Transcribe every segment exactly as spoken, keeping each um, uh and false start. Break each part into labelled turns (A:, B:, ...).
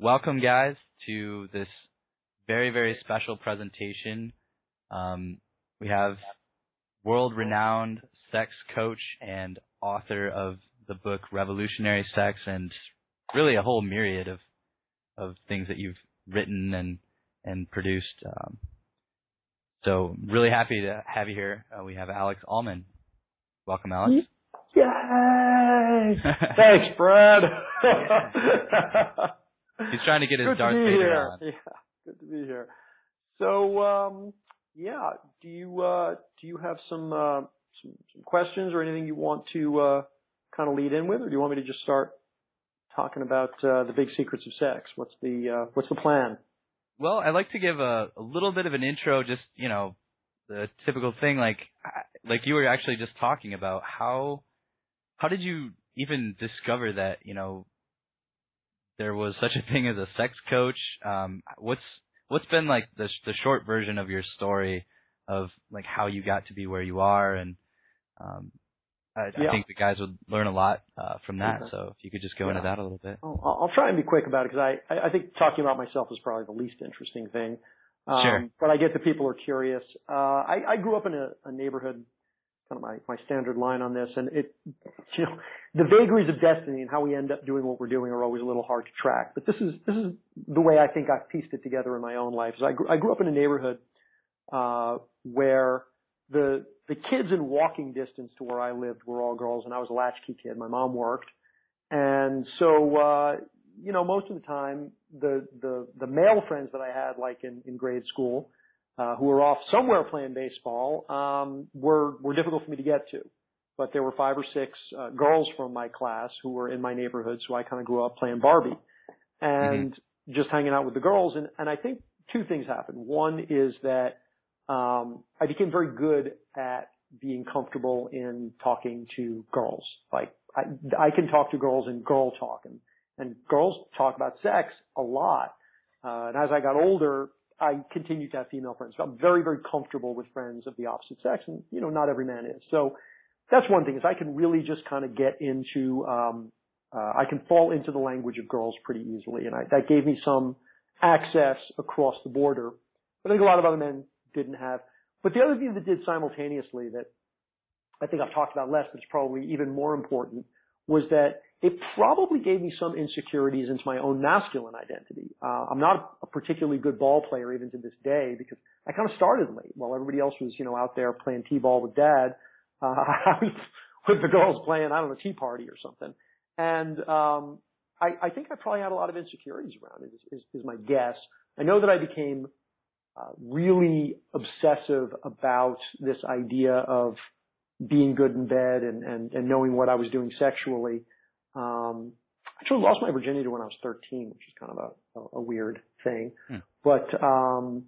A: welcome, guys, to this very, very special presentation. Um, we have world-renowned sex coach and author of the book Revolutionary Sex, and really a whole myriad of of things that you've written and and produced. Um, so really happy to have you here. Uh, we have Alex Allman. Welcome, Alex.
B: Yay! Thanks, Brad.
A: He's trying to get his
B: good
A: Darth
B: to be
A: Vader
B: here.
A: on.
B: Yeah, good to be here. So, um, yeah, do you uh, do you have some, uh, some some questions or anything you want to uh, kind of lead in with, or do you want me to just start talking about uh, the big secrets of sex? What's the uh, what's the plan?
A: Well, I'd like to give a, a little bit of an intro, just, you know, the typical thing, like like you were actually just talking about. How how did you even discover that, you know, there was such a thing as a sex coach? Um, what's what's been like the the short version of your story of like how you got to be where you are? And um, I,
B: Yeah.
A: I think the guys would learn a lot uh, from that.
B: Okay.
A: So if you could just go
B: Yeah.
A: into that a little bit.
B: I'll, I'll try and be quick about it because I, I, I think talking about myself is probably the least interesting thing. Um,
A: Sure.
B: But I get that people are curious. Uh, I, I grew up in a, a neighborhood, kind of my, my standard line on this, and it, you know, the vagaries of destiny and how we end up doing what we're doing are always a little hard to track. But this is this is the way I think I've pieced it together in my own life. Is I grew, I grew up in a neighborhood uh, where the the kids in walking distance to where I lived were all girls, and I was a latchkey kid. My mom worked. And so, uh, you know, most of the time, the, the, the male friends that I had, like in, in grade school, uh, who were off somewhere playing baseball, um, were, were difficult for me to get to. But there were five or six, uh, girls from my class who were in my neighborhood, so I kind of grew up playing Barbie and mm-hmm. just hanging out with the girls. And, and I think two things happened. One is that, um, I became very good at being comfortable in talking to girls. Like, I, I can talk to girls in girl talk, and, and girls talk about sex a lot. Uh, and as I got older, I continued to have female friends. So I'm very, very comfortable with friends of the opposite sex, and, you know, not every man is. So that's one thing, is I can really just kind of get into, um, uh, I can fall into the language of girls pretty easily, and I, that gave me some access across the border. But I think a lot of other men didn't have. But the other thing that did simultaneously that I think I've talked about less, but it's probably even more important, was that it probably gave me some insecurities into my own masculine identity. Uh, I'm not a particularly good ball player even to this day because I kind of started late while everybody else was, you know, out there playing t-ball with dad. Uh, I was with the girls playing, I don't know, tea party or something. And, um, I, I think I probably had a lot of insecurities around it is, is, is my guess. I know that I became uh, really obsessive about this idea of being good in bed and, and, and knowing what I was doing sexually. Um, I actually lost my virginity when I was thirteen, which is kind of a, a, a weird thing. Hmm. But, um,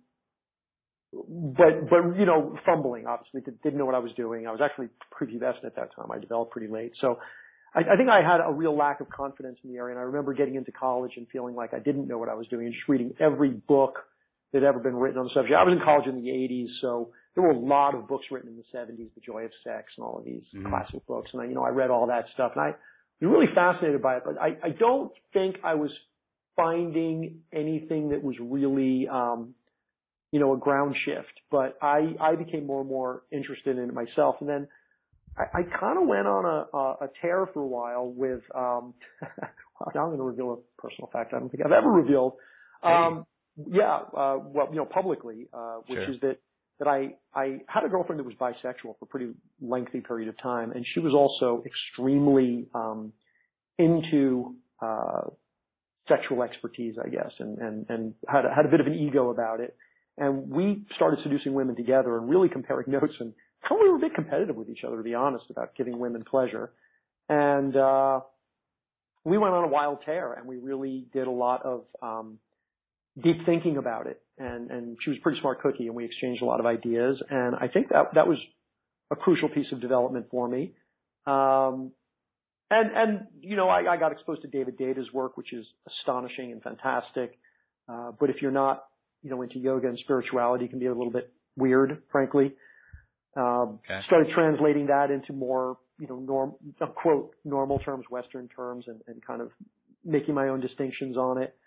B: but, but, you know, fumbling, obviously, didn't know what I was doing. I was actually prepubescent at that time. I developed pretty late. So I, I think I had a real lack of confidence in the area. And I remember getting into college and feeling like I didn't know what I was doing and just reading every book that had ever been written on the subject. I was in college in the eighties, so there were a lot of books written in the seventies, The Joy of Sex and all of these mm-hmm. classic books. And I, you know, I read all that stuff and I was really fascinated by it, but I, I don't think I was finding anything that was really, um, you know, a ground shift, but I, I became more and more interested in it myself. And then I, I kind of went on a, a, a tear for a while with, um, well, now I'm going to reveal a personal fact I don't think I've ever revealed. Um, hey. Yeah, uh, well, you know, publicly, uh, which sure. is that that I, I had a girlfriend that was bisexual for a pretty lengthy period of time, and she was also extremely um, into uh, sexual expertise, I guess, and, and, and had, a, had a bit of an ego about it. And we started seducing women together and really comparing notes, and we were a bit competitive with each other, to be honest, about giving women pleasure. And uh, we went on a wild tear, and we really did a lot of um, deep thinking about it. And, and she was a pretty smart cookie, and we exchanged a lot of ideas. And I think that that was a crucial piece of development for me. Um, and, and, you know, I, I got exposed to David Data's work, which is astonishing and fantastic. Uh, but if you're not, you know, into yoga and spirituality, it can be a little bit weird, frankly. Um, okay. Started translating that into more, you know, norm, quote, normal terms, Western terms, and, and kind of making my own distinctions on it.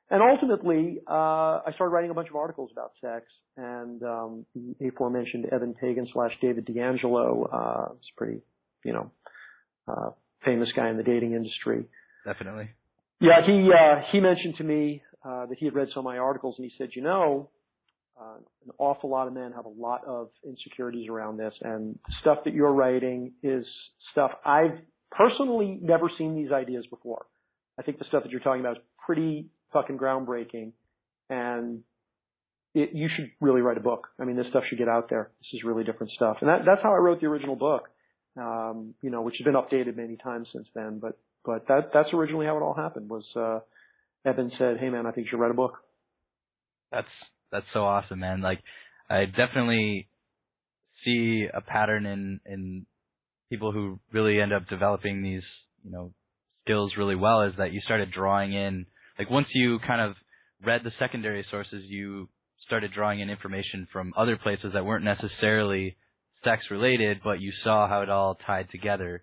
B: and ultimately, uh, I started writing a bunch of articles about sex, and um, the aforementioned Evan Pagan slash David D'Angelo uh, is pretty, you know, uh, famous guy in the dating industry.
A: Definitely.
B: Yeah, he uh, he mentioned to me uh, that he had read some of my articles, and he said, you know, uh, an awful lot of men have a lot of insecurities around this, and the stuff that you're writing is stuff I've personally never seen these ideas before. I think the stuff that you're talking about is pretty fucking groundbreaking, and it, you should really write a book. I mean, this stuff should get out there. This is really different stuff, and that, that's how I wrote the original book. Um, you know, which has been updated many times since then, but but that that's originally how it all happened. Was uh, Evan said, "Hey man, I think you should write a book."
A: That's that's so awesome, man. Like, I definitely see a pattern in in people who really end up developing these, you know, skills really well, is that you started drawing in, like once you kind of read the secondary sources, you started drawing in information from other places that weren't necessarily sex related, but you saw how it all tied together.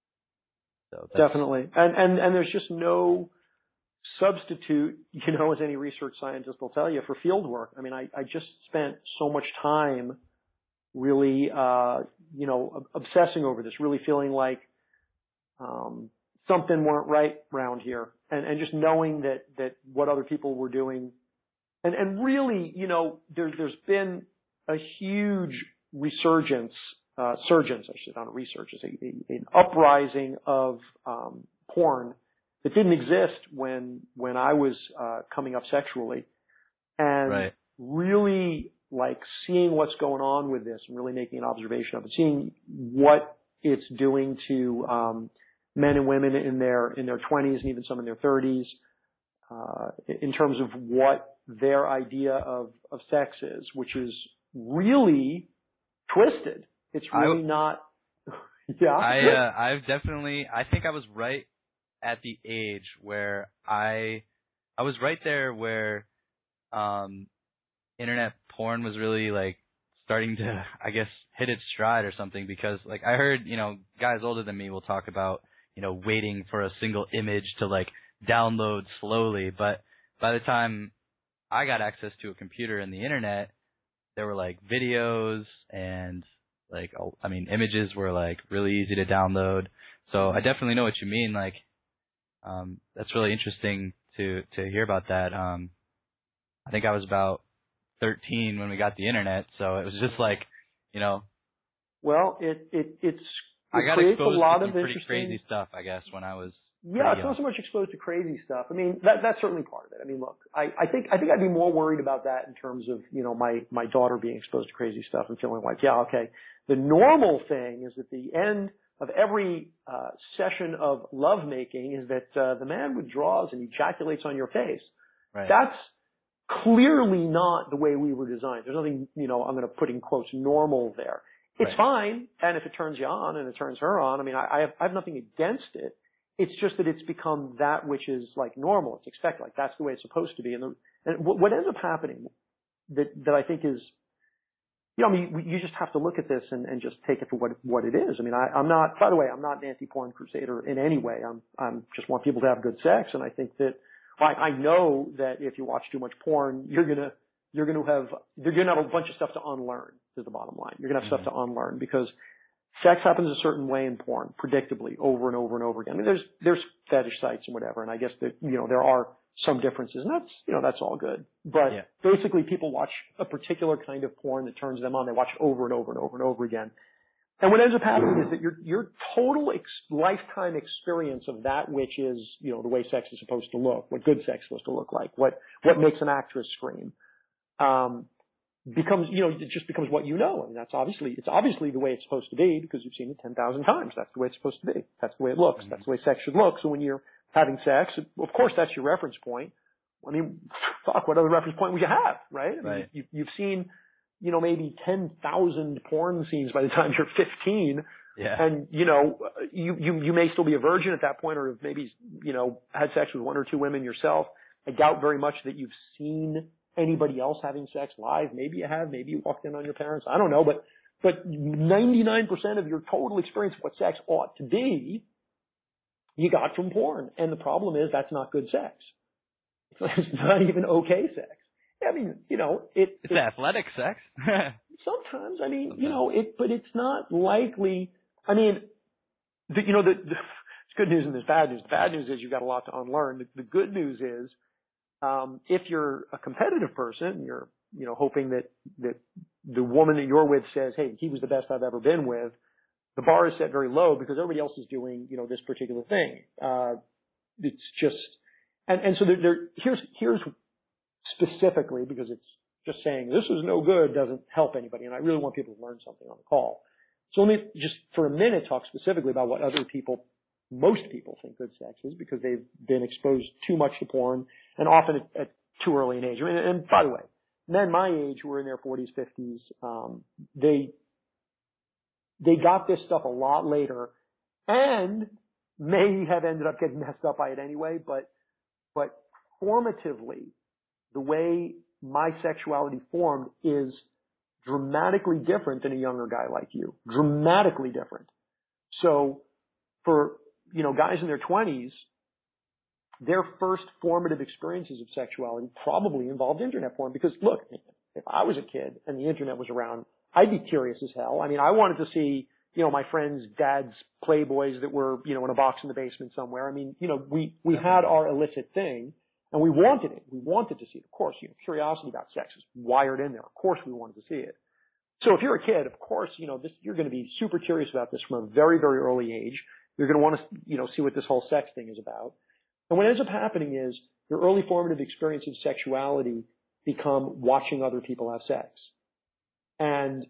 A: So
B: definitely. And, and, and there's just no substitute, you know, as any research scientist will tell you, for field work. I mean, I, I just spent so much time really, uh, you know, obsessing over this, really feeling like, um, something weren't right around here, and, and just knowing that, that what other people were doing. And, and really, you know, there, there's been a huge resurgence, uh, surgence, I should not a resurgence, a, a, an uprising of, um, porn that didn't exist when, when I was, uh, coming up sexually. And
A: right.
B: really, like, seeing what's going on with this and really making an observation of it, seeing what it's doing to, um, men and women in their, in their twenties and even some in their thirties, uh, in terms of what their idea of, of sex is, which is really twisted. It's really I, not, yeah.
A: I, uh, I've definitely, I think I was right at the age where I, I was right there where, um, internet porn was really like starting to, I guess, hit its stride or something, because like I heard, you know, guys older than me will talk about, you know, waiting for a single image to like download slowly. But by the time I got access to a computer and the internet, there were like videos and like, I mean, images were like really easy to download. So I definitely know what you mean. Like, um, that's really interesting to, to hear about that. Um, I think I was about thirteen when we got the internet. So it was just like, you know,
B: well, it, it, it's,
A: I got
B: creates
A: exposed
B: a lot
A: to some
B: of
A: pretty
B: interesting
A: crazy stuff, I guess, when I was
B: yeah, it's
A: young.
B: not so much exposed to crazy stuff. I mean, that that's certainly part of it. I mean, look, I, I think I think I'd be more worried about that in terms of, you know, my my daughter being exposed to crazy stuff and feeling like, yeah, okay. The normal thing is at the end of every uh, session of lovemaking is that uh, the man withdraws and ejaculates on your face.
A: Right.
B: That's clearly not the way we were designed. There's nothing, you know, I'm going to put in quotes, normal there. It's
A: right.
B: fine, and if it turns you on and it turns her on, I mean, I, I, have, I have nothing against it. It's just that it's become that which is like normal. It's expected. Like that's the way it's supposed to be. And, the, and what, what ends up happening that that I think is, you know, I mean, you just have to look at this and, and just take it for what what it is. I mean, I, I'm not. By the way, I'm not an anti-porn crusader in any way. I'm I'm just want people to have good sex, and I think that I, I know that if you watch too much porn, you're gonna you're gonna have you're gonna have a bunch of stuff to unlearn. Is the bottom line. You're gonna have mm-hmm. stuff to unlearn because sex happens a certain way in porn, predictably, over and over and over again. I mean, there's there's fetish sites and whatever, and I guess that you know there are some differences, and that's you know that's all good. But
A: yeah.
B: basically, people watch a particular kind of porn that turns them on. They watch it over and over and over and over again. And what ends up happening is that your your total ex- lifetime experience of that which is you know the way sex is supposed to look, what good sex is supposed to look like, what what makes an actress scream. Um, becomes, you know, it just becomes what you know. I mean, that's obviously, it's obviously the way it's supposed to be because you've seen it ten thousand times. That's the way it's supposed to be. That's the way it looks. Mm-hmm. That's the way sex should look. So when you're having sex, of course, that's your reference point. I mean, fuck, what other reference point would you have, right? I mean,
A: right.
B: you, you've seen, you know, maybe ten thousand porn scenes by the time you're fifteen.
A: Yeah.
B: And, you know, you, you, you may still be a virgin at that point or have maybe, you know, had sex with one or two women yourself. I doubt very much that you've seen anybody else having sex live. Maybe you have, maybe you walked in on your parents. I don't know, but, but ninety-nine percent of your total experience of what sex ought to be, you got from porn. And the problem is that's not good sex. it's not even okay sex. I mean, you know, it,
A: it's
B: it,
A: athletic sex.
B: Sometimes, I mean,
A: Sometimes.
B: you know, it, but it's not likely. I mean, the, you know, the, the it's good news and there's bad news. The bad news is you've got a lot to unlearn. The, the good news is, um, if you're a competitive person, you're, you know, hoping that that the woman that you're with says, "Hey, he was the best I've ever been with." The bar is set very low because everybody else is doing, you know, this particular thing. Uh, it's just, and and so there, there here's here's specifically because it's just saying this is no good doesn't help anybody, and I really want people to learn something on the call. So let me just for a minute talk specifically about what other people, most people think good sex is because they've been exposed too much to porn and often at, at too early an age. I mean, and by the way, men my age who are in their forties, fifties, um, they they got this stuff a lot later and may have ended up getting messed up by it anyway, but but formatively, the way my sexuality formed is dramatically different than a younger guy like you. Dramatically different. So for, you know, guys in their twenties, their first formative experiences of sexuality probably involved internet porn because look, if I was a kid and the internet was around, I'd be curious as hell. I mean, I wanted to see, you know, my friends' dad's Playboys that were, you know, in a box in the basement somewhere. I mean, you know, we, we had our illicit thing. And we wanted it. We wanted to see it. Of course, you know, curiosity about sex is wired in there. Of course we wanted to see it. So if you're a kid, of course, you know, this, you're going to be super curious about this from a very, very early age. You're going to want to, you know, see what this whole sex thing is about. And what ends up happening is your early formative experience of sexuality become watching other people have sex. And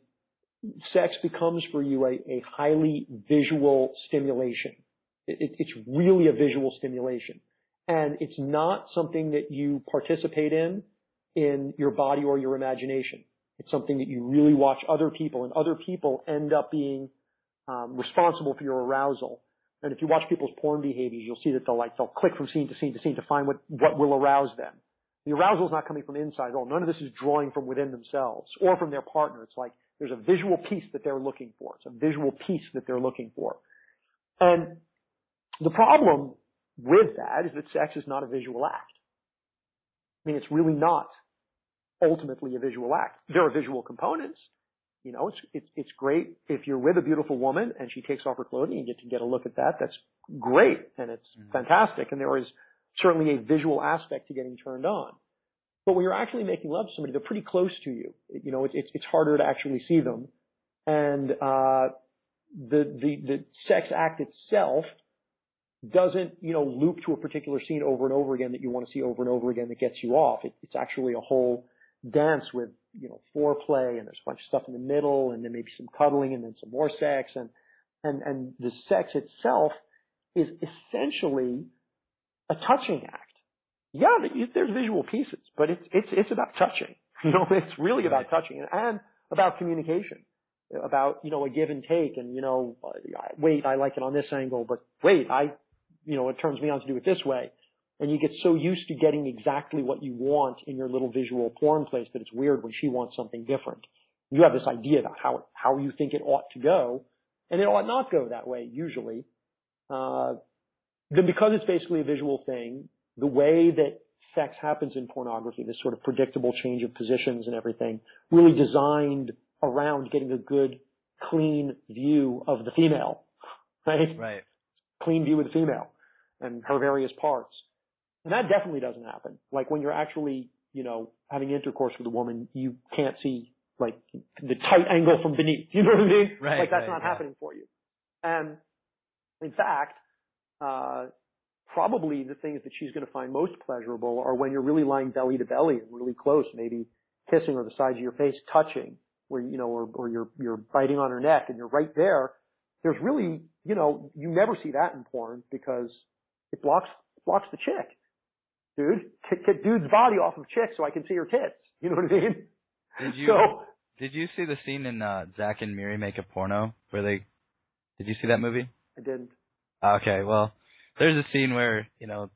B: sex becomes for you a, a highly visual stimulation. It, it, it's really a visual stimulation. And it's not something that you participate in, in your body or your imagination. It's something that you really watch other people, and other people end up being um, responsible for your arousal. And if you watch people's porn behaviors, you'll see that they'll like they'll click from scene to scene to scene to find what what will arouse them. The arousal is not coming from inside at all. None of this is drawing from within themselves or from their partner. It's like there's a visual piece that they're looking for. It's a visual piece that they're looking for. And the problem with that is that sex is not a visual act. I mean, it's really not ultimately a visual act. There are visual components. You know, it's, it's, it's great if you're with a beautiful woman and she takes off her clothing and you get to get a look at that. That's great and it's mm-hmm. fantastic. And there is certainly a visual aspect to getting turned on. But when you're actually making love to somebody, they're pretty close to you. You know, it, it's, it's harder to actually see them. And, uh, the, the, the sex act itself doesn't, you know, loop to a particular scene over and over again that you want to see over and over again that gets you off. It, it's actually a whole dance with, you know, foreplay and there's a bunch of stuff in the middle and then maybe some cuddling and then some more sex and, and, and the sex itself is essentially a touching act. Yeah, there's visual pieces, but it's, it's, it's about touching. You know, it's really about touching and, and about communication. About, you know, a give and take and, you know, wait, I like it on this angle, but wait, I, you know, it turns me on to do it this way. And you get so used to getting exactly what you want in your little visual porn place that it's weird when she wants something different. You have this idea about how, how you think it ought to go, and it ought not go that way, usually. Uh, then because it's basically a visual thing, the way that sex happens in pornography, this sort of predictable change of positions and everything, really designed around getting a good, clean view of the female, right?
A: Right.
B: Clean view of the female and her various parts. And that definitely doesn't happen. Like when you're actually, you know, having intercourse with a woman, you can't see like the tight angle from beneath. You know what I mean?
A: Right.
B: Like that's
A: right,
B: not
A: yeah.
B: happening for you. And in fact, uh, probably the things that she's going to find most pleasurable are when you're really lying belly to belly and really close, maybe kissing or the sides of your face touching, where, you know, or, or you're, you're biting on her neck and you're right there. There's really, you know, you never see that in porn because it blocks, blocks the chick. Dude, get, get dude's body off of chick so I can see her tits. You know what I mean?
A: Did you,
B: so,
A: did you see the scene in, uh, Zack and Miri Make a Porno where they, did you see that movie?
B: I didn't.
A: Okay, well, there's a scene where, you know,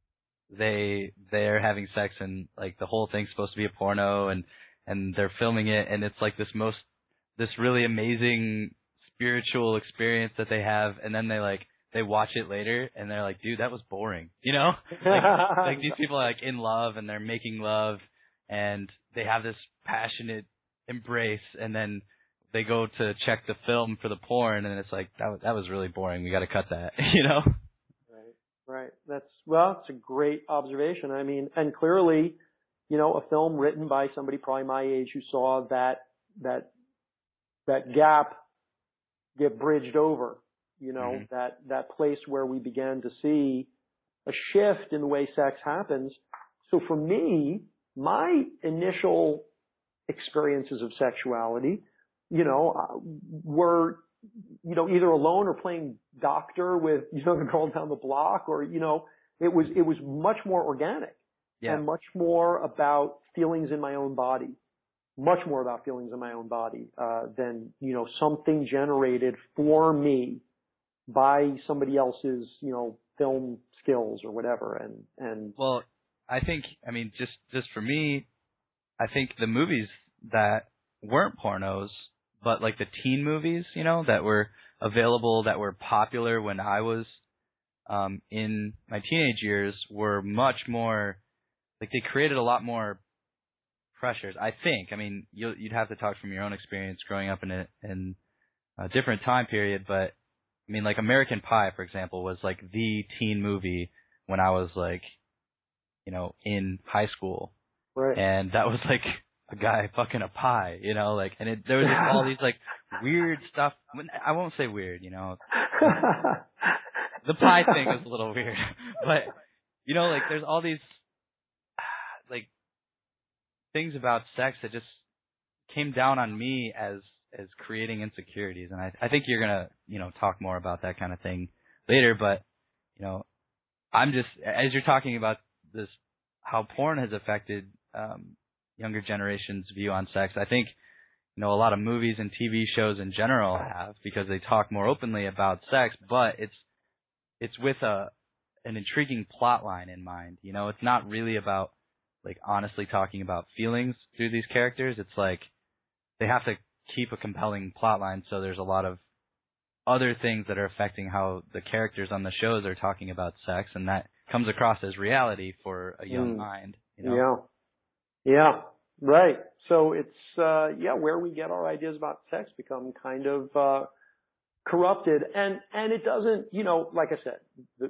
A: they, they're having sex and like the whole thing's supposed to be a porno and, and they're filming it and it's like this most, this really amazing spiritual experience that they have and then they like, they watch it later and they're like, dude, that was boring. You know, like, like these people are like in love and they're making love and they have this passionate embrace, and then they go to check the film for the porn, and it's like, that was, that was really boring. We got to cut that. You know?
B: Right. Right. That's, well, it's a great observation. I mean, and clearly, you know, a film written by somebody probably my age who saw that, that, that gap get bridged over, you know, mm-hmm. that, that place where we began to see a shift in the way sex happens. So for me, my initial experiences of sexuality, you know, were, you know, either alone or playing doctor with, you know, the girl down the block, or, you know, it was, it was much more organic yeah. and much more about feelings in my own body, much more about feelings in my own body, uh, than, you know, something generated for me by somebody else's, you know, film skills or whatever. And, and.
A: Well, I think, I mean, just, just for me, I think the movies that weren't pornos, but like the teen movies, you know, that were available, that were popular when I was um, in my teenage years, were much more, like they created a lot more pressures, I think. I mean, you'll, you'd have to talk from your own experience growing up in a, in a different time period, but I mean, like American Pie, for example, was like the teen movie when I was like, you know, in high school.
B: Right.
A: And that was like a guy fucking a pie, you know, like, and it, there was just all these like weird stuff. I won't say weird, you know. The pie thing was a little weird, but you know, like there's all these like things about sex that just came down on me as as creating insecurities, and I I think you're gonna, you know, talk more about that kind of thing later, but you know, I'm just, as you're talking about this, how porn has affected um, younger generations' view on sex, I think, you know, a lot of movies and T V shows in general have, because they talk more openly about sex, but it's it's with a an intriguing plot line in mind. You know, it's not really about like honestly talking about feelings through these characters. It's like they have to keep a compelling plot line, so there's a lot of other things that are affecting how the characters on the shows are talking about sex, and that comes across as reality for a young mm. mind. You know?
B: Yeah. Yeah, right. So it's, uh, yeah, where we get our ideas about sex become kind of, uh, corrupted. And, and it doesn't, you know, like I said, the,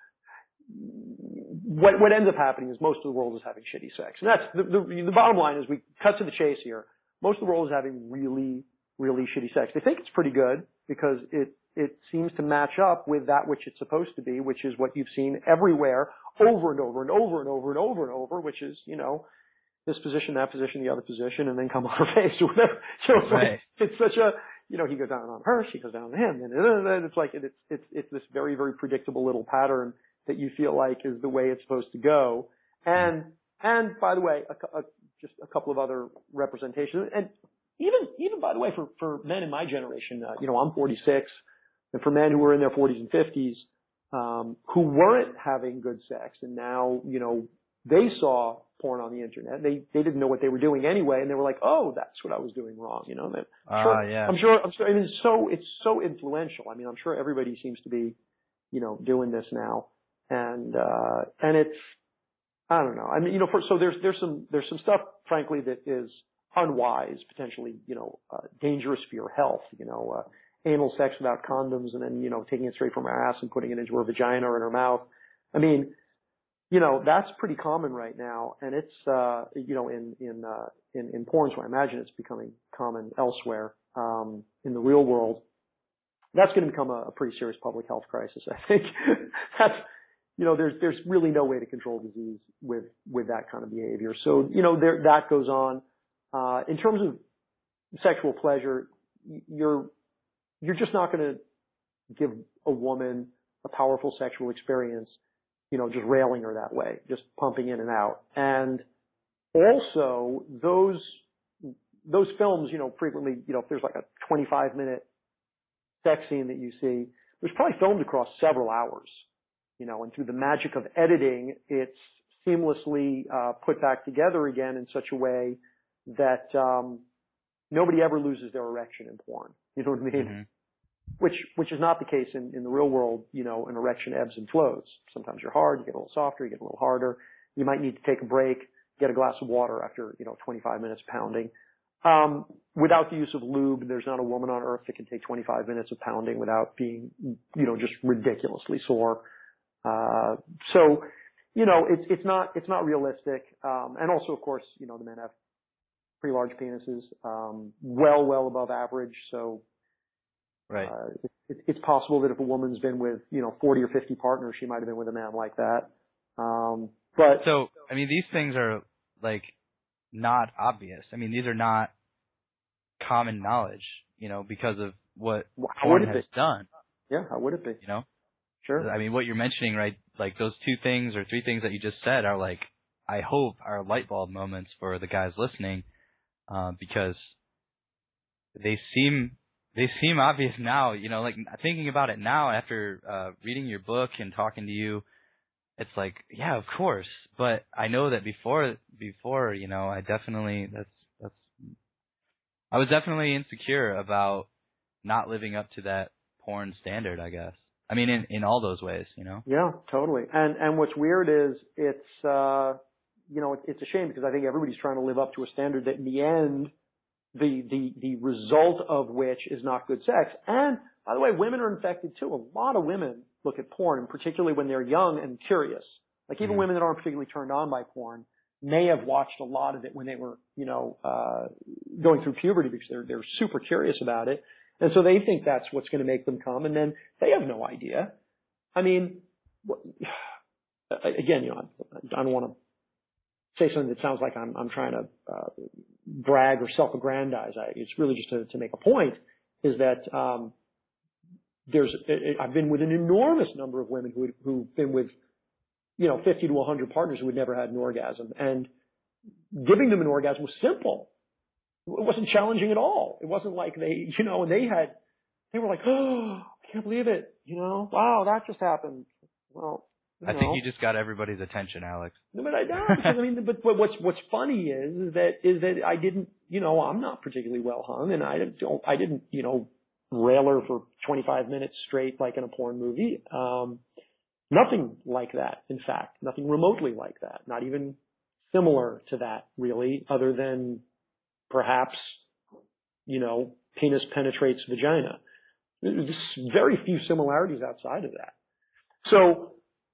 B: what, what ends up happening is most of the world is having shitty sex. And that's, the, the, the bottom line is, we cut to the chase here. Most of the world is having really, really shitty sex. They think it's pretty good because it, it seems to match up with that which it's supposed to be, which is what you've seen everywhere over and over and over and over and over and over, which is, you know, this position, that position, the other position, and then come on her face or whatever. So it's,
A: right.
B: like, it's such a, you know, he goes down on her, she goes down on him, and then it's like, it's, it's, it's this very, very predictable little pattern that you feel like is the way it's supposed to go. And, and by the way, a, a, just a couple of other representations. And even, even by the way, for, for men in my generation, uh, you know, I'm forty-six, and for men who were in their forties and fifties, um, who weren't having good sex, and now, you know, they saw porn on the internet. They they didn't know what they were doing anyway, and they were like, "Oh, that's what I was doing wrong." You know, that,
A: uh,
B: sure,
A: yeah.
B: I'm sure. I'm sure. I mean, it's so it's so influential. I mean, I'm sure everybody seems to be, you know, doing this now, and uh, and it's, I don't know. I mean, you know, for, so there's there's some there's some stuff, frankly, that is unwise, potentially, you know, uh, dangerous for your health. You know, uh, anal sex without condoms, and then, you know, taking it straight from her ass and putting it into her vagina or in her mouth. I mean, you know, that's pretty common right now, and it's, uh, you know, in, in, uh, in, in porn, so I imagine it's becoming common elsewhere, um, in the real world. That's going to become a, a pretty serious public health crisis, I think. That's, you know, there's, there's really no way to control disease with, with that kind of behavior. So, you know, there, that goes on. Uh, in terms of sexual pleasure, you're, you're just not going to give a woman a powerful sexual experience, you know, just railing her that way, just pumping in and out. And also those, those films, you know, frequently, you know, if there's like a twenty-five minute sex scene that you see, it was probably filmed across several hours, you know, and through the magic of editing, it's seamlessly, uh, put back together again in such a way that, um, nobody ever loses their erection in porn. You know what I mean?
A: Mm-hmm.
B: which, which is not the case in, in the real world. You know, an erection ebbs and flows. Sometimes you're hard, you get a little softer, you get a little harder. You might need to take a break, get a glass of water after, you know, twenty-five minutes pounding. Um, without the use of lube, there's not a woman on earth that can take twenty-five minutes of pounding without being, you know, just ridiculously sore. Uh, so, you know, it's, it's not, it's not realistic. Um, and also, of course, you know, the men have pretty large penises, um, well, well above average. So,
A: right.
B: uh, it, it's possible that if a woman's been with, you know, forty or fifty partners, she might have been with a man like that. Um, but.
A: So, I mean, these things are like not obvious. I mean, these are not common knowledge, you know, because of what
B: how would
A: porn
B: it
A: has
B: be?
A: done.
B: Yeah, how would it be?
A: You know?
B: Sure.
A: I mean, what you're mentioning, right, like those two things or three things that you just said are like, I hope are light bulb moments for the guys listening, uh, because they seem, they seem obvious now, you know, like thinking about it now after, uh, reading your book and talking to you, it's like, yeah, of course. But I know that before, before, you know, I definitely, that's, that's, I was definitely insecure about not living up to that porn standard, I guess. I mean, in, in all those ways, you know?
B: Yeah, totally. And, and what's weird is it's, uh, you know, it, it's a shame because I think everybody's trying to live up to a standard that in the end, the, the, the result of which is not good sex. And by the way, women are infected too. A lot of women look at porn, and particularly when they're young and curious. Like even mm-hmm. women that aren't particularly turned on by porn may have watched a lot of it when they were, you know, uh, going through puberty because they're, they're super curious about it. And so they think that's what's going to make them come, and then they have no idea. I mean, again, you know, I don't want to say something that sounds like I'm, I'm trying to uh, brag or self-aggrandize. I, it's really just to, to make a point, is that um, there's I've been with an enormous number of women who who've been with, you know, fifty to one hundred partners who had never had an orgasm, and giving them an orgasm was simple. It wasn't challenging at all. It wasn't like they, you know, and they had, they were like, oh, I can't believe it. You know, wow, that just happened. Well, you
A: I
B: know.
A: think you just got everybody's attention, Alex.
B: No, but I don't. Because, I mean, but, but what's, what's funny is, is that, is that I didn't, you know, I'm not particularly well hung, and I don't, I didn't, you know, rail her for twenty-five minutes straight like in a porn movie. Um, nothing like that, in fact. Nothing remotely like that. Not even similar to that, really, other than perhaps, you know, penis penetrates vagina. There's very few similarities outside of that. So,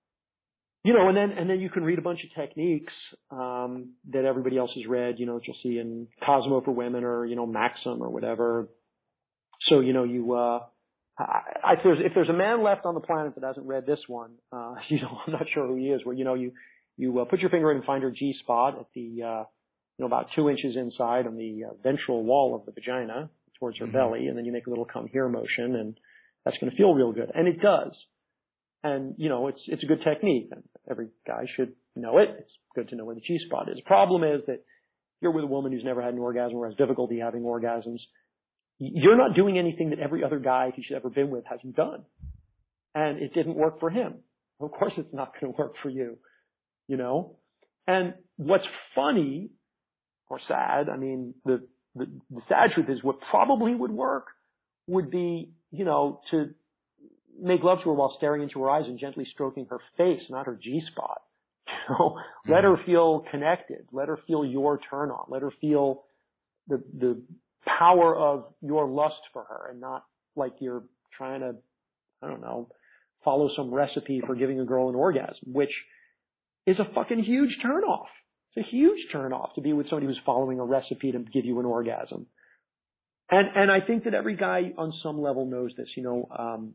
B: you know, and then, and then you can read a bunch of techniques, um, that everybody else has read, you know, that you'll see in Cosmo for Women or, you know, Maxim or whatever. So, you know, you, uh, I, I, if there's, if there's a man left on the planet that hasn't read this one, uh, you know, I'm not sure who he is, where, you know, you, you, uh, put your finger in and find her G spot at the, uh, you know, about two inches inside on the uh, ventral wall of the vagina towards her mm-hmm. belly, and then you make a little come here motion, and that's going to feel real good. And it does. And, you know, it's, it's a good technique, and every guy should know it. It's good to know where the G-spot is. The problem is that you're with a woman who's never had an orgasm or has difficulty having orgasms. You're not doing anything that every other guy she's ever been with hasn't done. And it didn't work for him. Of course it's not going to work for you, you know? And what's funny or sad, I mean, the, the, the sad truth is what probably would work would be, you know, to make love to her while staring into her eyes and gently stroking her face, not her G-spot. You know, mm-hmm. Let her feel connected. Let her feel your turn on. Let her feel the, the power of your lust for her, and not like you're trying to, I don't know, follow some recipe for giving a girl an orgasm, which is a fucking huge turnoff. It's a huge turnoff to be with somebody who's following a recipe to give you an orgasm. And, and I think that every guy on some level knows this, you know, um,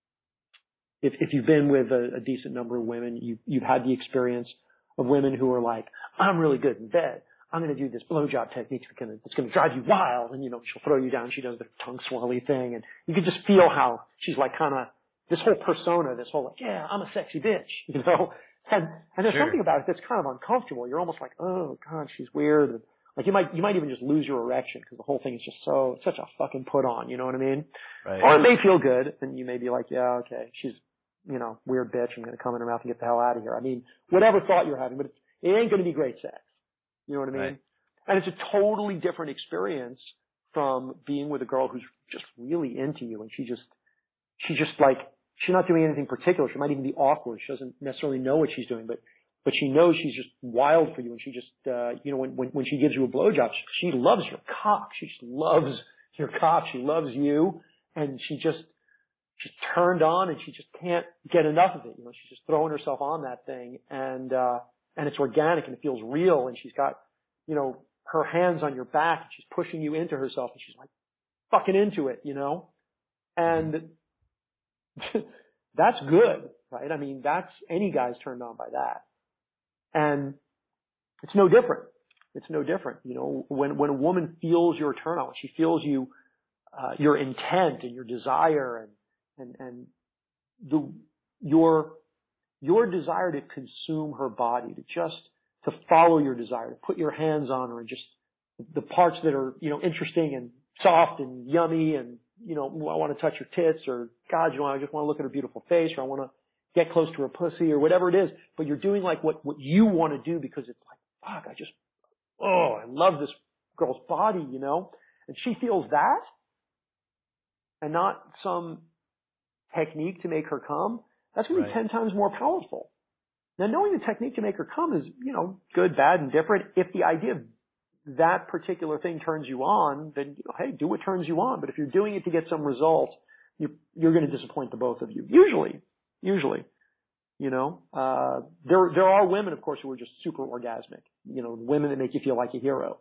B: if, if you've been with a, a decent number of women, you, you've had the experience of women who are like, I'm really good in bed. I'm going to do this blowjob technique that's going to, that's going to drive you wild. And, you know, she'll throw you down. She does the tongue swirly thing. And you can just feel how she's like kind of this whole persona, this whole like, yeah, I'm a sexy bitch, you know? And, and there's
A: sure.
B: something about it that's kind of uncomfortable. You're almost like, oh God, she's weird. And like you might, you might even just lose your erection because the whole thing is just so, it's such a fucking put on, you know what I mean?
A: Right.
B: Or it may feel good and you may be like, yeah, okay, she's, you know, weird bitch. I'm going to come in her mouth and get the hell out of here. I mean, whatever thought you're having, but it's, it ain't going to be great sex. You know what I mean?
A: Right.
B: And it's a totally different experience from being with a girl who's just really into you and she just, she just like, she's not doing anything particular. She might even be awkward. She doesn't necessarily know what she's doing, but, but she knows she's just wild for you. And she just, uh, you know, when, when, when she gives you a blowjob, she, she loves your cock. She just loves your cock. She loves you. And she just, she's turned on and she just can't get enough of it. You know, she's just throwing herself on that thing and, uh, and it's organic and it feels real. And she's got, you know, her hands on your back and she's pushing you into herself and she's like fucking into it, you know, and that's good, right? I mean, that's, any guy's turned on by that. And it's no different. It's no different. You know, when, when a woman feels your turn on, when she feels you, uh, your intent and your desire and, and, and the, your, your desire to consume her body, to just, to follow your desire, to put your hands on her and just the parts that are, you know, interesting and soft and yummy and, you know, I want to touch her tits or God, you know, I just want to look at her beautiful face or I want to get close to her pussy or whatever it is, but you're doing like what, what you want to do because it's like, fuck, I just, oh, I love this girl's body, you know, and she feels that and not some technique to make her come. That's going to be ten times more powerful. Now, knowing the technique to make her come is, you know, good, bad, and different. If the idea of that particular thing turns you on, then, you know, hey, do what turns you on. But if you're doing it to get some result, you're, you're going to disappoint the both of you. Usually, usually, you know, uh, there, there are women, of course, who are just super orgasmic, you know, women that make you feel like a hero.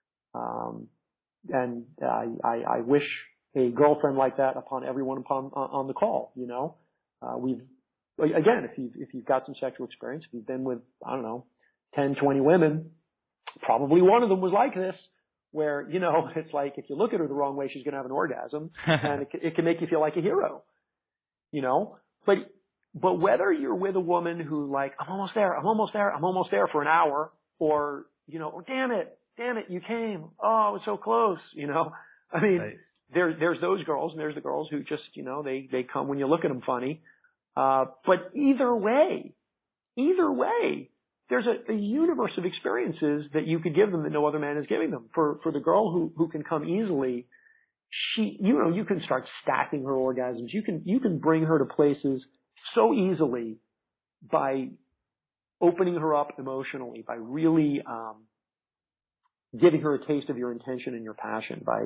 B: Um, and I, I, I wish a girlfriend like that upon everyone upon, on the call, you know, uh, we've, again, if you've, if you've got some sexual experience, if you've been with, I don't know, ten, twenty women, probably one of them was like this, where, you know, it's like if you look at her the wrong way, she's going to have an orgasm and it, it can make you feel like a hero, you know, but, but whether you're with a woman who like, I'm almost there, I'm almost there, I'm almost there for an hour, or, you know, oh, damn it, damn it, you came. Oh, it was so close, you know, I mean, right. there, there's those girls and there's the girls who just, you know, they, they come when you look at them funny. Uh, but either way, either way, there's a, a universe of experiences that you could give them that no other man is giving them. For, for the girl who, who can come easily, she, you know, you can start stacking her orgasms. You can, you can bring her to places so easily by opening her up emotionally, by really, um, giving her a taste of your intention and your passion, by,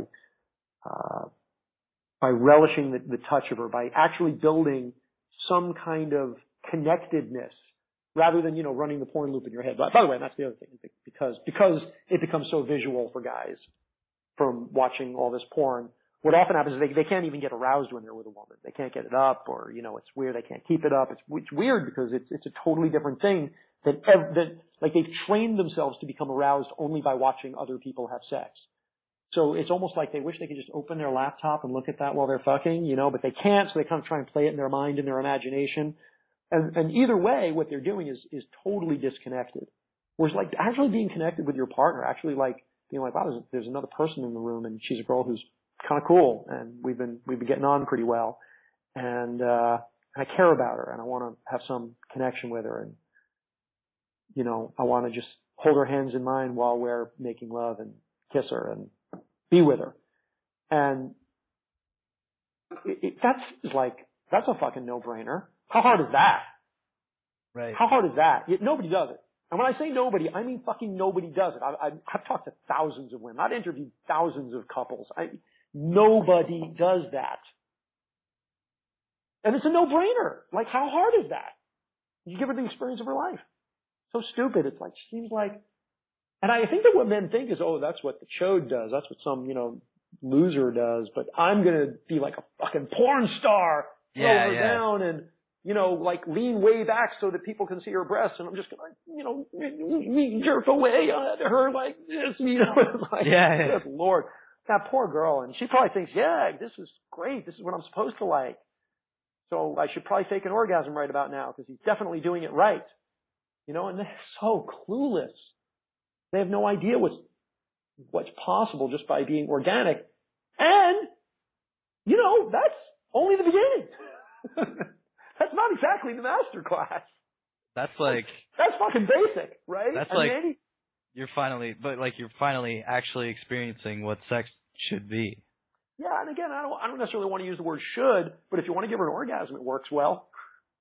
B: uh, by relishing the, the touch of her, by actually building some kind of connectedness rather than, you know, running the porn loop in your head. By, by the way, and that's the other thing, because, because it becomes so visual for guys from watching all this porn. What often happens is they, they can't even get aroused when they're with a woman. They can't get it up, or, you know, it's weird. They can't keep it up. It's, it's weird because it's, it's a totally different thing that, ev- that, like they've trained themselves to become aroused only by watching other people have sex. So it's almost like they wish they could just open their laptop and look at that while they're fucking, you know, but they can't, so they kind of try and play it in their mind and their imagination. And, and either way, what they're doing is, is totally disconnected. Whereas like actually being connected with your partner, actually like being like, wow, there's, there's another person in the room and she's a girl who's kind of cool and we've been, we've been getting on pretty well. And, uh, I care about her and I want to have some connection with her and, you know, I want to just hold her hands in mine while we're making love and kiss her and be with her. And it, it, that's like, that's a fucking no-brainer. How hard is that?
A: Right.
B: How hard is that? It, nobody does it. And when I say nobody, I mean fucking nobody does it. I, I, I've talked to thousands of women. I've interviewed thousands of couples. I, nobody does that. And it's a no-brainer. Like, how hard is that? You give her the experience of her life. So stupid. It's like, seems like, and I think that what men think is, oh, that's what the chode does. That's what some, you know, loser does. But I'm going to be like a fucking porn star, throw
A: yeah,
B: her
A: yeah.
B: down and, you know, like lean way back so that people can see her breasts. And I'm just going to, you know, jerk away at her like this, you know. Like,
A: yeah, yeah.
B: Good Lord. That poor girl. And she probably thinks, yeah, this is great. This is what I'm supposed to like. So I should probably fake an orgasm right about now because he's definitely doing it right. You know, and they're so clueless. They have no idea what's, what's possible just by being organic. And, you know, that's only the beginning. That's not exactly the master class.
A: That's like...
B: That's, that's fucking basic, right?
A: That's
B: I
A: like,
B: mean,
A: you're finally, but like you're finally actually experiencing what sex should be.
B: Yeah, and again, I don't, I don't necessarily want to use the word should, but if you want to give her an orgasm, it works well.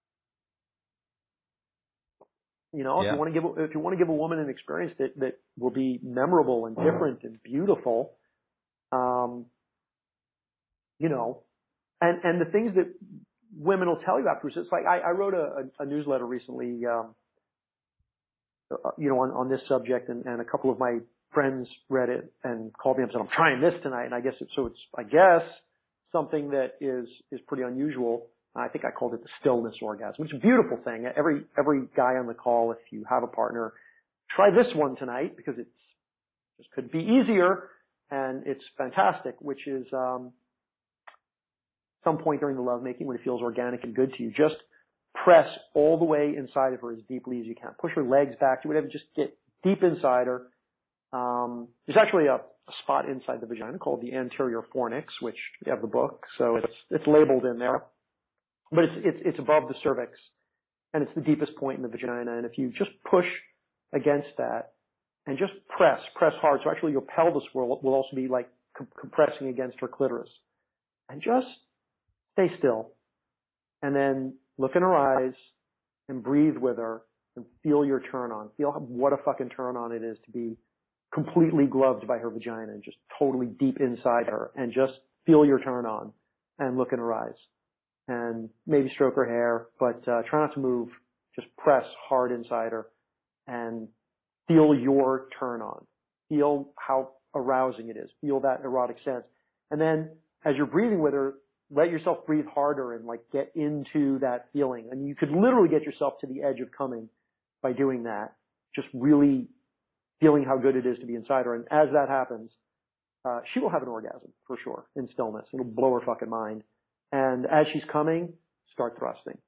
B: You know,
A: Yeah.
B: if you want to give, if you want to give a woman an experience that, that will be memorable and different and beautiful, um, you know, and, and the things that women will tell you afterwards, it's like, I, I wrote a, a, a newsletter recently, um, uh, you know, on, on this subject, and, and a couple of my friends read it and called me up and said, I'm trying this tonight. And I guess it, so it's, I guess something that is, is pretty unusual. I think I called it the stillness orgasm, which is a beautiful thing. Every, every guy on the call, if you have a partner, try this one tonight because it's just could be easier and it's fantastic, which is, um, some point during the lovemaking when it feels organic and good to you, just press all the way inside of her as deeply as you can. Push her legs back, do whatever, just get deep inside her. Um, there's actually a, a spot inside the vagina called the anterior fornix, which you have the book, so it's, it's labeled in there. But it's, it's, it's above the cervix, and it's the deepest point in the vagina. And if you just push against that and just press, press hard, so actually your pelvis will, will also be like com- compressing against her clitoris. And just stay still. And then look in her eyes and breathe with her and feel your turn on. Feel how, what a fucking turn on it is to be completely gloved by her vagina and just totally deep inside her, and just feel your turn on and look in her eyes. And maybe stroke her hair, but uh, try not to move. Just press hard inside her and feel your turn on. Feel how arousing it is. Feel that erotic sense. And then as you're breathing with her, let yourself breathe harder and like get into that feeling. And you could literally get yourself to the edge of coming by doing that. Just really feeling how good it is to be inside her. And as that happens, uh, she will have an orgasm for sure in stillness. It'll blow her fucking mind. And as she's coming, start thrusting.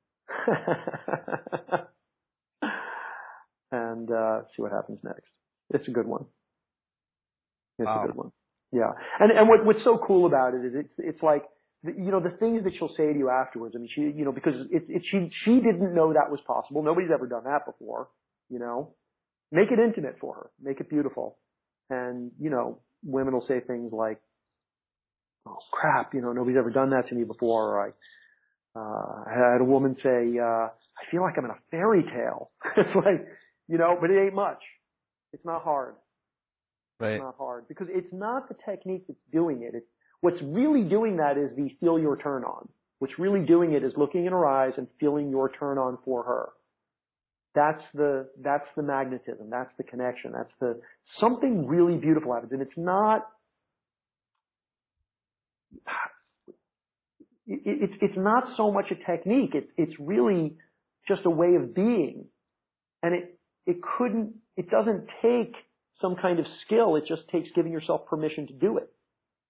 B: and uh see what happens next. It's a good one. It's
A: Wow.
B: a good one. Yeah. And and what what's so cool about it is it's it's like, you know, the things that she'll say to you afterwards. I mean, she, you know, because it, it she she didn't know that was possible. Nobody's ever done that before. You know, make it intimate for her. Make it beautiful. And you know, women will say things like, oh crap, you know, nobody's ever done that to me before. Or I, uh, I had a woman say, uh, I feel like I'm in a fairy tale. It's like, you know, but it ain't much. It's not hard.
A: Right.
B: It's not hard because it's not the technique that's doing it. It's what's really doing that is the feel your turn on. What's really doing it is looking in her eyes and feeling your turn on for her. That's the, that's the magnetism. That's the connection. That's the, something really beautiful happens. And it's not, It's it's not so much a technique. It's it's really just a way of being, and it it couldn't. It doesn't take some kind of skill. It just takes giving yourself permission to do it.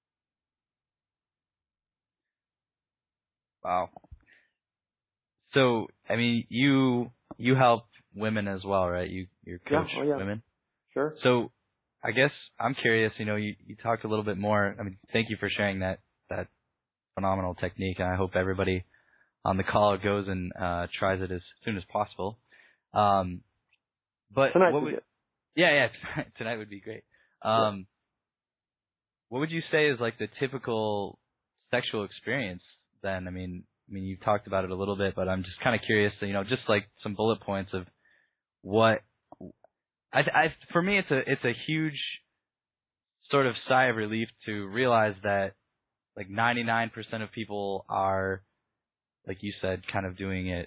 A: Wow. So, I mean, you you help women as well, right? You you coach
B: Yeah. Oh, yeah.
A: women.
B: Sure.
A: So, I guess I'm curious. You know, you you talked a little bit more. I mean, thank you for sharing that that phenomenal technique, and I hope everybody on the call goes and uh, tries it as soon as possible. Um, but
B: Tonight
A: what
B: we
A: would,
B: did.
A: yeah, yeah, tonight would be great. Um,
B: Yeah.
A: What would you say is like the typical sexual experience then? I mean, I mean, you talked about it a little bit, but I'm just kind of curious, you know, just like some bullet points of what I, I, for me, it's a, it's a huge sort of sigh of relief to realize that like ninety-nine percent of people are, like you said, kind of doing it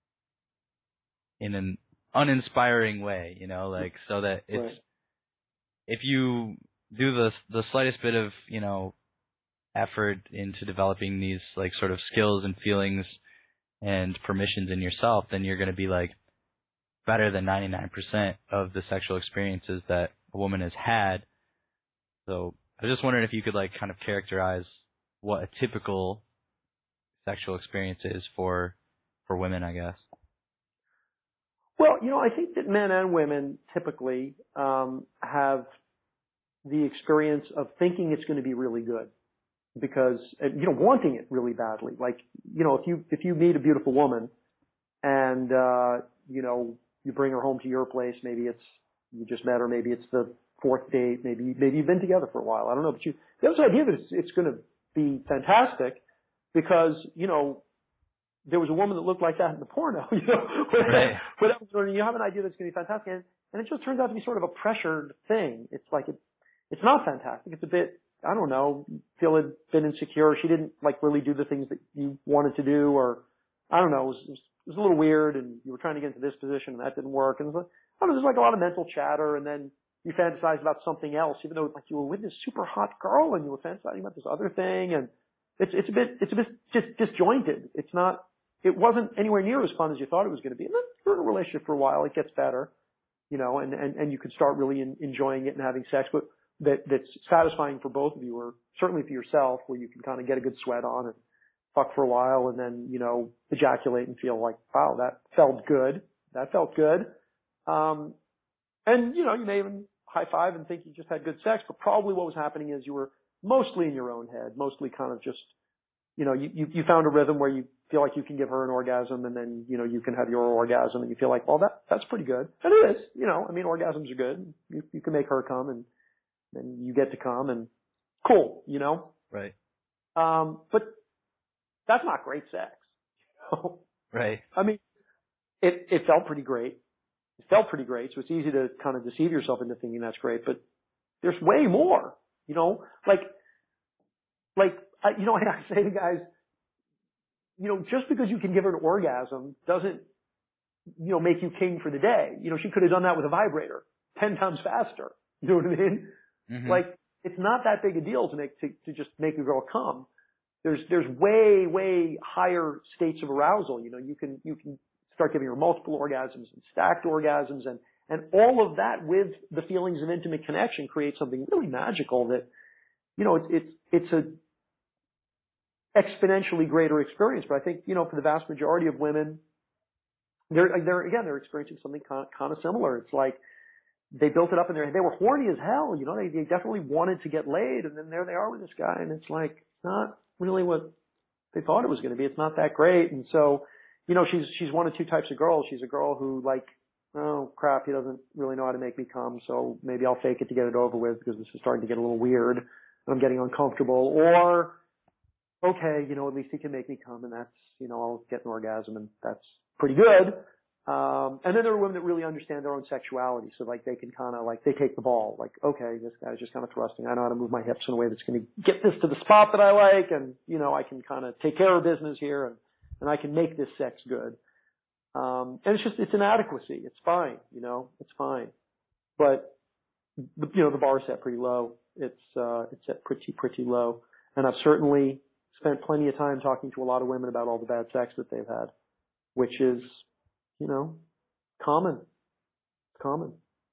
A: in an uninspiring way, you know, like so that it's,
B: Right.
A: if you do the the slightest bit of, you know, effort into developing these like sort of skills and feelings and permissions in yourself, then you're going to be like better than ninety-nine percent of the sexual experiences that a woman has had. So I was just wondering if you could like kind of characterize what a typical sexual experience is for for women, I guess.
B: Well, you know, I think that men and women typically um, have the experience of thinking it's going to be really good because, you know, wanting it really badly. Like, you know, if you if you meet a beautiful woman and uh, you know, you bring her home to your place, maybe it's you just met her, maybe it's the fourth date, maybe maybe you've been together for a while. I don't know, but you you have this idea that it's, it's going to be fantastic because, you know, there was a woman that looked like that in the porno, you know,
A: right.
B: but you have an idea that's going to be fantastic. And, and it just turns out to be sort of a pressured thing. It's like, it, it's not fantastic. It's a bit, I don't know, feel had been insecure. She didn't like really do the things that you wanted to do, or I don't know, it was, it was, it was a little weird, and you were trying to get into this position and that didn't work. And it was, I don't know, there's like a lot of mental chatter, and then you fantasize about something else, even though like you were with this super hot girl and you were fantasizing about this other thing. And it's, it's a bit, it's a bit just disjointed. It's not, it wasn't anywhere near as fun as you thought it was going to be. And then you're in a relationship for a while, it gets better, you know, and, and, and you can start really in, enjoying it and having sex, but that, that's satisfying for both of you, or certainly for yourself, where you can kind of get a good sweat on and fuck for a while and then, you know, ejaculate and feel like, wow, that felt good. That felt good. Um, and, you know, you may even high five and think you just had good sex, but probably what was happening is you were mostly in your own head, mostly kind of just, you know, you, you, you found a rhythm where you feel like you can give her an orgasm, and then, you know, you can have your orgasm, and you feel like, well, that, that's pretty good. And it is, you know, I mean, orgasms are good. You, you can make her come, and then you get to come, and cool, you know?
A: Right.
B: Um, but that's not great sex. You know?
A: Right.
B: I mean, it, it felt pretty great. It felt pretty great, so it's easy to kind of deceive yourself into thinking that's great, but there's way more, you know? Like, like, I, you know, I say to guys, you know, just because you can give her an orgasm doesn't, you know, make you king for the day. You know, she could have done that with a vibrator ten times faster. You know what I mean? Mm-hmm. Like, it's not that big a deal to make, to, to just make a girl come. There's, there's way, way higher states of arousal. You know, you can, you can start giving her multiple orgasms and stacked orgasms, and, and all of that with the feelings of intimate connection creates something really magical that, you know, it's, it's, it's a exponentially greater experience. But I think, you know, for the vast majority of women, they're, they're, again, they're experiencing something kind of, kind of similar. It's like they built it up in their head. They were horny as hell. You know, they, they definitely wanted to get laid. And then there they are with this guy. And it's like, not really what they thought it was going to be. It's not that great. And so, you know, she's, she's one of two types of girls. She's a girl who like, oh crap, he doesn't really know how to make me come. So maybe I'll fake it to get it over with because this is starting to get a little weird. I'm getting uncomfortable. Or, okay, you know, at least he can make me come, and that's, you know, I'll get an orgasm, and that's pretty good. Um, and then there are women that really understand their own sexuality, so like they can kind of like, they take the ball, like, okay, this guy's just kind of thrusting. I know how to move my hips in a way that's going to get this to the spot that I like, and, you know, I can kind of take care of business here, and, and I can make this sex good. Um, and it's just, it's inadequacy. It's fine, you know, it's fine. But, the, you know, the bar is set pretty low. It's, uh, it's set pretty, pretty low. And I've certainly spent plenty of time talking to a lot of women about all the bad sex that they've had, which is, you know, common. Common.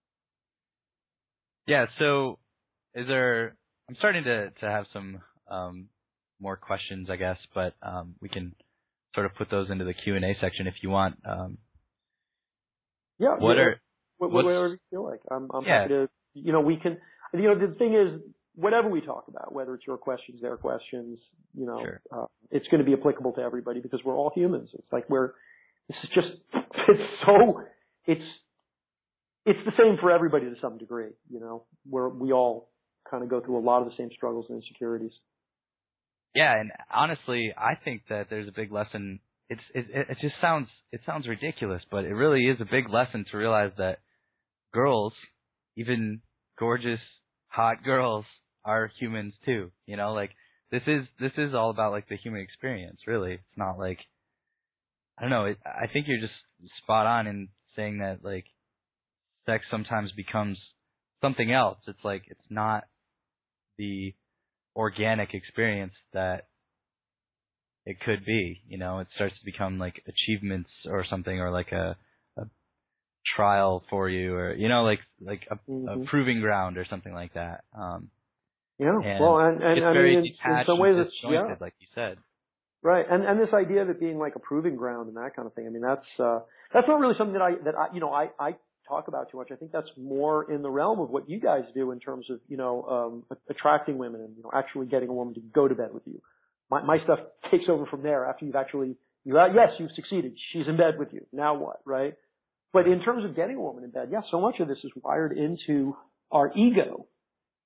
A: Yeah. So is there, I'm starting to, to have some, um, more questions, I guess, but, um, we can sort of put those into the Q and A section if you want. Um,
B: yeah.
A: What
B: yeah,
A: are,
B: whatever you feel like. I'm, I'm
A: yeah.
B: happy to, you know, we can, you know, the thing is, whatever we talk about, whether it's your questions, their questions, you know,
A: sure.
B: uh, it's going to be applicable to everybody because we're all humans. It's like we're, this is just, it's so, it's, it's the same for everybody to some degree, you know, where we all kind of go through a lot of the same struggles and insecurities.
A: Yeah. And honestly, I think that there's a big lesson. It's, it, it just sounds, it sounds ridiculous, but it really is a big lesson to realize that girls, even gorgeous, hot girls, are humans too, you know, like this is, this is all about like the human experience, really. It's not like, I don't know, it, I think you're just spot on in saying that like sex sometimes becomes something else. It's like, it's not the organic experience that it could be, you know, it starts to become like achievements or something, or like a, a trial for you, or, you know, like, like a, mm-hmm. a proving ground or something like that. Um,
B: Yeah,
A: and
B: well, and, and
A: it's
B: I
A: very
B: mean, in, in some ways, it's, yeah.
A: like you said.
B: Right, and and this idea of it being like a proving ground and that kind of thing. I mean, that's uh, that's not really something that I that I you know I I talk about too much. I think that's more in the realm of what you guys do in terms of you know um, attracting women and you know actually getting a woman to go to bed with you. My my stuff takes over from there after you've actually you uh, yes you've succeeded. She's in bed with you. Now what, right? But in terms of getting a woman in bed, yeah, so much of this is wired into our ego.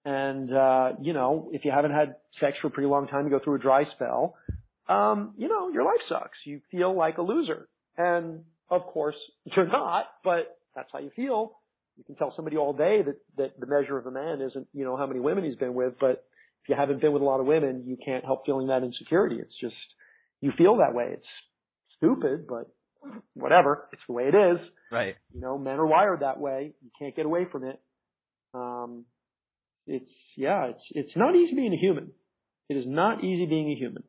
B: And, uh, you know, if you haven't had sex for a pretty long time, you go through a dry spell, um, you know, your life sucks. You feel like a loser. And of course, you're not, but that's how you feel. You can tell somebody all day that, that the measure of a man isn't, you know, how many women he's been with, but if you haven't been with a lot of women, you can't help feeling that insecurity. It's just, you feel that way. It's stupid, but whatever. It's the way it is.
A: Right.
B: You know, men are wired that way. You can't get away from it. Um, it's, yeah, it's, it's not easy being a human. It is not easy being a human.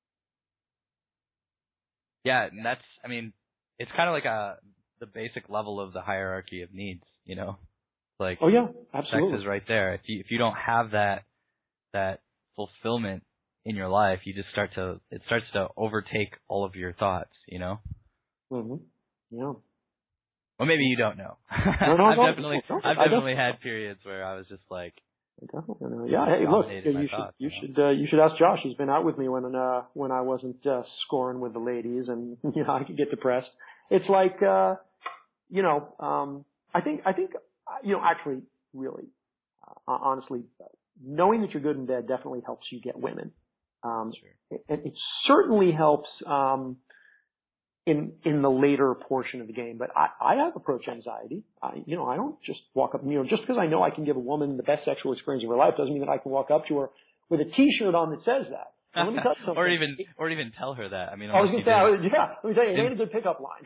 A: Yeah, and that's, I mean, it's kind of like a, the basic level of the hierarchy of needs, you know? Like,
B: oh yeah, absolutely.
A: sex is right there. If you, if you don't have that, that fulfillment in your life, you just start to, it starts to overtake all of your thoughts, you know?
B: Mm-hmm. Yeah.
A: Well, maybe you don't know.
B: No, no,
A: I've
B: no,
A: definitely,
B: no,
A: I've
B: I
A: definitely
B: don't.
A: had periods where I was just like,
B: I definitely know. Yeah. Hey, look,
A: dominated by
B: you should,
A: thoughts,
B: you
A: you know?
B: should, uh, you should ask Josh. He's been out with me when, uh, when I wasn't, uh, scoring with the ladies and, you know, I could get depressed. It's like, uh, you know, um, I think, I think, uh, you know, actually, really, uh, honestly, knowing that you're good in bed definitely helps you get women. Um,
A: Sure.
B: it, it certainly helps, um, in, in the later portion of the game. But I, I have approach anxiety. I, you know, I don't just walk up, you know, just because I know I can give a woman the best sexual experience of her life doesn't mean that I can walk up to her with a t-shirt on that says that. Now, let me tell you something.
A: or even, or even tell her that. I mean,
B: I was going to say, I was, yeah, let me tell you, it
A: In-
B: ain't a good pickup line.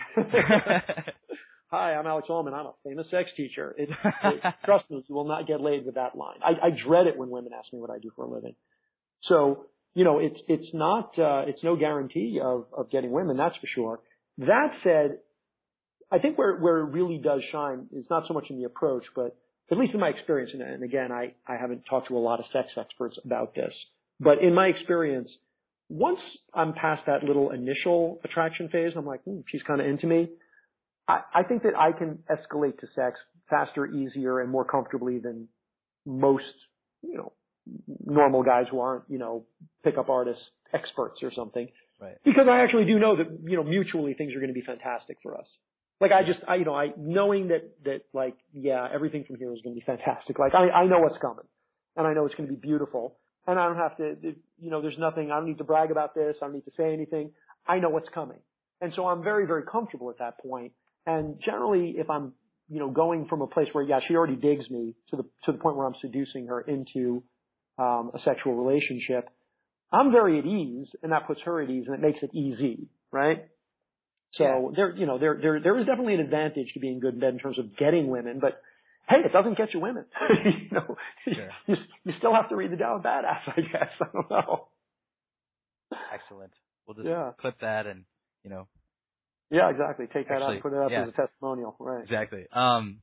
B: Hi, I'm Alex Ullman. I'm a famous sex teacher. It, it, trust me, you will not get laid with that line. I, I dread it when women ask me what I do for a living. So, you know, it's, it's not, uh, it's no guarantee of, of getting women, that's for sure. That said, I think where, where it really does shine is not so much in the approach, but at least in my experience, and, and again, I, I haven't talked to a lot of sex experts about this, but in my experience, once I'm past that little initial attraction phase, I'm like, hmm, she's kind of into me. I, I think that I can escalate to sex faster, easier, and more comfortably than most, you know, normal guys who aren't, you know, pickup artist experts or something.
A: Right.
B: Because I actually do know that, you know, mutually things are going to be fantastic for us. Like I just, I, you know, I, knowing that, that like, yeah, everything from here is going to be fantastic. Like I, I know what's coming and I know it's going to be beautiful and I don't have to, you know, there's nothing, I don't need to brag about this. I don't need to say anything. I know what's coming. And so I'm very, very comfortable at that point. And generally if I'm, you know, going from a place where, yeah, she already digs me to the, to the point where I'm seducing her into, um, a sexual relationship, I'm very at ease, and that puts her at ease, and it makes it easy, right? So
A: Yeah.
B: there, you know, there, there, there is definitely an advantage to being good in bed in terms of getting women, but hey, it doesn't get you women. you know,
A: Sure.
B: you, you still have to read the Down Badass, I guess. I don't know.
A: Excellent. We'll just
B: Yeah.
A: clip that and, you know.
B: Yeah, exactly. Take that
A: Actually,
B: out and put it out
A: yeah.
B: as a testimonial, right?
A: Exactly. Um,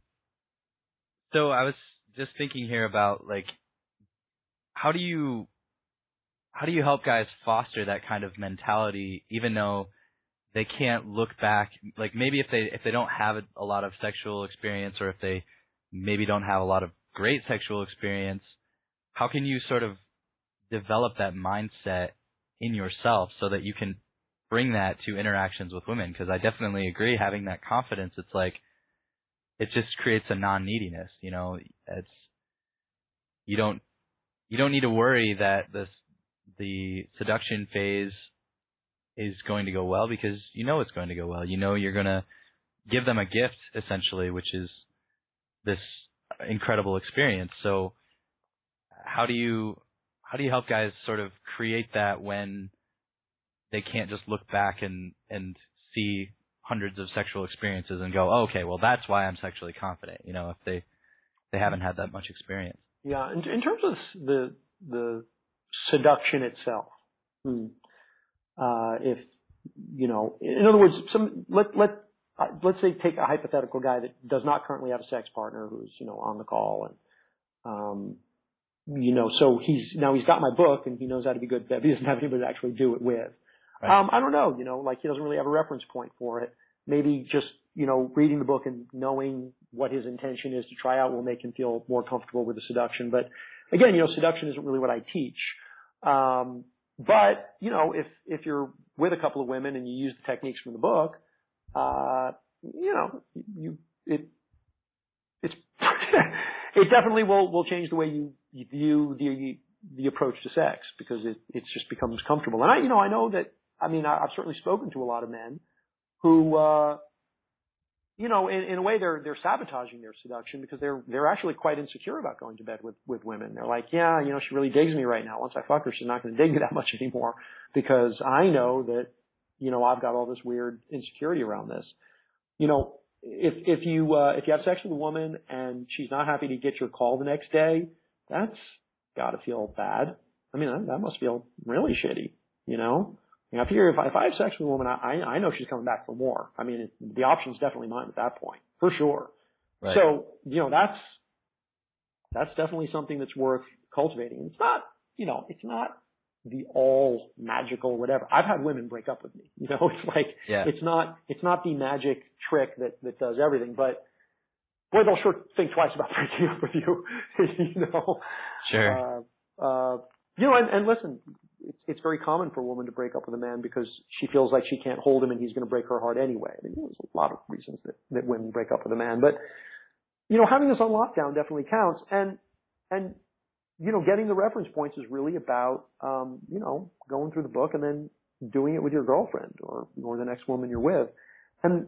A: so I was just thinking here about like, how do you, how do you help guys foster that kind of mentality, even though they can't look back? Like maybe if they if they don't have a, a lot of sexual experience, or if they maybe don't have a lot of great sexual experience, how can you sort of develop that mindset in yourself so that you can bring that to interactions with women? Because I definitely agree, having that confidence, it's like it just creates a non-neediness. You know, it's you don't you don't need to worry that this the seduction phase is going to go well, because you know it's going to go well. You know you're going to give them a gift, essentially, which is this incredible experience. So how do you how do you help guys sort of create that when they can't just look back and, and see hundreds of sexual experiences and go, oh, okay, well, that's why I'm sexually confident, you know, if they they haven't had that much experience?
B: Yeah, in, in terms of the the seduction itself, hmm, uh, if you know, in other words, some let let uh, let's say take a hypothetical guy that does not currently have a sex partner who's you know on the call, and um, you know, so he's now he's got my book and he knows how to be good at that, but he doesn't have anybody to actually do it with.
A: Right.
B: Um, I don't know, you know, like he doesn't really have a reference point for it. Maybe just you know reading the book and knowing what his intention is to try out will make him feel more comfortable with the seduction. But again, you know, seduction isn't really what I teach. Um, but you know, if if you're with a couple of women and you use the techniques from the book, uh, you know, you it it's it definitely will will change the way you, you view the the approach to sex because it it just becomes comfortable. And I you know I know that I mean I, I've certainly spoken to a lot of men who uh, you know in, in a way they're they're sabotaging their seduction because they're they're actually quite insecure about going to bed with with women. They're like, yeah, you know, she really digs me right now. Once I fuck her, she's not going to dig me that much anymore because I know that you know I've got all this weird insecurity around this. You know. If if you uh, if you have sex with a woman and she's not happy to get your call the next day, that's got to feel bad. I mean, that, that must feel really shitty, you know. You know, if you if I, if I have sex with a woman, I I know she's coming back for more. I mean, it, the option's definitely mine at that point, for sure.
A: Right.
B: So you know, that's that's definitely something that's worth cultivating. It's not, you know, it's not the all magical whatever. I've had women break up with me. You know, it's like
A: yeah.
B: it's not it's not the magic trick that that does everything. But boy, they'll sure think twice about breaking up with you. you know.
A: Sure.
B: Uh, uh, you know, and, and listen, it's it's very common for a woman to break up with a man because she feels like she can't hold him and he's going to break her heart anyway. I mean, there's a lot of reasons that that women break up with a man, but you know, having this on lockdown definitely counts. And and you know, getting the reference points is really about, um, you know, going through the book and then doing it with your girlfriend or, or the next woman you're with. And,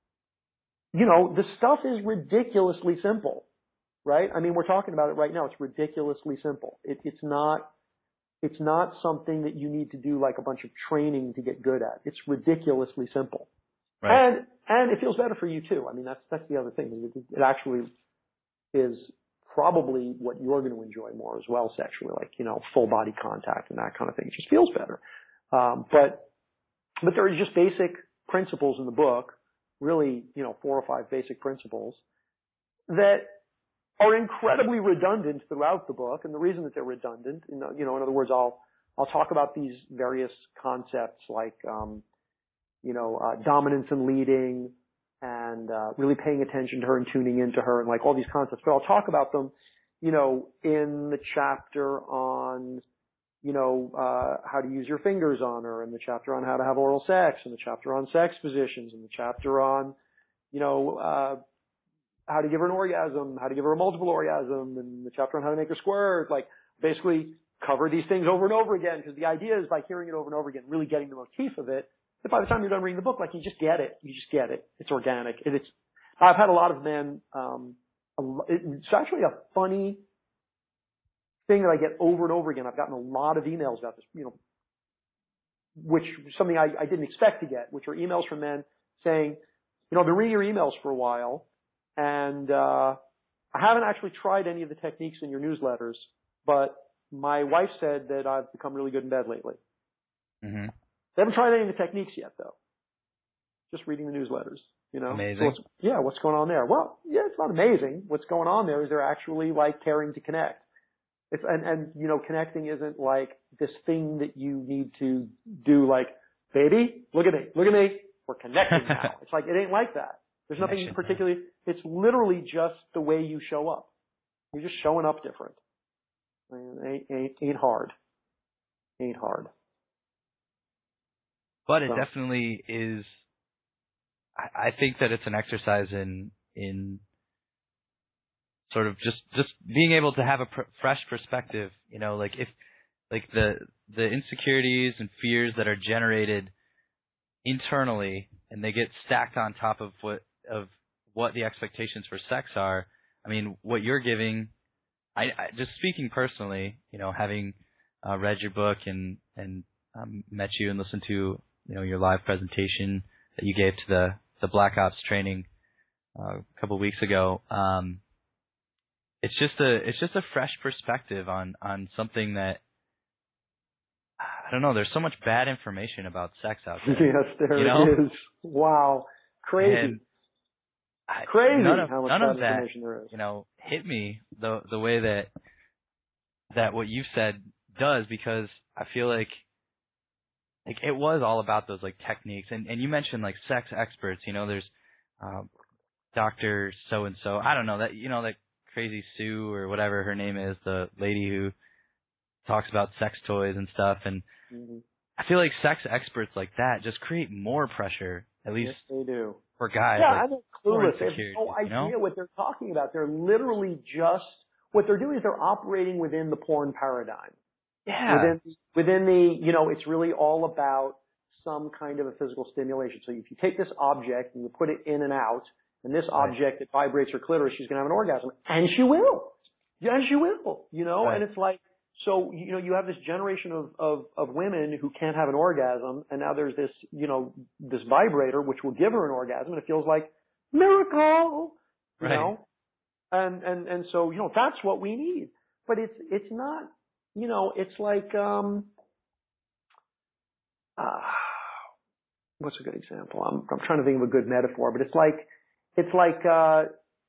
B: you know, the stuff is ridiculously simple, right? I mean, we're talking about it right now. It's ridiculously simple. It, it's not, it's not something that you need to do like a bunch of training to get good at. It's ridiculously simple.
A: Right.
B: And, and it feels better for you too. I mean, that's, that's the other thing. It, it actually is probably what you're going to enjoy more as well sexually, like, you know, full body contact and that kind of thing. It just feels better. Um, but, but there are just basic principles in the book, really, you know, four or five basic principles that are incredibly redundant throughout the book. And the reason that they're redundant, you know, you know in other words, I'll, I'll talk about these various concepts like, um, you know, uh, dominance and leading, and uh, really paying attention to her and tuning into her and like all these concepts. But I'll talk about them, you know, in the chapter on, you know, uh, how to use your fingers on her, and the chapter on how to have oral sex, and the chapter on sex positions, and the chapter on, you know, uh, how to give her an orgasm, how to give her a multiple orgasm, and the chapter on how to make her squirt. Like basically cover these things over and over again, because the idea is by hearing it over and over again, really getting the motif of it, that by the time you're done reading the book, like you just get it. You just get it. It's organic. And it's, I've had a lot of men, um, a, it's actually a funny thing that I get over and over again. I've gotten a lot of emails about this, you know, which something I, I didn't expect to get, which are emails from men saying, you know, I've been reading your emails for a while, and, uh, I haven't actually tried any of the techniques in your newsletters, but my wife said that I've become really good in bed lately.
A: Mm-hmm.
B: They haven't tried any of the techniques yet, though. Just reading the newsletters, you know.
A: Amazing.
B: So what's, yeah, what's going on there? Well, yeah, it's not amazing. What's going on there is they're actually like caring to connect. It's and and you know, connecting isn't like this thing that you need to do. Like, baby, look at me, look at me. We're connecting now. It's like it ain't like that. There's nothing
A: Connection,
B: particularly. It's literally just the way you show up. You're just showing up different. I mean, ain't ain't ain't hard. Ain't hard.
A: But it
B: So.
A: definitely is. I, I think that it's an exercise in in sort of just just being able to have a pr- fresh perspective. You know, like if like the the insecurities and fears that are generated internally, and they get stacked on top of what of what the expectations for sex are. I mean, what you're giving. I, I just speaking personally, you know, having uh, read your book and and um, met you and listened to you know your live presentation that you gave to the the Black Ops training uh, a couple of weeks ago. Um, it's just a it's just a fresh perspective on on something that I don't know. There's so much bad information about sex out there.
B: Yes, there
A: you know?
B: it is. Wow, crazy,
A: and I,
B: crazy
A: none of,
B: how much
A: none
B: bad
A: of that,
B: information there is.
A: you know, hit me the the way that that what you've said does, because I feel like like it was all about those like techniques, and and you mentioned like sex experts. You know, there's um, Doctor So and So. I don't know that you know that crazy Sue or whatever her name is, the lady who talks about sex toys and stuff. And
B: Mm-hmm.
A: I feel like sex experts like that just create more pressure At least
B: yes, they do.
A: for guys.
B: Yeah,
A: like,
B: I'm clueless. They have no
A: you know?
B: idea what they're talking about. They're literally just, what they're doing is they're operating within the porn paradigm.
A: Yeah.
B: Within, within the, you know, it's really all about some kind of a physical stimulation. So if you take this object and you put it in and out, and this
A: right.
B: object that vibrates her clitoris, she's going to have an orgasm. And she will. Yeah, she will. You know,
A: right.
B: and it's like, so, you know, you have this generation of, of, of women who can't have an orgasm, and now there's this, you know, this vibrator which will give her an orgasm, and it feels like miracle, you
A: right.
B: know? And, and, and so, you know, that's what we need. But it's, it's not, you know, it's like, um, uh, what's a good example? I'm, I'm trying to think of a good metaphor, but it's like, it's like, uh,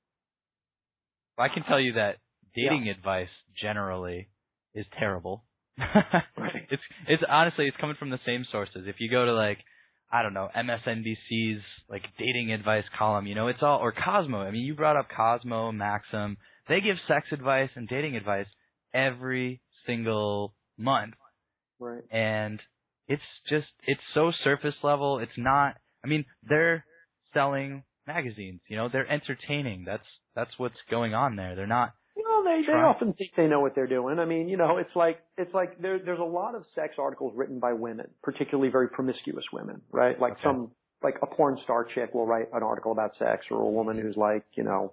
A: I can tell you that dating
B: yeah.
A: advice generally is terrible.
B: right.
A: It's, it's honestly, it's coming from the same sources. If you go to like, I don't know, M S N B C's like dating advice column, you know, it's all, or Cosmo. I mean, you brought up Cosmo, Maxim. They give sex advice and dating advice every single month.
B: Right.
A: And it's just, it's so surface level. It's not, I mean, they're selling magazines, you know, they're entertaining. That's, that's what's going on there. They're not.
B: Well, they, they often think they know what they're doing. I mean, you know, it's like, it's like there, there's a lot of sex articles written by women, particularly very promiscuous women, right? Like okay. some, like a porn star chick will write an article about sex, or a woman who's like, you know,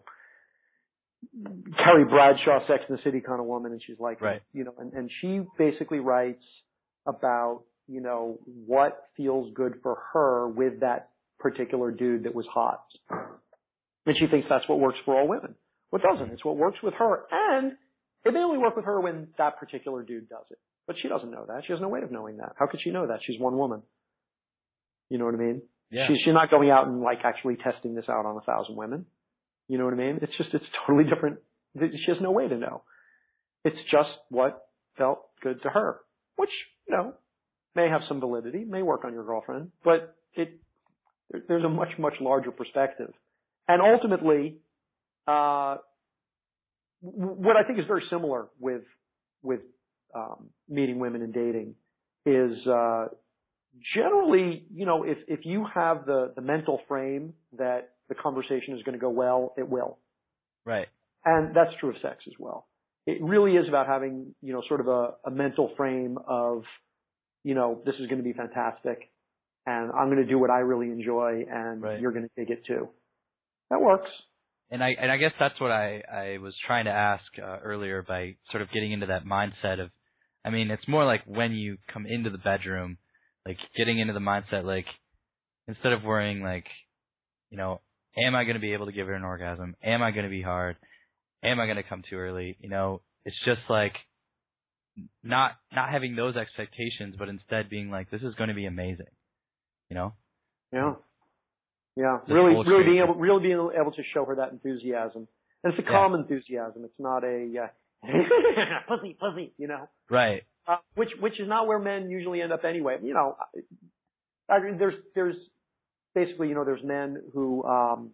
B: Carrie Bradshaw, Sex and the City kind of woman, and she's like,
A: right.
B: you know, and, and she basically writes about, you know, what feels good for her with that particular dude that was hot. And she thinks that's what works for all women. Well, it doesn't. It's what works with her. And it may only work with her when that particular dude does it. But she doesn't know that. She has no way of knowing that. How could she know that? She's one woman. You know what I mean?
A: Yeah.
B: She's, she's not going out and like actually testing this out on a thousand women. You know what I mean? It's just, it's totally different. She has no way to know. It's just what felt good to her, which, you know, may have some validity, may work on your girlfriend, but it, there's a much, much larger perspective. And ultimately, uh, what I think is very similar with, with, um, meeting women and dating is, uh, generally, you know, if, if you have the, the mental frame that the conversation is going to go well, it will.
A: Right.
B: And that's true of sex as well. It really is about having, you know, sort of a, a mental frame of, you know, this is going to be fantastic and I'm going to do what I really enjoy and right. you're going to dig it too. That works.
A: And I, and I guess that's what I, I was trying to ask uh, earlier by sort of getting into that mindset of, I mean, it's more like when you come into the bedroom, like getting into the mindset, like instead of worrying like, you know, am I going to be able to give her an orgasm? Am I going to be hard? Am I going to come too early? You know, it's just like not, not having those expectations, but instead being like, this is going to be amazing. You know?
B: Yeah. Yeah.
A: This
B: really, really being able, really being able to show her that enthusiasm. And it's a calm yeah. enthusiasm. It's not a, uh, pussy, pussy, you know?
A: Right.
B: Uh, which, which is not where men usually end up anyway. You know, I mean, there's, there's basically, you know, there's men who, um,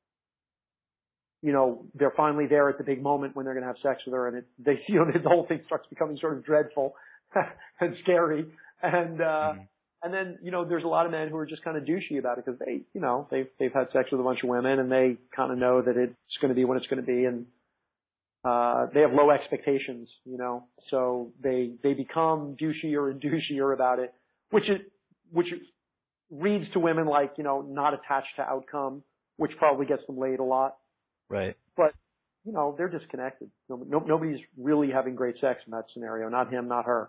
B: you know, they're finally there at the big moment when they're going to have sex with her and it, they, you know, the whole thing starts becoming sort of dreadful and scary. And, uh, mm-hmm. and then, you know, there's a lot of men who are just kind of douchey about it because they, you know, they've, they've had sex with a bunch of women and they kind of know that it's going to be when it's going to be. And, uh, they have low expectations, you know, so they, they become douchier and douchier about it, which is, which reads to women like, you know, not attached to outcome, which probably gets them laid a lot.
A: Right.
B: But, you know, they're disconnected. No, no, nobody's really having great sex in that scenario. Not him, not her.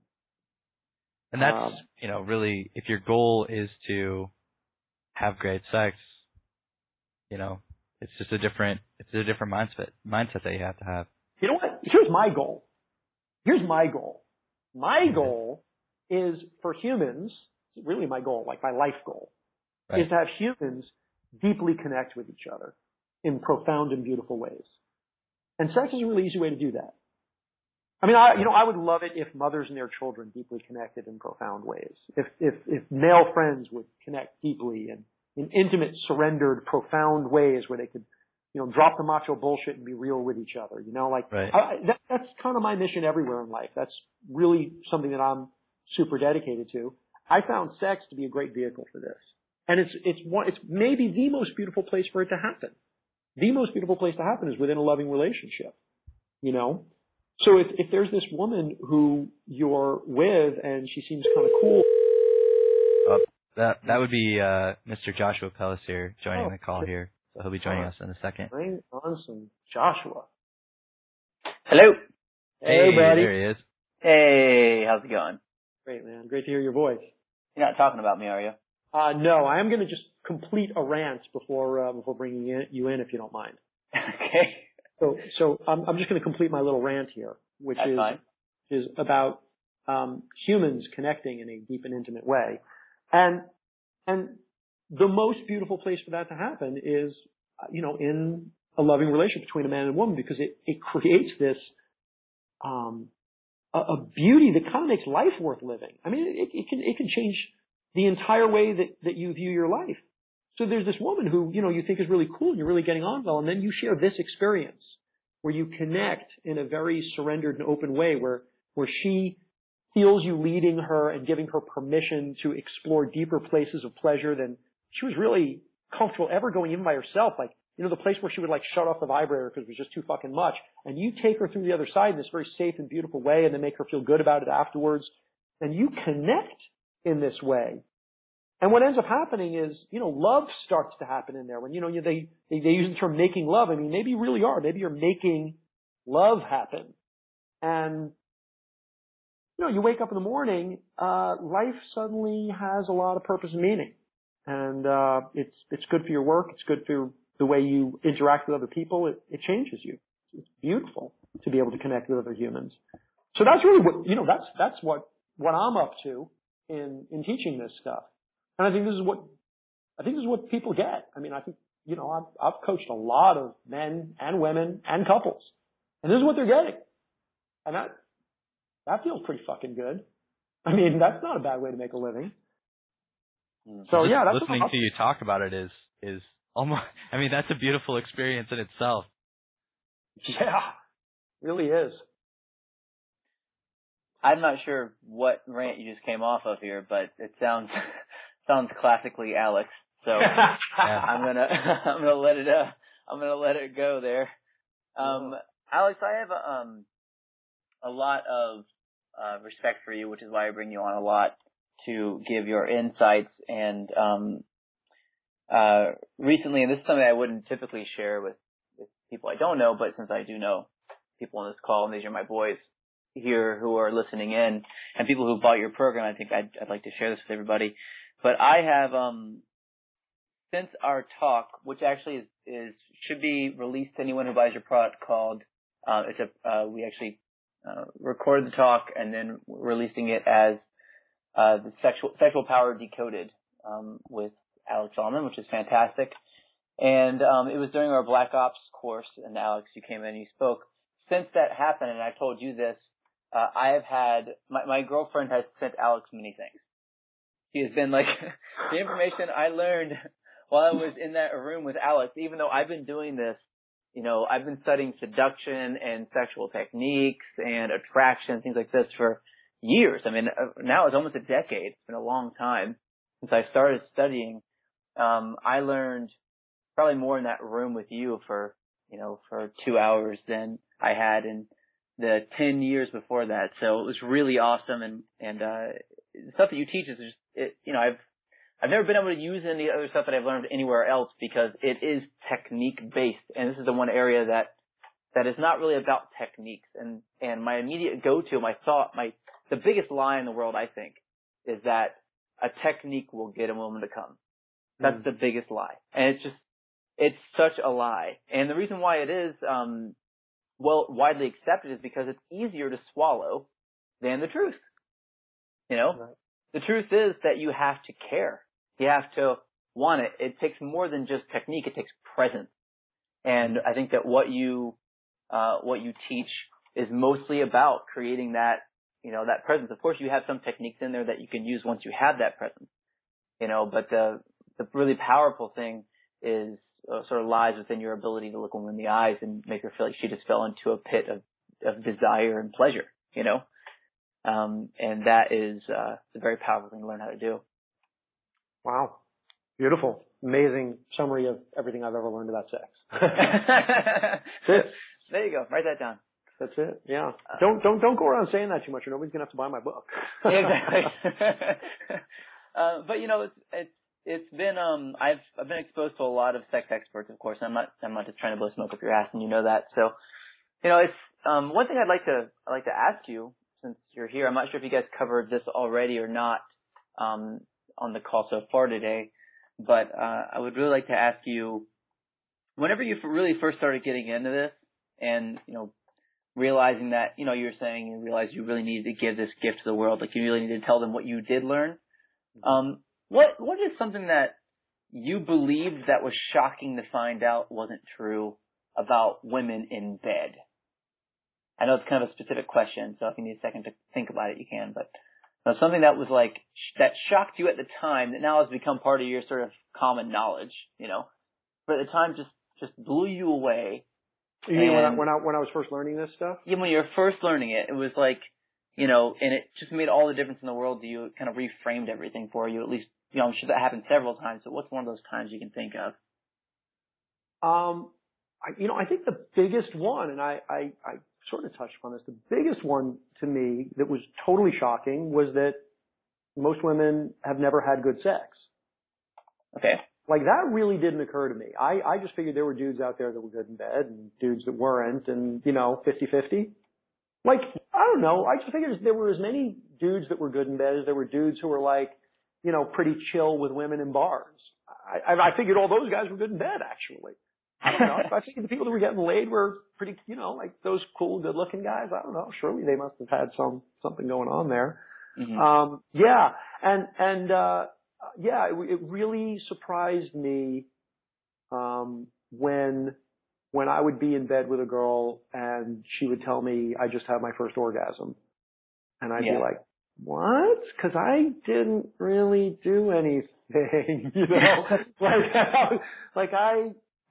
A: And that's,
B: um,
A: you know, really, if your goal is to have great sex, you know, it's just a different, it's a different mindset, mindset that you have to have.
B: You know what? Here's my goal. Here's my goal. My mm-hmm. goal is for humans, really my goal, like my life goal, right. is to have humans deeply connect with each other in profound and beautiful ways. And sex is a really easy way to do that. I mean, I, you know, I would love it if mothers and their children deeply connected in profound ways. If, if, if male friends would connect deeply and in intimate, surrendered, profound ways where they could, you know, drop the macho bullshit and be real with each other. You know, like,
A: right.
B: I, that, that's kind of my mission everywhere in life. That's really something that I'm super dedicated to. I found sex to be a great vehicle for this. And it's, it's one, it's maybe the most beautiful place for it to happen. The most beautiful place to happen is within a loving relationship, you know? So if, if there's this woman who you're with and she seems kind of cool.
A: Oh, that, that would be, uh, Mister Joshua Pellissier joining
B: oh,
A: the call here. So he'll be joining
B: right.
A: us in a second.
B: Bring on some Joshua.
C: Hello.
B: Hey,
A: hey
B: buddy.
A: There he is.
C: Hey, how's it going?
B: Great, man. Great to hear your voice.
C: You're not talking about me, are you?
B: Uh, no, I am going to just complete a rant before, uh, before bringing in, you in, if you don't mind.
C: Okay.
B: So, so I'm, I'm just going to complete my little rant here, which
C: That's
B: is,
C: fine.
B: is about, um, humans connecting in a deep and intimate way. And, and the most beautiful place for that to happen is, you know, in a loving relationship between a man and a woman, because it, it creates this, um, a, a beauty that kind of makes life worth living. I mean, it, it can, it can change the entire way that, that you view your life. So there's this woman who, you know, you think is really cool and you're really getting on well, and then you share this experience where you connect in a very surrendered and open way where, where she feels you leading her and giving her permission to explore deeper places of pleasure than she was really comfortable ever going even by herself. Like, you know, the place where she would like shut off the vibrator because it was just too fucking much. And you take her through the other side in this very safe and beautiful way and then make her feel good about it afterwards. And you connect in this way. And what ends up happening is, you know, love starts to happen in there. When, you know, they, they, they use the term making love. I mean, maybe you really are. Maybe you're making love happen. And, you know, you wake up in the morning, uh, life suddenly has a lot of purpose and meaning. And, uh, it's, it's good for your work. It's good for the way you interact with other people. It, it changes you. It's beautiful to be able to connect with other humans. So that's really what, you know, that's, that's what, what I'm up to in, in teaching this stuff. And I think this is what, I think this is what people get. I mean, I think, you know, I've, I've coached a lot of men and women and couples, and this is what they're getting. And that, that feels pretty fucking good. I mean, that's not a bad way to make a living. So
A: Just
B: yeah, that's
A: listening to you talk about it is, is almost, I mean, that's a beautiful experience in itself.
B: Yeah, really is.
C: I'm not sure what rant you just came off of here, but it sounds sounds classically Alex. So I'm gonna I'm gonna let it uh, I'm gonna let it go there. Um, Alex, I have a, um a lot of uh, respect for you, which is why I bring you on a lot to give your insights. And um, uh, recently, and this is something I wouldn't typically share with, with people I don't know, but since I do know people on this call, and these are my boys here who are listening in, and people who bought your program, I think I'd, I'd like to share this with everybody. But I have, um, since our talk, which actually is, is should be released to anyone who buys your product, called, uh, it's a, uh, we actually uh, recorded the talk and then releasing it as uh, the sexual sexual power decoded um, with Alex Allman, which is fantastic. And um, it was during our Black Ops course, and Alex, you came in and you spoke. Since that happened, and I told you this, uh, I have had, my, my girlfriend has sent Alex many things. She has been like, the information I learned while I was in that room with Alex, even though I've been doing this, you know, I've been studying seduction and sexual techniques and attraction, things like this for years. I mean, now it's almost a decade. It's been a long time since I started studying. Um, I learned probably more in that room with you for, you know, for two hours than I had in the ten years before that. So it was really awesome. And, and, uh, the stuff that you teach is just, it, you know, I've, I've never been able to use any other stuff that I've learned anywhere else because it is technique based. And this is the one area that, that is not really about techniques. And, and my immediate go-to, my thought, my, the biggest lie in the world, I think, is that a technique will get a woman to come. That's mm. the biggest lie. And it's just, it's such a lie. And the reason why it is, um, well, widely accepted is because it's easier to swallow than the truth. You know, right. The truth is that you have to care. You have to want it. It takes more than just technique. It takes presence. And I think that what you, uh, what you teach is mostly about creating that, you know, that presence. Of course, you have some techniques in there that you can use once you have that presence, you know, but the, the really powerful thing is uh, sort of lies within your ability to look a woman in the eyes and make her feel like she just fell into a pit of, of desire and pleasure, you know? Um, and that is, uh, a very powerful thing to learn how to do.
B: Wow. Beautiful. Amazing summary of everything I've ever learned about sex. That's it.
C: There you go. Write that down.
B: That's it. Yeah. Uh, don't don't don't go around saying that too much, or nobody's gonna have to buy my book.
C: Exactly. uh, but you know, it's it's it's been um I've I've been exposed to a lot of sex experts, of course. I'm not I'm not just trying to blow smoke up your ass, and you know that. So, you know, it's um one thing I'd like to I'd like to ask you since you're here. I'm not sure if you guys covered this already or not um on the call so far today, but uh, I would really like to ask you, whenever you really first started getting into this, and you know, realizing that, you know, you were saying you realized you really needed to give this gift to the world, like you really needed to tell them what you did learn. Um, what what is something that you believed that was shocking to find out wasn't true about women in bed? I know it's kind of a specific question, so if you need a second to think about it, you can. But you know, something that was like that shocked you at the time that now has become part of your sort of common knowledge, you know, but at the time just just blew you away.
B: You mean when I, when I when I was first learning this stuff?
C: Yeah, when you were first learning it, it was like, you know, and it just made all the difference in the world to you. It kind of reframed everything for you. At least, you know, I'm sure that happened several times. So what's one of those times you can think of?
B: Um, I, you know, I think the biggest one, and I, I, I sort of touched upon this, the biggest one to me that was totally shocking was that most women have never had good sex.
C: Okay.
B: Like, that really didn't occur to me. I, I just figured there were dudes out there that were good in bed and dudes that weren't, and, you know, fifty-fifty. Like, I don't know. I just figured there were as many dudes that were good in bed as there were dudes who were, like, you know, pretty chill with women in bars. I, I, I figured all those guys were good in bed, actually. I don't know. I figured the people that were getting laid were pretty, you know, like those cool, good-looking guys. I don't know. Surely they must have had some something going on there.
C: Mm-hmm.
B: Um, yeah. And, and, uh, yeah, it, it really surprised me, um, when, when I would be in bed with a girl and she would tell me I just had my first orgasm. And I'd
C: yeah.
B: be like, what? Cause I didn't really do anything, you know, like, like I,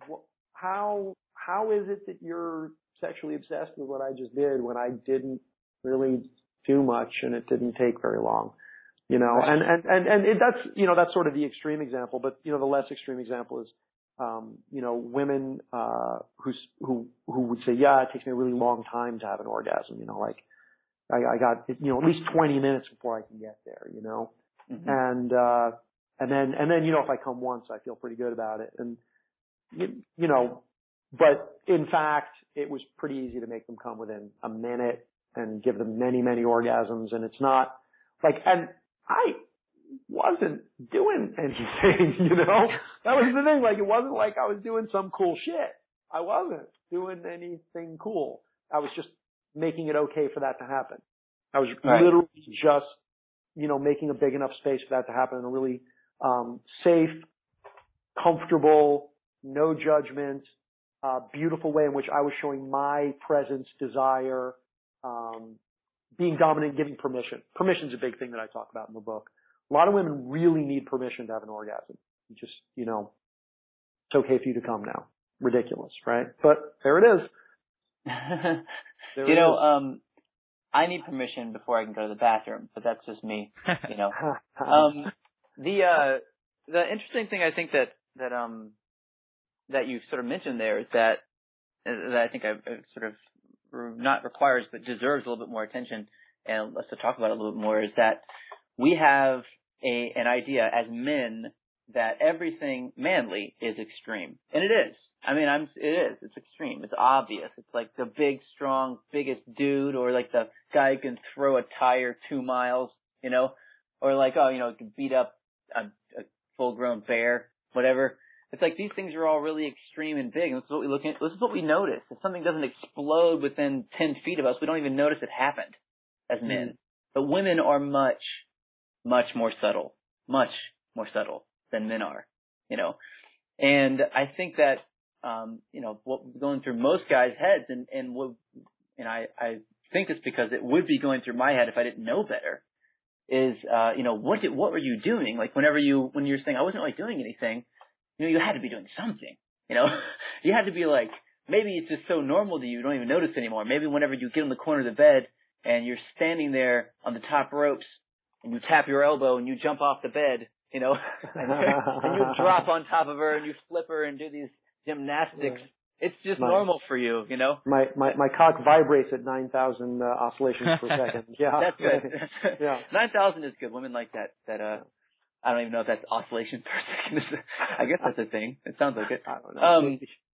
B: how, how is it that you're sexually obsessed with what I just did when I didn't really do much and it didn't take very long? You know,
C: right.
B: and, and, and, and it, that's, you know, that's sort of the extreme example, but, you know, the less extreme example is, um, you know, women, uh, who's, who, who would say, yeah, it takes me a really long time to have an orgasm, you know, like I, I got, you know, at least twenty minutes before I can get there, you know,
C: mm-hmm.
B: and, uh, and then, and then, you know, if I come once, I feel pretty good about it. And, you, you know, but in fact, it was pretty easy to make them come within a minute and give them many, many orgasms. And it's not like, and, I wasn't doing anything, you know? That was the thing. Like, it wasn't like I was doing some cool shit. I wasn't doing anything cool. I was just making it okay for that to happen. I was
C: right.
B: literally just, you know, making a big enough space for that to happen in a really um, safe, comfortable, no judgment, uh, beautiful way in which I was showing my presence, desire, um, being dominant, giving permission. Permission's a big thing that I talk about in the book. A lot of women really need permission to have an orgasm. You just, you know, it's okay for you to come now. Ridiculous, right? But there it is. There
C: you
B: it
C: know,
B: is.
C: um, I need permission before I can go to the bathroom, but that's just me, you know. um, the, uh, the interesting thing I think that, that, um, that you sort of mentioned there is that, that I think I've, I've sort of not requires, but deserves a little bit more attention, and let's talk about it a little bit more, is that we have a an idea as men that everything manly is extreme. And it is. I mean, I'm, it is. It's extreme. It's obvious. It's like the big, strong, biggest dude, or like the guy who can throw a tire two miles, you know, or like, oh, you know, can beat up a, a full-grown bear, whatever. It's like these things are all really extreme and big, and this is what we look at. This is what we notice. If something doesn't explode within ten feet of us, we don't even notice it happened as men. Mm. But women are much, much more subtle, much more subtle than men are, you know. And I think that, um, you know, what was going through most guys' heads, and and what, and I I think it's because it would be going through my head if I didn't know better, is uh, you know, what did what were you doing? Like whenever you when you're saying I wasn't really doing anything. You know, you had to be doing something, you know, you had to be like, maybe it's just so normal to you, you don't even notice anymore. Maybe whenever you get in the corner of the bed and you're standing there on the top ropes and you tap your elbow and you jump off the bed you know, and, and you drop on top of her and you flip her and do these gymnastics. Yeah. It's just my, normal for you, you know.
B: My my my cock vibrates at nine thousand uh, oscillations per second. Yeah,
C: that's good. Yeah, nine thousand is good. Women like that. That uh, I don't even know if that's oscillations per second. I guess that's a thing. It sounds like it.
B: I don't know.
C: Um,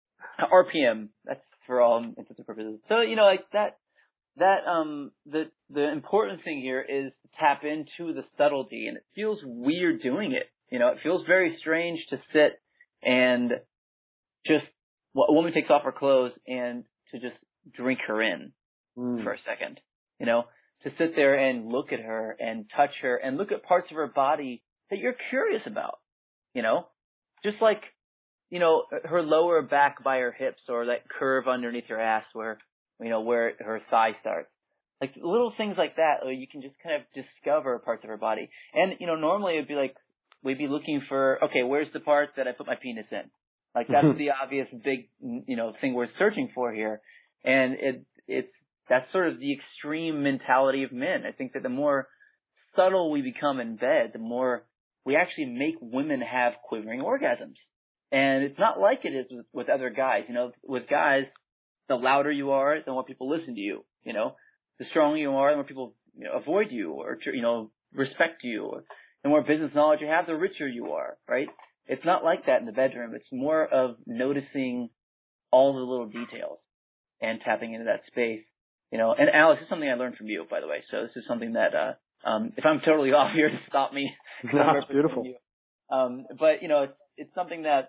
C: R P M. That's for all intents and purposes. So you know, like that. That um, the the important thing here is to tap into the subtlety, and it feels weird doing it. You know, it feels very strange to sit and just. Well, a woman takes off her clothes and to just drink her in mm. for a second, you know, to sit there and look at her and touch her and look at parts of her body that you're curious about, you know, just like, you know, her lower back by her hips or that curve underneath her ass where, you know, where her thigh starts. Like little things like that where you can just kind of discover parts of her body. And, you know, normally it'd be like, we'd be looking for, okay, where's the part that I put my penis in? Like that's the obvious big, you know, thing we're searching for here. And it, it's, that's sort of the extreme mentality of men. I think that the more subtle we become in bed, the more we actually make women have quivering orgasms. And it's not like it is with, with other guys. You know, with guys, the louder you are, the more people listen to you. You know, the stronger you are, the more people, you know, avoid you or, you know, respect you. Or the more business knowledge you have, the richer you are, right? It's not like that in the bedroom. It's more of noticing all the little details and tapping into that space, you know. And Alex, this is something I learned from you, by the way. So this is something that, uh, um, if I'm totally off here, to stop me.
B: No, it's beautiful.
C: You. Um, but you know, it's it's something that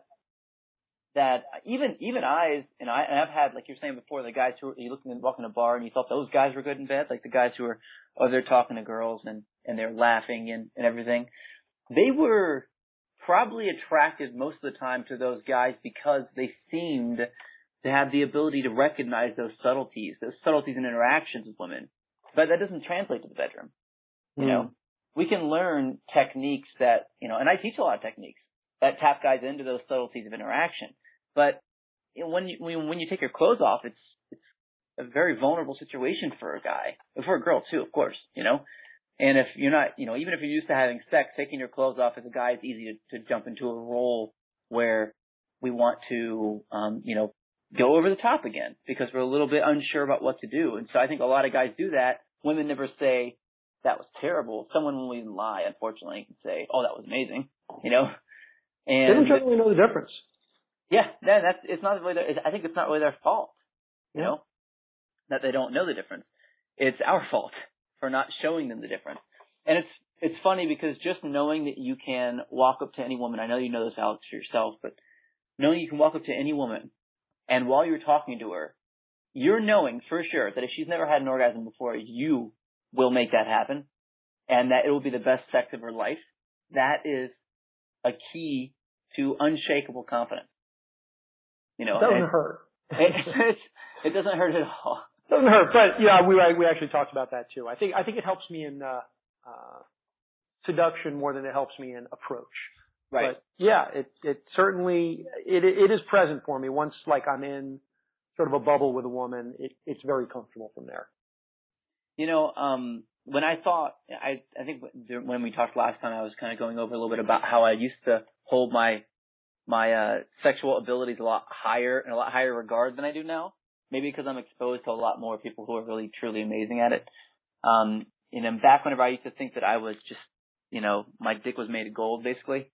C: that even even I and I and I've had, like you're saying before, the guys who were, you looked and walk in a bar and you thought those guys were good in bed, like the guys who are oh they're talking to girls and and they're laughing and and everything. They were probably attracted most of the time to those guys because they seemed to have the ability to recognize those subtleties, those subtleties in interactions with women. But that doesn't translate to the bedroom. You mm. know, we can learn techniques that, you know, and I teach a lot of techniques that tap guys into those subtleties of interaction. But you know, when you, when, when you take your clothes off, it's, it's a very vulnerable situation for a guy, for a girl too, of course, you know. And if you're not, you know, even if you're used to having sex, taking your clothes off as a guy, it's easy to, to jump into a role where we want to, um, you know, go over the top again because we're a little bit unsure about what to do. And so I think a lot of guys do that. Women never say, that was terrible. Someone will even lie, unfortunately, and say, oh, that was amazing, you know. And
B: they don't generally know the difference.
C: Yeah, that, that's, it's not really their, I think it's not really their fault, you yeah. know, that they don't know the difference. It's our fault for not showing them the difference. And it's it's funny because just knowing that you can walk up to any woman, I know you know this, Alex, for yourself, but knowing you can walk up to any woman and while you're talking to her, you're knowing for sure that if she's never had an orgasm before, you will make that happen and that it will be the best sex of her life. That is a key to unshakable confidence. You know,
B: it doesn't
C: and,
B: hurt.
C: it, it, it doesn't hurt at all.
B: Doesn't hurt, but yeah, we we actually talked about that too. I think I think it helps me in uh, uh, seduction more than it helps me in approach.
C: Right.
B: But yeah, it it certainly it it is present for me. Once like I'm in sort of a bubble with a woman, it it's very comfortable from there.
C: You know, um, when I thought I I think when we talked last time, I was kind of going over a little bit about how I used to hold my my uh, sexual abilities a lot higher in a lot higher regard than I do now. Maybe because I'm exposed to a lot more people who are really, truly amazing at it. Um, you know, back whenever I used to think that I was just, you know, my dick was made of gold, basically.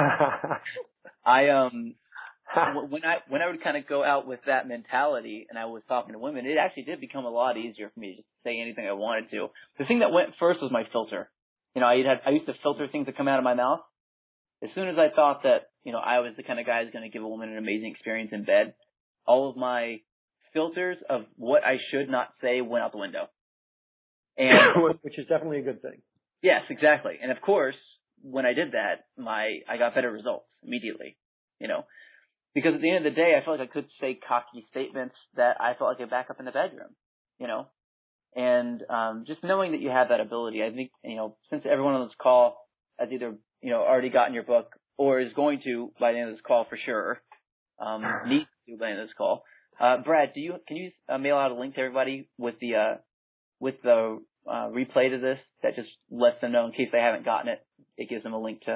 C: I, um, when I, when I would kind of go out with that mentality and I was talking to women, it actually did become a lot easier for me to just say anything I wanted to. The thing that went first was my filter. You know, I had, I used to filter things that come out of my mouth. As soon as I thought that, you know, I was the kind of guy who's going to give a woman an amazing experience in bed, all of my filters of what I should not say went out the window. And
B: which is definitely a good thing.
C: Yes, exactly. And of course, when I did that, my I got better results immediately, you know. Because at the end of the day, I felt like I could say cocky statements that I felt like I could back up in the bedroom, you know. And um just knowing that you have that ability, I think, you know, since everyone on this call has either, you know, already gotten your book or is going to by the end of this call for sure, um, needs to by the end of this call. Uh, Brad, do you can you uh, mail out a link to everybody with the uh, with the uh, replay to this that just lets them know in case they haven't gotten it? It gives them a link to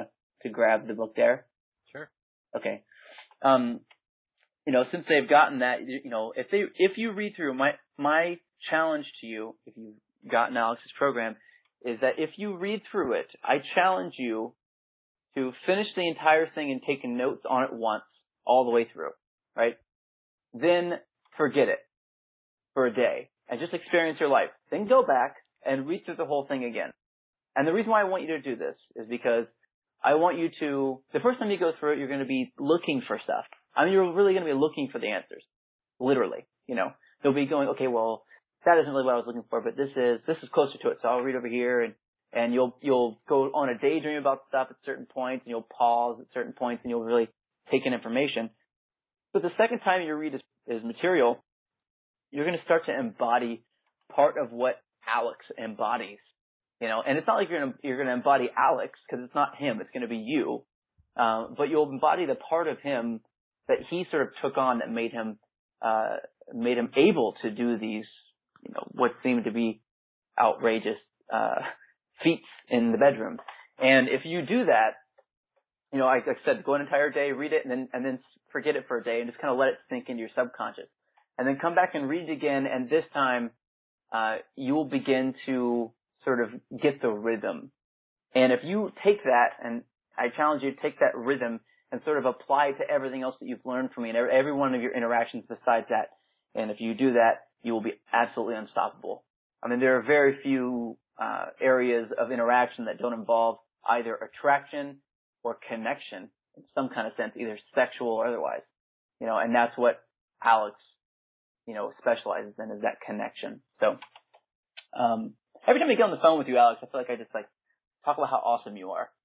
C: to grab the book there?
A: Sure.
C: Okay. Um, you know, since they've gotten that, you know, if they, if you read through my, my challenge to you, if you've gotten Alex's program, is that if you read through it, I challenge you to finish the entire thing and take notes on it once, all the way through, right? Then forget it for a day and just experience your life. Then go back and read through the whole thing again. And the reason why I want you to do this is because I want you to, the first time you go through it, you're going to be looking for stuff. I mean, you're really going to be looking for the answers. Literally, you know. You'll be going, okay, well, that isn't really what I was looking for, but this is, this is closer to it, so I'll read over here, and, and you'll, you'll go on a daydream about stuff at certain points, and you'll pause at certain points, and you'll really take in information. But the second time you read his, his material, you're going to start to embody part of what Alex embodies. You know, and it's not like you're going to, you're going to embody Alex, because it's not him, it's going to be you. Uh, but you'll embody the part of him that he sort of took on that made him, uh, made him able to do these, you know, what seemed to be outrageous, uh, feats in the bedroom. And if you do that, you know, like I said, go an entire day, read it, and then, and then forget it for a day and just kind of let it sink into your subconscious. And then come back and read it again, and this time, uh, you will begin to sort of get the rhythm. And if you take that, and I challenge you to take that rhythm and sort of apply it to everything else that you've learned from me and every one of your interactions besides that, and if you do that, you will be absolutely unstoppable. I mean, there are very few uh, areas of interaction that don't involve either attraction or connection in some kind of sense, either sexual or otherwise. You know, and that's what Alex, you know, specializes in, is that connection. So, um, every time I get on the phone with you, Alex, I feel like I just like talk about how awesome you are.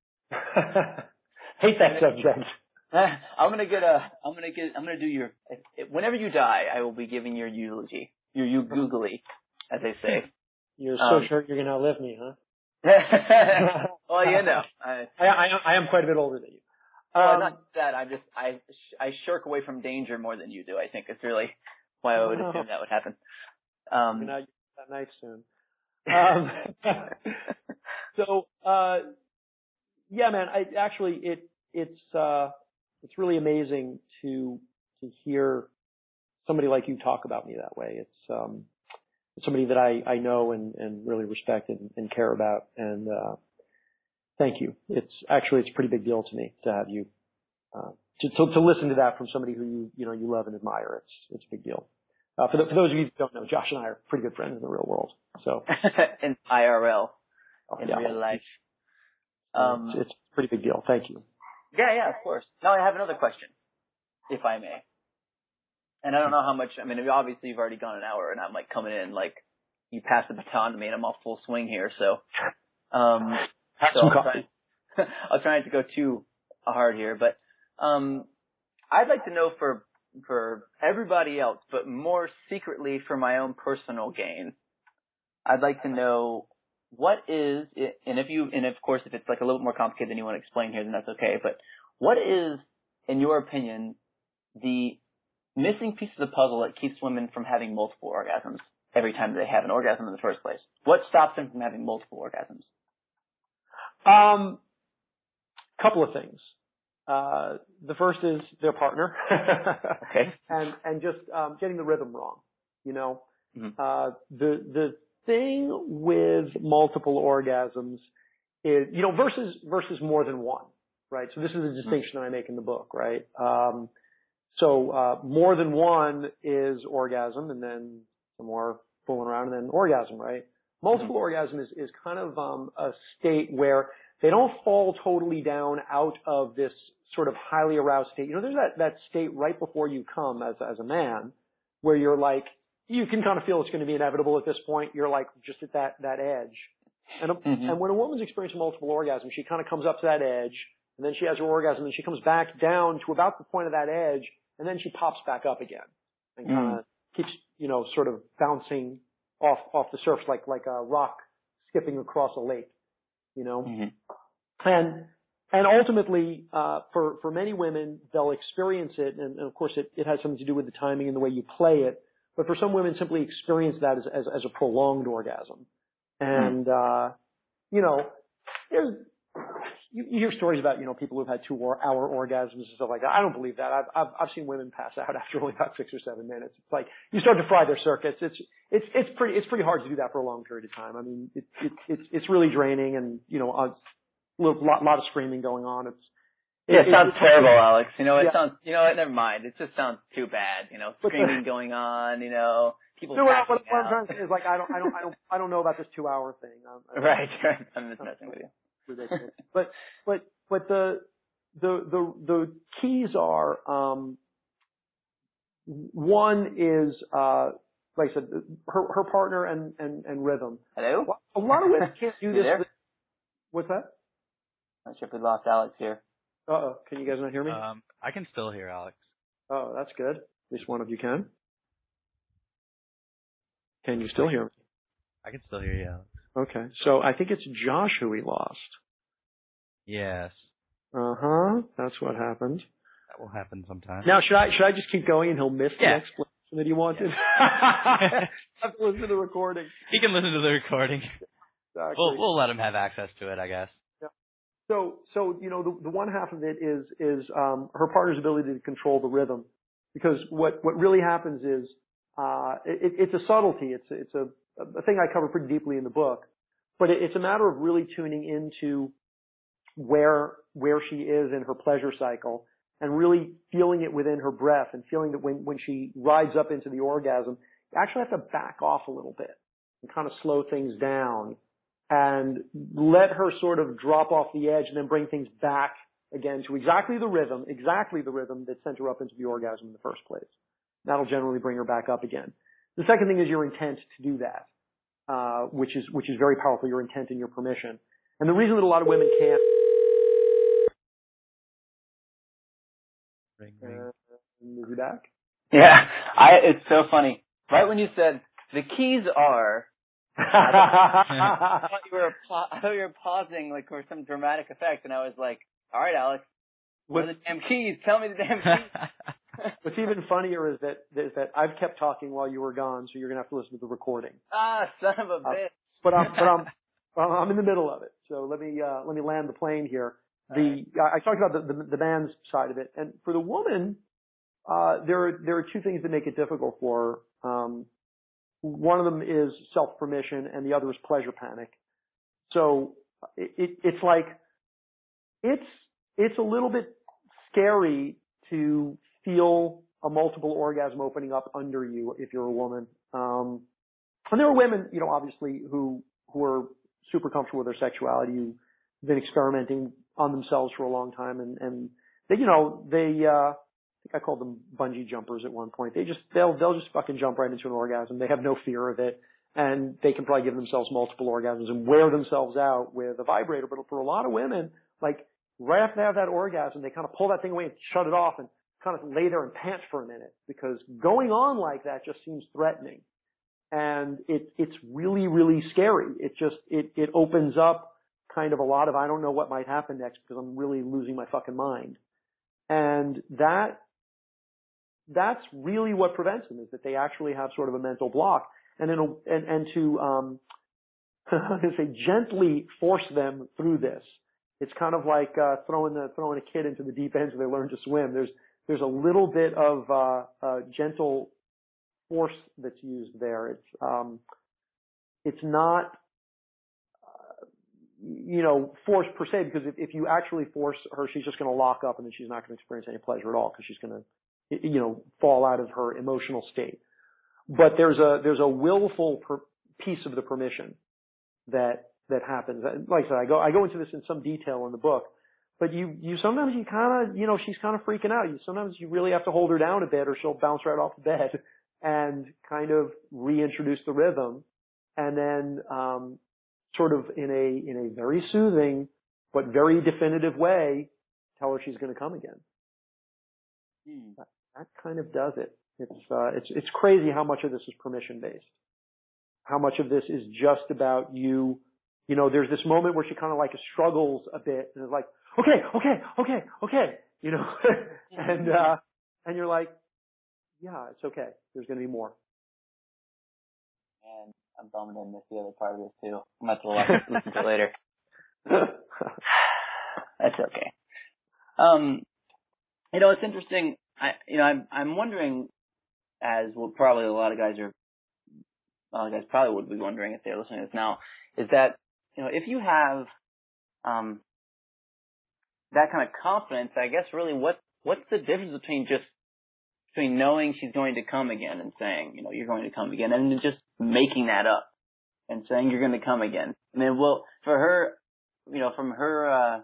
B: Hate that subject.
C: I'm gonna get a. I'm gonna get. I'm gonna do your. If, if, whenever you die, I will be giving your eulogy. Your you googly, as they say.
B: You're so
C: um,
B: sure you're gonna outlive me, huh?
C: Well, you know, I,
B: I, I I am quite a bit older than you.
C: Well,
B: Um,
C: not that. I just I I shirk away from danger more than you do. I think it's really why I would assume that would happen. Um,
B: you're not that nice soon. Um, so, uh, yeah, man, I actually, it, it's, uh, it's really amazing to, to hear somebody like you talk about me that way. It's, um, it's somebody that I, I know and, and really respect and, and care about. And, uh, thank you. It's actually, it's a pretty big deal to me to have you, uh, to, to, to listen to that from somebody who you, you know, you love and admire. It's, it's a big deal. Uh, for, the, for those of you who don't know, Josh and I are pretty good friends in the real world. So
C: in I R L,
B: oh,
C: in
B: yeah.
C: real life.
B: Um, it's, it's a pretty big deal. Thank you.
C: Yeah, yeah, of course. Now I have another question, if I may. And I don't know how much, I mean, obviously you've already gone an hour and I'm like coming in like you passed the baton to me and I'm off full swing here. So, um,
B: have
C: so
B: some
C: I'll
B: coffee.
C: try, I'll try not to go too hard here, but, um, I'd like to know for, for everybody else, but more secretly for my own personal gain, I'd like to know what is, and if you, and of course, if it's like a little bit more complicated than you want to explain here, then that's okay. But what is, in your opinion, the missing piece of the puzzle that keeps women from having multiple orgasms every time they have an orgasm in the first place? What stops them from having multiple orgasms?
B: Um, couple of things. Uh, the first is their partner.
C: Okay.
B: And, and just, um, getting the rhythm wrong, you know.
C: Mm-hmm.
B: Uh, the, the thing with multiple orgasms is, you know, versus, versus more than one, right? So this is a distinction mm-hmm. that I make in the book, right? Um, so, uh, more than one is orgasm and then some more fooling around and then orgasm, right? Multiple mm-hmm. orgasm is, is kind of, um, a state where they don't fall totally down out of this sort of highly aroused state. You know, there's that, that state right before you come as, as a man where you're like, you can kind of feel it's going to be inevitable at this point. You're like just at that, that edge. And, mm-hmm. and when a woman's experiencing multiple orgasms, she kind of comes up to that edge and then she has her orgasm and she comes back down to about the point of that edge and then she pops back up again and kind of mm-hmm. keeps, you know, sort of bouncing off, off the surface like, like a rock skipping across a lake, you know? Mm-hmm. And, and ultimately, uh, for, for many women, they'll experience it. And, and of course it, it has something to do with the timing and the way you play it. But for some women, simply experience that as, as, as a prolonged orgasm. And, uh, you know, there's, you, you hear stories about, you know, people who've had two or hour orgasms and stuff like that. I don't believe that. I've, I've, I've seen women pass out after only about six or seven minutes. It's like, you start to fry their circuits. It's, it's, it's pretty, it's pretty hard to do that for a long period of time. I mean, it, it, it's, it's really draining and, you know, a lot, lot of screaming going on. It's,
C: Yeah, it, it sounds it, terrible, Alex. You know, it
B: yeah.
C: sounds, you know what, never mind. It just sounds too bad, you know, screaming going on, you know, people
B: no,
C: passing
B: what, what
C: out.
B: I'm trying to say is like, I don't, I don't, I don't, I don't know about this two hour thing. I'm, I'm,
C: right, right. I'm just messing with you.
B: Ridiculous. But, but, but the, the, the, the keys are, um, one is, uh, like I said, her, her partner and, and, and rhythm.
C: Hello?
B: A lot of women can't do this.
C: There?
B: With, what's that?
C: Not sure if we lost Alex here.
B: Uh-oh. Can you guys not hear me?
A: Um, I can still hear Alex.
B: Oh, that's good. At least one of you can. Can you still hear me?
A: I can still hear you, Alex.
B: Okay. So I think it's Josh who we lost.
A: Yes.
B: Uh-huh. That's what happened.
A: That will happen sometime.
B: Now, should I, should I just keep going and he'll miss
A: yeah.
B: the explanation that he wanted? Yeah. I have to listen to the recording.
A: He can listen to the recording.
B: Exactly.
A: We'll, we'll let him have access to it, I guess.
B: Yeah. So, so, you know, the, the one half of it is, is, um, her partner's ability to control the rhythm. Because what, what really happens is, uh, it, it's a subtlety. It's, it's a, a thing I cover pretty deeply in the book. But it, it's a matter of really tuning into where, where she is in her pleasure cycle and really feeling it within her breath and feeling that when, when she rides up into the orgasm, you actually have to back off a little bit and kind of slow things down and let her sort of drop off the edge and then bring things back again to exactly the rhythm, exactly the rhythm that sent her up into the orgasm in the first place. That'll generally bring her back up again. The second thing is your intent to do that, uh, which is, which is very powerful, your intent and your permission. And the reason that a lot of women can't
A: Ring, ring.
B: Uh, is he back?
C: Yeah, I. It's so funny. Right when you said the keys are, I thought you were I thought you were pausing like for some dramatic effect, and I was like, "All right, Alex, what are the damn keys? Tell me the damn keys."
B: What's even funnier is that is that I've kept talking while you were gone, so you're gonna have to listen to the recording.
C: Ah, son of a
B: uh,
C: bitch.
B: But I'm but I'm well, I'm in the middle of it, so let me uh, let me land the plane here. The right. I, I talked about the, the the man's side of it, and for the woman, uh, there are there are two things that make it difficult for her. Um, one of them is self permission, and the other is pleasure panic. So it, it it's like it's it's a little bit scary to feel a multiple orgasm opening up under you if you're a woman. Um, and there are women, you know, obviously who who are super comfortable with their sexuality, who've been experimenting on themselves for a long time, and and they, you know, they uh, I think I called them bungee jumpers at one point. They just they'll they'll just fucking jump right into an orgasm. They have no fear of it, and they can probably give themselves multiple orgasms and wear themselves out with a vibrator. But for a lot of women, like right after they have that orgasm, they kind of pull that thing away and shut it off and kind of lay there and pant for a minute because going on like that just seems threatening. And it, it's really, really scary. It just, it, it opens up kind of a lot of, I don't know what might happen next because I'm really losing my fucking mind. And that, that's really what prevents them is that they actually have sort of a mental block. And in a, and, and to, um, I'm going to say gently force them through this. It's kind of like, uh, throwing the, throwing a kid into the deep end so they learn to swim. There's, there's a little bit of, uh, uh, gentle force that's used there. It's, um, it's not, uh, you know, force per se, because if, if you actually force her, she's just going to lock up and then she's not going to experience any pleasure at all because she's going to, you know, fall out of her emotional state. But there's a, there's a willful per, piece of the permission that, that happens. Like I said, I go, I go into this in some detail in the book, but you, you sometimes you kind of, you know, she's kind of freaking out. You sometimes you really have to hold her down a bit or she'll bounce right off the bed and kind of reintroduce the rhythm, and then um, sort of in a in a very soothing but very definitive way, tell her she's going to come again. Hmm. That, that kind of does it. It's uh, it's it's crazy how much of this is permission based. How much of this is just about you. You know, there's this moment where she kind of like struggles a bit and is like, okay, okay, okay, okay, you know, and uh, and you're like, yeah, it's okay. There's going to be more.
C: And I'm bummed I missed the other part of this too. I'm going to have to listen to it later. That's okay. Um, you know, it's interesting. I, you know, I'm, I'm wondering, as well, probably a lot of guys are, a lot of guys probably would be wondering if they're listening to this now, is that, you know, if you have, um, that kind of confidence, I guess really what, what's the difference between just, between knowing she's going to come again and saying, you know, you're going to come again, and just making that up and saying you're going to come again? I mean, well, for her, you know, from her, uh,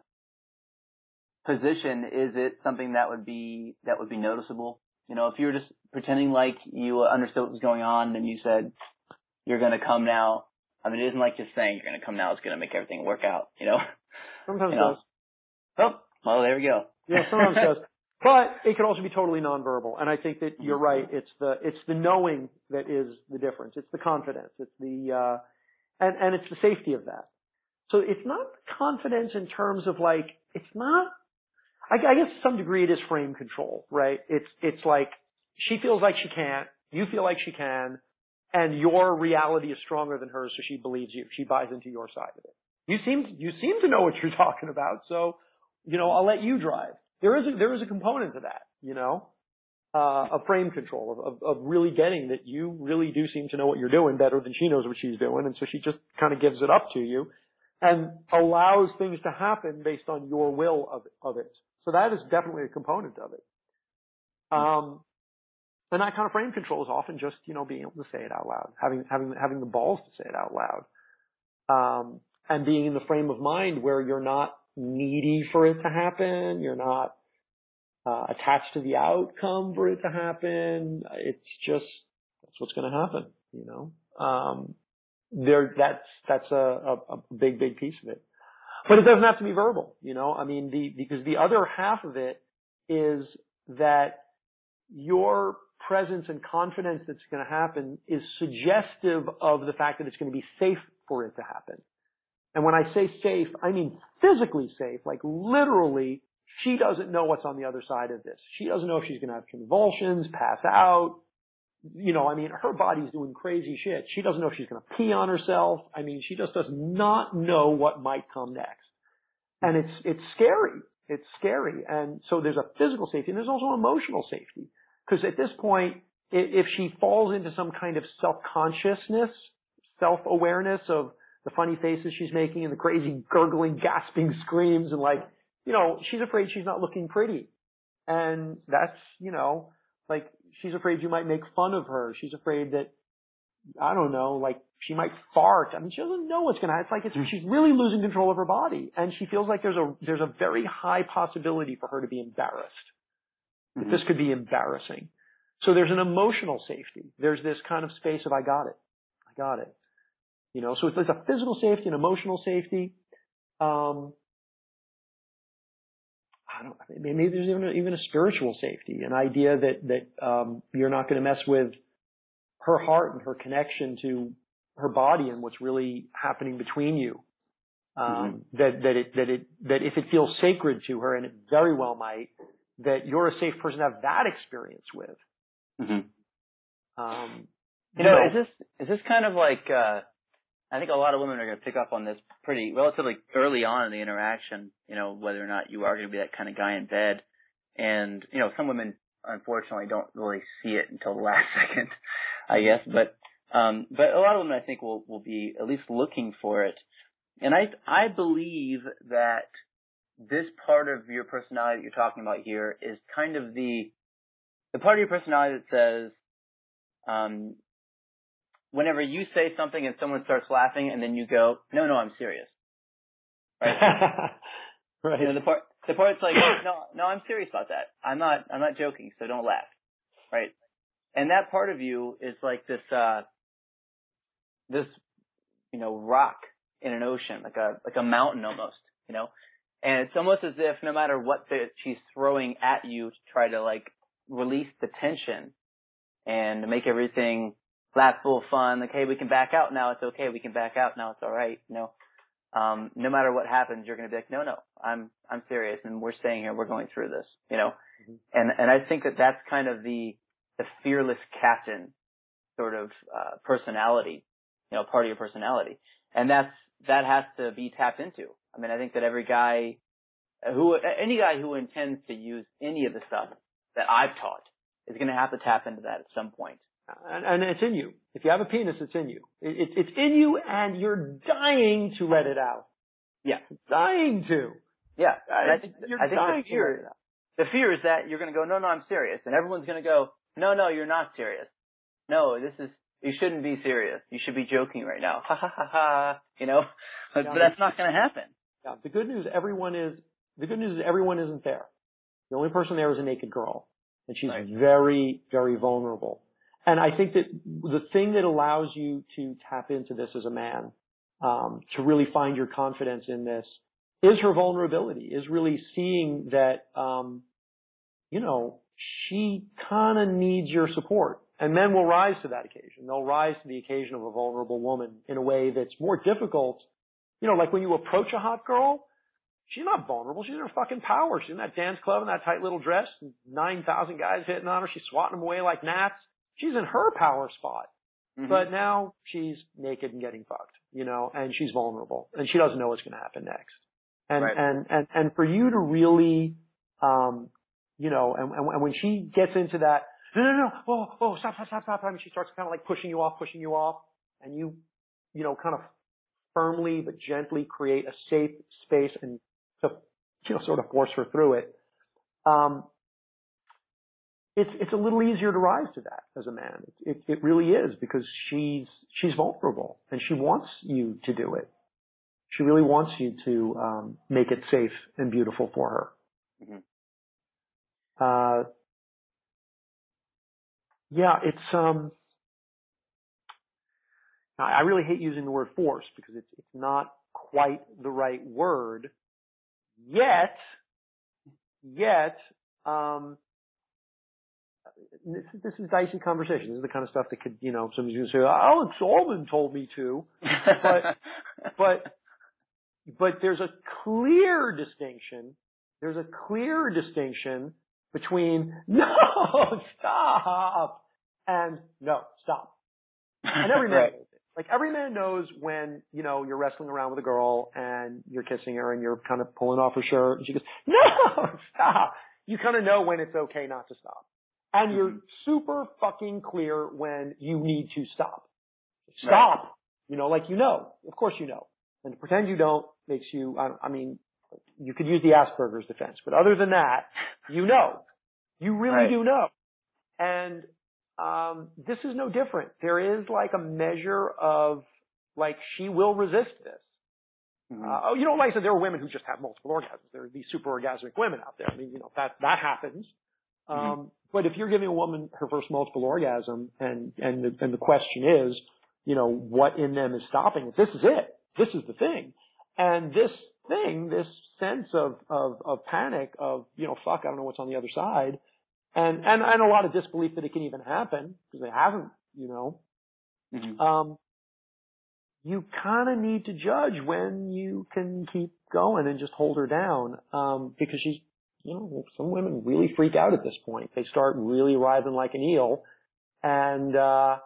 C: position, is it something that would be, that would be noticeable? You know, if you were just pretending like you understood what was going on and you said, you're going to come now, I mean, it isn't like just saying you're going to come now is going to make everything work out, you know?
B: Sometimes
C: you
B: it
C: know?
B: does.
C: Oh, well, there we go.
B: Yeah, sometimes it does. But it can also be totally nonverbal. And I think that you're right. It's the, it's the knowing that is the difference. It's the confidence. It's the, uh, and, and it's the safety of that. So it's not confidence in terms of like, it's not, I, I guess to some degree it is frame control, right? It's, it's like she feels like she can't, you feel like she can, and your reality is stronger than hers, so she believes you. She buys into your side of it. You seem, you seem to know what you're talking about, so, you know, I'll let you drive. There is a, there is a component to that, you know, uh, of frame control, of, of, of really getting that you really do seem to know what you're doing better than she knows what she's doing, and so she just kind of gives it up to you and allows things to happen based on your will of, of it. So that is definitely a component of it. Um, and that kind of frame control is often just, you know, being able to say it out loud, having, having, having the balls to say it out loud. Um, and being in the frame of mind where you're not needy for it to happen. You're not, uh, attached to the outcome for it to happen. It's just, that's what's going to happen, you know? Um, there, that's, that's a, a, a big, big piece of it. But it doesn't have to be verbal, you know? I mean, the, because the other half of it is that your presence and confidence that's going to happen is suggestive of the fact that it's going to be safe for it to happen. And when I say safe, I mean physically safe, like literally, she doesn't know what's on the other side of this. She doesn't know if she's going to have convulsions, pass out. You know, I mean, her body's doing crazy shit. She doesn't know if she's going to pee on herself. I mean, she just does not know what might come next. And it's, it's scary. It's scary. And so there's a physical safety and there's also emotional safety. Because at this point, if she falls into some kind of self-consciousness, self-awareness of the funny faces she's making and the crazy gurgling, gasping screams and like, you know, she's afraid she's not looking pretty. And that's, you know, like she's afraid you might make fun of her. She's afraid that, I don't know, like she might fart. I mean, she doesn't know what's going to happen. It's like it's, she's really losing control of her body. And she feels like there's a, there's a very high possibility for her to be embarrassed. That this could be embarrassing. So there's an emotional safety. There's this kind of space of, I got it. I got it. You know, so it's, it's a physical safety and emotional safety. Um, I don't, maybe there's even a, even a spiritual safety, an idea that, that, um, you're not going to mess with her heart and her connection to her body and what's really happening between you. Um, mm-hmm. that, that it, that it, that if it feels sacred to her, and it very well might, that you're a safe person to have that experience with.
C: Mm-hmm.
B: Um,
C: you know, know, is this, is this kind of like, uh, I think a lot of women are going to pick up on this pretty relatively early on in the interaction, you know, whether or not you are going to be that kind of guy in bed. And, you know, some women, unfortunately, don't really see it until the last second, I guess. But, um, but a lot of women, I think, will, will be at least looking for it. And I, I believe that this part of your personality that you're talking about here is kind of the, the part of your personality that says, um, whenever you say something and someone starts laughing and then you go, no, no, I'm serious. Right?
B: Right.
C: You know, the part, the part that's like, no, no, I'm serious about that. I'm not, I'm not joking, so don't laugh. Right? And that part of you is like this, uh, this, you know, rock in an ocean, like a, like a mountain almost, you know? And it's almost as if no matter what the, she's throwing at you to try to like release the tension and make everything laugh, full of fun, like, hey, we can back out now, it's okay, we can back out now, it's all right, you know. Um, no matter what happens, you're going to be like, no, no, I'm, I'm serious, and we're staying here, we're going through this, you know. Mm-hmm. And, and I think that that's kind of the, the fearless captain sort of, uh, personality, you know, part of your personality. And that's, that has to be tapped into. I mean, I think that every guy who any guy who intends to use any of the stuff that I've taught is going to have to tap into that at some point.
B: And, and it's in you. If you have a penis, it's in you. It, it, it's in you, and you're dying to let it out.
C: Yeah,
B: dying to.
C: Yeah, and I think
B: you're
C: I think
B: dying
C: the fear,
B: to let it out.
C: the fear is that you're going to go, no, no, I'm serious, and everyone's going to go, no, no, you're not serious. No, this is you shouldn't be serious. You should be joking right now. Ha ha ha ha. You know, but,
B: yeah,
C: but that's not going to happen.
B: Yeah, the good news, everyone is the good news is everyone isn't there. The only person there is a naked girl, and she's
C: right.
B: very, very vulnerable. And I think that the thing that allows you to tap into this as a man, um, to really find your confidence in this, is her vulnerability, is really seeing that, um, you know, she kind of needs your support. And men will rise to that occasion. They'll rise to the occasion of a vulnerable woman in a way that's more difficult. You know, like when you approach a hot girl, she's not vulnerable. She's in her fucking power. She's in that dance club in that tight little dress, nine thousand guys hitting on her. She's swatting them away like gnats. She's in her power spot. Mm-hmm. But now she's naked and getting fucked, you know, and she's vulnerable and she doesn't know what's going to happen next. And,
C: right.
B: and, and, and for you to really, um, you know, and, and when she gets into that, no, no, no, oh, oh, stop, stop, stop, stop, I mean, she starts kind of like pushing you off, pushing you off, and you, you know, kind of firmly but gently create a safe space and to, you know, sort of force her through it. Um, it's, it's a little easier to rise to that as a man. It, it, it really is, because she's, she's vulnerable and she wants you to do it. She really wants you to, um, make it safe and beautiful for her.
C: Mm-hmm.
B: Uh, yeah, it's, um, I really hate using the word force because it's, it's not quite the right word. Yet, yet, um, this, this is dicey conversation. This is the kind of stuff that could, you know, somebody's going to say, Alex Allman told me to. But, but, but there's a clear distinction. There's a clear distinction between no, stop, and no, stop. And every man
C: right.
B: knows it. Like every man knows when, you know, you're wrestling around with a girl and you're kissing her and you're kind of pulling off her shirt and she goes, no, stop. You kind of know when it's okay not to stop. And you're super fucking clear when you need to stop. Stop. Right. You know, like you know. Of course you know. And to pretend you don't makes you, I, I mean, you could use the Asperger's defense. But other than that, you know. You really
C: right.
B: do know. And um this is no different. There is like a measure of, like, she will resist this. Mm-hmm. Uh, oh, you know, like I said, there are women who just have multiple orgasms. There are these super orgasmic women out there. I mean, you know, that, that happens. Um, mm-hmm. But if you're giving a woman her first multiple orgasm and, and the, and the question is, you know, what in them is stopping it? This is it. This is the thing. And this thing, this sense of, of, of panic of, you know, fuck, I don't know what's on the other side. And, and, and a lot of disbelief that it can even happen because it hasn't, you know. Mm-hmm. Um, you kind of need to judge when you can keep going and just hold her down. Um, because she's, you know, some women really freak out at this point. They start really writhing like an eel. And, uh,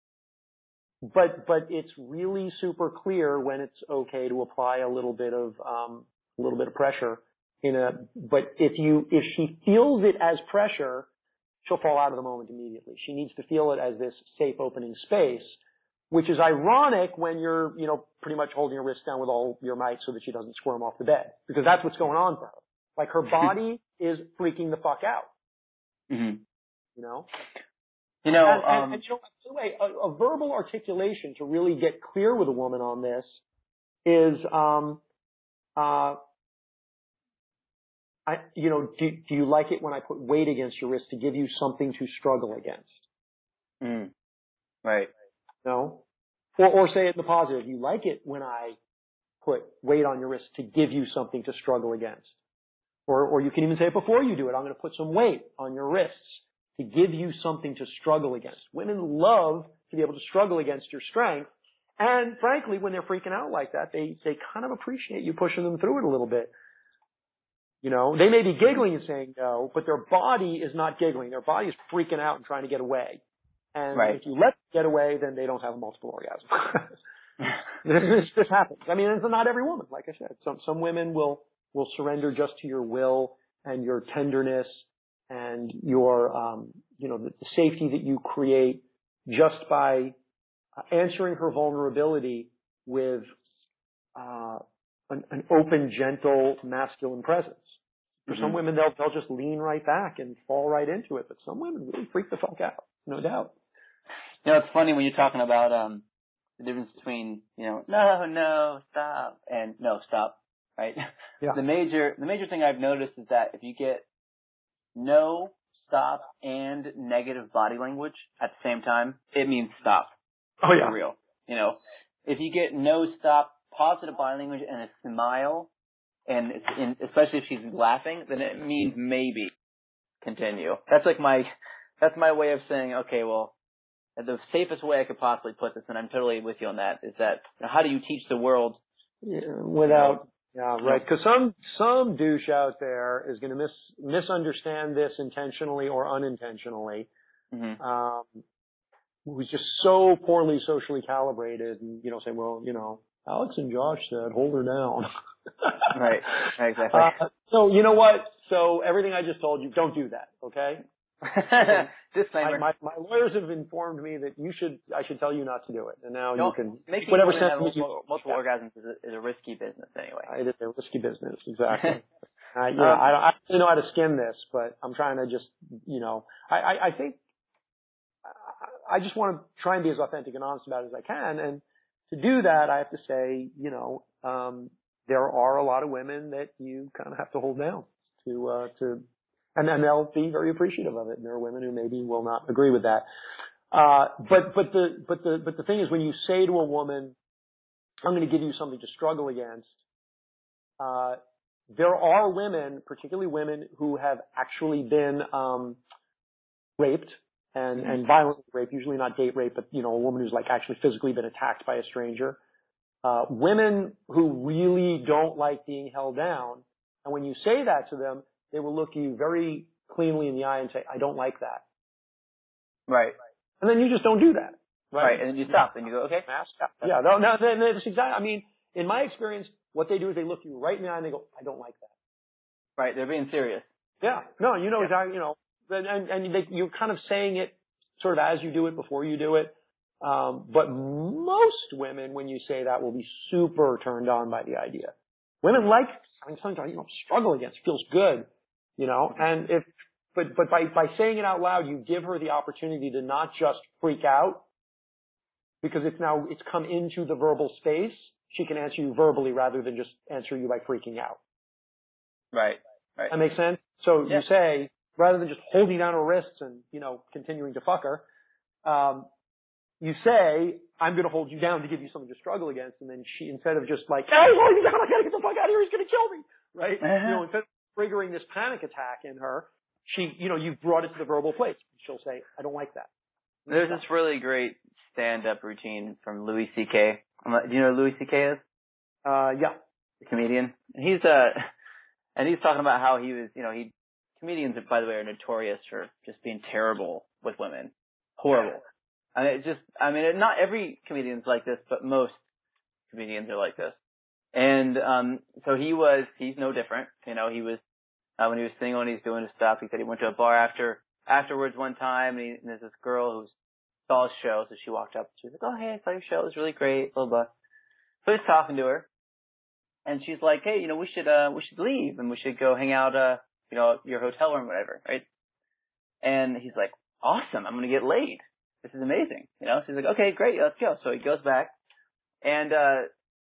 B: but, but it's really super clear when it's okay to apply a little bit of, um, a little bit of pressure in a, but if you, if she feels it as pressure, she'll fall out of the moment immediately. She needs to feel it as this safe opening space, which is ironic when you're, you know, pretty much holding your wrist down with all your might so that she doesn't squirm off the bed, because that's what's going on for her. Like her body is freaking the fuck out.
C: Mm-hmm.
B: You know?
C: You know,
B: and, and,
C: um,
B: and you know, by the way, a, a verbal articulation to really get clear with a woman on this is, um, uh, I, you know, do, do you like it when I put weight against your wrist to give you something to struggle against?
C: Mm. Right.
B: No? Or, or say it in the positive. You like it when I put weight on your wrist to give you something to struggle against. Or, or you can even say it before you do it. I'm going to put some weight on your wrists to give you something to struggle against. Women love to be able to struggle against your strength. And frankly, when they're freaking out like that, they, they kind of appreciate you pushing them through it a little bit. You know, they may be giggling and saying no, but their body is not giggling. Their body is freaking out and trying to get away. And
C: right.
B: if you let them get away, then they don't have a multiple orgasm. this, this happens. I mean, it's not every woman, like I said. Some some women will will surrender just to your will and your tenderness and your, um, you know, the, the safety that you create just by answering her vulnerability with uh, an, an open, gentle, masculine presence. For mm-hmm. some women, they'll they'll just lean right back and fall right into it, but some women really freak the fuck out, no doubt.
C: You know, it's funny when you're talking about um, the difference between, you know, no, no, stop, and no, stop, right?
B: Yeah.
C: The major the major thing I've noticed is that if you get no, stop, and negative body language at the same time, it means stop.
B: Oh yeah,
C: for real. You know, if you get no, stop, positive body language, and a smile, and it's in, especially if she's laughing, then it means maybe continue. That's like my, that's my way of saying, okay, well, the safest way I could possibly put this, and I'm totally with you on that, is that you know, how do you teach the world
B: yeah, without, you know, yeah, right? Because some some douche out there is going to mis misunderstand this intentionally or unintentionally.
C: Mm-hmm.
B: Um, who's just so poorly socially calibrated, and you know, say, well, you know, Alex and Josh said, hold her down.
C: Right, exactly.
B: Uh, so you know what? So everything I just told you, don't do that, okay?
C: Disclaimer.
B: My, my, my lawyers have informed me that you should, I should tell you not to do it, and now
C: don't,
B: you can
C: making
B: whatever
C: women have
B: sentence
C: multiple,
B: you,
C: multiple
B: yeah.
C: orgasms is a, is a risky business anyway.
B: It is a risky business, exactly. uh, you know, um, I don't, I don't know how to skin this, but I'm trying to just, you know, I, I, I think I just want to try and be as authentic and honest about it as I can, and to do that, I have to say, you know, um, there are a lot of women that you kind of have to hold down to, uh, to, and then they'll be very appreciative of it. And there are women who maybe will not agree with that. Uh, but, but the, but the, but the thing is when you say to a woman, I'm going to give you something to struggle against, uh, there are women, particularly women who have actually been, um, raped and, mm-hmm. and violently raped, usually not date rape, but, you know, a woman who's like actually physically been attacked by a stranger. Uh, women who really don't like being held down. And when you say that to them, they will look you very cleanly in the eye and say, I don't like that.
C: Right.
B: And then you just don't do that. Right.
C: Right. And then you stop and you go, okay.
B: Yeah. No, no, that's exactly, I mean, in my experience, what they do is they look you right in the eye and they go, I don't like that.
C: Right. They're being serious.
B: Yeah. No, you know,
C: yeah.
B: exactly, you know, and, and they, you're kind of saying it sort of as you do it, before you do it. Um, but most women, when you say that, will be super turned on by the idea. Women like having something to, you know, struggle against, feels good, you know, and if, but, but by, by saying it out loud, you give her the opportunity to not just freak out because it's now, it's come into the verbal space. She can answer you verbally rather than just answer you by freaking out.
C: Right. Right.
B: That makes sense? So yeah. You say, rather than just holding down her wrists and, you know, continuing to fuck her, um, you say, I'm going to hold you down to give you something to struggle against. And then she, instead of just like, hey, hold me down, I got to get the fuck out of here, he's going to kill me. Right? Uh-huh. You know, instead of triggering this panic attack in her, she, you know, you've brought it to the verbal place. She'll say, I don't like that.
C: There's this really great stand-up routine from Louis C K. Do you know who Louis C K is?
B: Uh, yeah.
C: The comedian. He's, uh, and he's talking about how he was, you know, he, comedians, by the way, are notorious for just being terrible with women. Horrible. I mean, it just, I mean, not every comedian's like this, but most comedians are like this. And, um, so he was, he's no different. You know, he was, uh, when he was single and he's doing his stuff, he said he went to a bar after, afterwards one time, and, he, and there's this girl who saw his show, so she walked up, and she was like, oh, hey, I saw your show, it was really great, blah, blah. So he's talking to her, and she's like, hey, you know, we should, uh, we should leave, and we should go hang out, uh, you know, your hotel room, whatever, right? And he's like, awesome, I'm gonna get laid. This is amazing, you know? So he's like, okay, great, let's go. So he goes back, and, uh,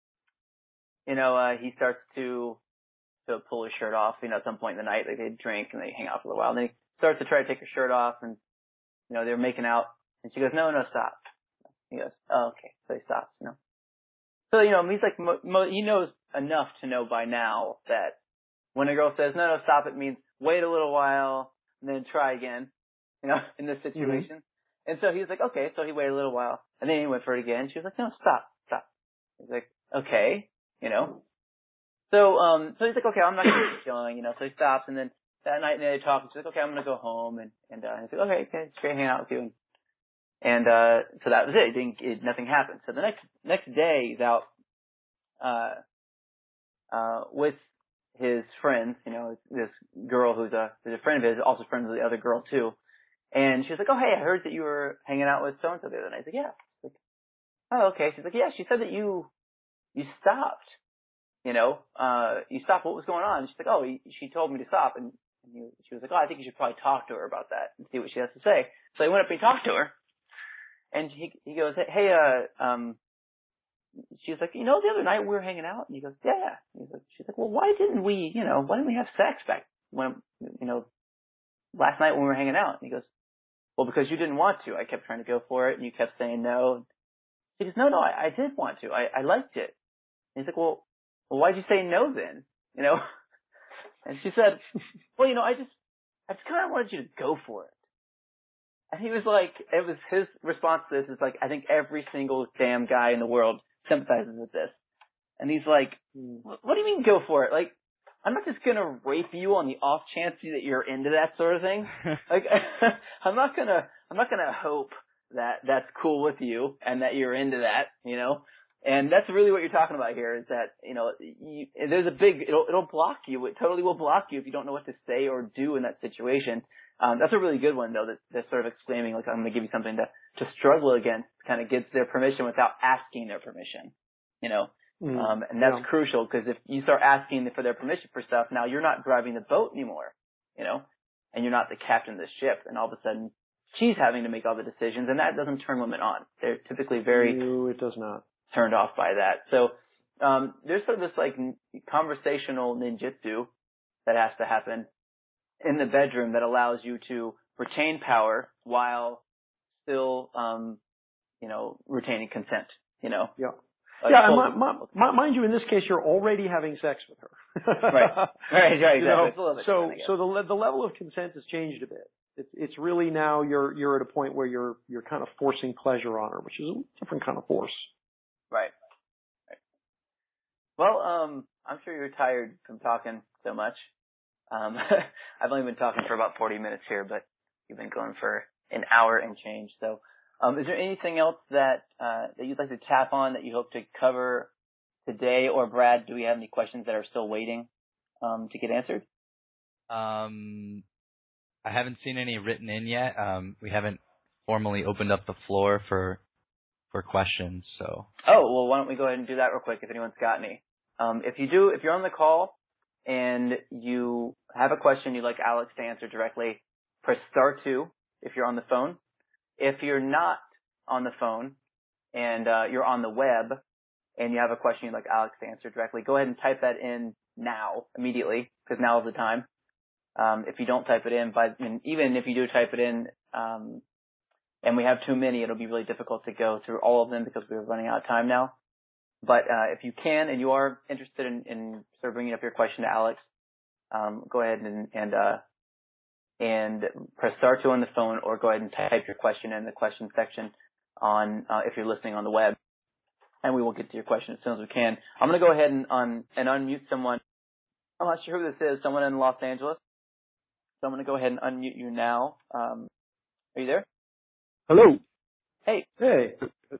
C: you know, uh, he starts to, to pull his shirt off, you know, at some point in the night, like they drink and they hang out for a little while, and then he starts to try to take her shirt off, and, you know, they're making out, and she goes, no, no, stop. He goes, oh, okay. So he stops, you know? So, you know, he's like, mo- mo- he knows enough to know by now that when a girl says, no, no, stop, it means wait a little while, and then try again, you know, in this situation. Mm-hmm. And so he was like, okay. So he waited a little while, and then he went for it again. She was like, no, stop, stop. He's like, okay, you know. So, um, so he's like, okay, I'm not gonna keep going, you know. So he stops, and then that night they talk. And she's like, okay, I'm gonna go home, and and uh, he's like, okay, okay, it's great hanging out with you. And, and uh, so that was it. It didn't, it, nothing happened. So the next next day, he's out, uh, uh, with his friends, you know, this girl who's a, who's a friend of his, also friends with the other girl too. And she was like, oh, hey, I heard that you were hanging out with so-and-so the other night. I was like, yeah. Like, oh, okay. She's like, yeah, she said that you, you stopped, you know, uh, you stopped. What was going on? And she's like, oh, he, she told me to stop. And, and he, she was like, oh, I think you should probably talk to her about that and see what she has to say. So I went up and talked to her. And he, he goes, hey, uh, um, she was like, you know, the other night we were hanging out. And he goes, yeah, yeah. He's like, she's like, well, why didn't we, you know, why didn't we have sex back when, you know, last night when we were hanging out? And he goes, well, because you didn't want to. I kept trying to go for it, and you kept saying no. He goes, no, no, I, I did want to. I, I liked it. And he's like, well, well, why'd you say no then? You know? And she said, well, you know, I just, I just kind of wanted you to go for it. And he was like, it was his response to this is like, I think every single damn guy in the world sympathizes with this. And he's like, what do you mean go for it? Like, I'm not just gonna rape you on the off chance that you're into that sort of thing. Like, I'm not gonna, I'm not gonna hope that that's cool with you and that you're into that, you know? And that's really what you're talking about here is that, you know, you, there's a big, it'll, it'll block you. It totally will block you if you don't know what to say or do in that situation. Um, that's a really good one though, that they're sort of exclaiming, like, I'm gonna give you something to, to struggle against, kind of gives their permission without asking their permission, you know? Mm, um, and that's yeah. crucial because if you start asking for their permission for stuff, now you're not driving the boat anymore, you know, and you're not the captain of the ship. And all of a sudden she's having to make all the decisions, and that doesn't turn women on. They're typically very
B: no, it does not.
C: turned off by that. So um, there's sort of this like conversational ninjutsu that has to happen in the bedroom that allows you to retain power while still, um, you know, retaining consent, you know.
B: Yeah. Like, yeah, well, my, my, mind you, in this case, you're already having sex with her.
C: right, right, right, exactly.
B: You know,
C: it's a little bit
B: so,
C: different,
B: so the the level of consent has changed a bit. It's it's really now you're you're at a point where you're you're kind of forcing pleasure on her, which is a different kind of force.
C: Right. Right. Well, um, I'm sure you're tired from talking so much. Um, I've only been talking for about forty minutes here, but you've been going for an hour and change. So. Um, is there anything else that uh, that you'd like to tap on that you hope to cover today? Or Brad, do we have any questions that are still waiting um, to get answered?
A: Um, I haven't seen any written in yet. Um, we haven't formally opened up the floor for for questions. So.
C: Oh well, why don't we go ahead and do that real quick if anyone's got any. Um, if you do, if you're on the call and you have a question you'd like Alex to answer directly, press star two if you're on the phone. If you're not on the phone and uh, you're on the web and you have a question you'd like Alex to answer directly, go ahead and type that in now, immediately, because now is the time. Um, if you don't type it in, by, I mean, even if you do type it in um, and we have too many, it'll be really difficult to go through all of them because we're running out of time now. But uh, if you can and you are interested in, in sort of bringing up your question to Alex, um, go ahead and, and uh, and press star two on the phone, or go ahead and type your question in the question section on, uh, if you're listening on the web, and we will get to your question as soon as we can. I'm going to go ahead and, un- and unmute someone. I'm not sure who this is, someone in Los Angeles. So I'm going to go ahead and unmute you now. Um, are you there?
D: Hello.
C: Hey.
B: Hey.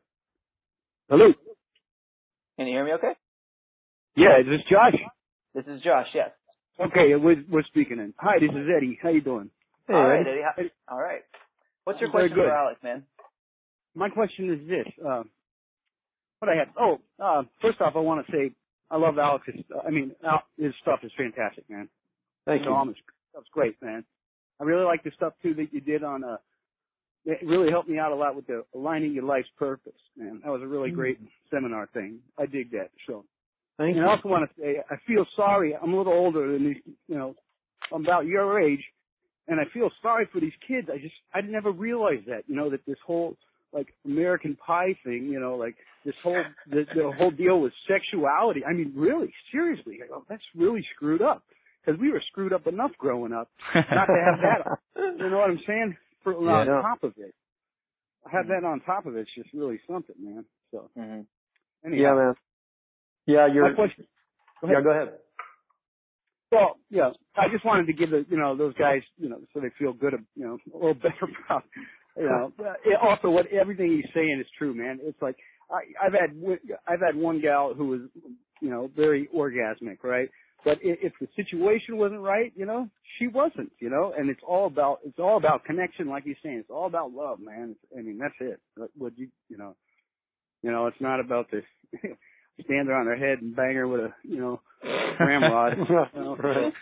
D: Hello.
C: Can you hear me okay?
D: Yeah, is this Josh?
C: This is Josh, yes.
D: Okay, we're, we're speaking in. Hi, this is Eddie. How you doing?
C: Hey, all right, Eddie. Eddie. All right. What's your
D: Very
C: question
D: good.
C: for Alex, man?
D: My question is this. Uh, what I have, oh, uh, first off, I want to say I love Alex's, uh, I mean, Al, his stuff is fantastic, man.
B: Thank you.
D: His stuff's great, man. I really like the stuff, too, that you did on, uh, it really helped me out a lot with the aligning your life's purpose, man. That was a really great mm-hmm. seminar thing. I dig that, so.
B: Thank
D: and
B: you.
D: I also want to say, I feel sorry. I'm a little older than these, you know, I'm about your age, and I feel sorry for these kids. I just, I never realized that, you know, that this whole, like, American Pie thing, you know, like, this whole, the, the whole deal with sexuality. I mean, really, seriously, I go, that's really screwed up. Because we were screwed up enough growing up not to have that, you know what I'm saying, for,
B: yeah,
D: on
B: no.
D: top of it. I have that on top of it. It's just really something, man. So,
C: mm-hmm.
D: anyhow.
B: Yeah, man. Yeah, you're.
D: My question. Go ahead.
B: Yeah, go ahead.
D: Well, yeah, I just wanted to give the, you know, those guys, you know, so they feel good, you know, a little better about, you know. Also, what everything he's saying is true, man. It's like I, I've had, I've had one gal who was you know, very orgasmic, right? But if the situation wasn't right, you know, she wasn't, you know, and it's all about, it's all about connection, like you're saying. It's all about love, man. It's, I mean, that's it. What you, you know, you know, it's not about this stand her on her head and bang her with a, you know, ramrod. You know,
B: right.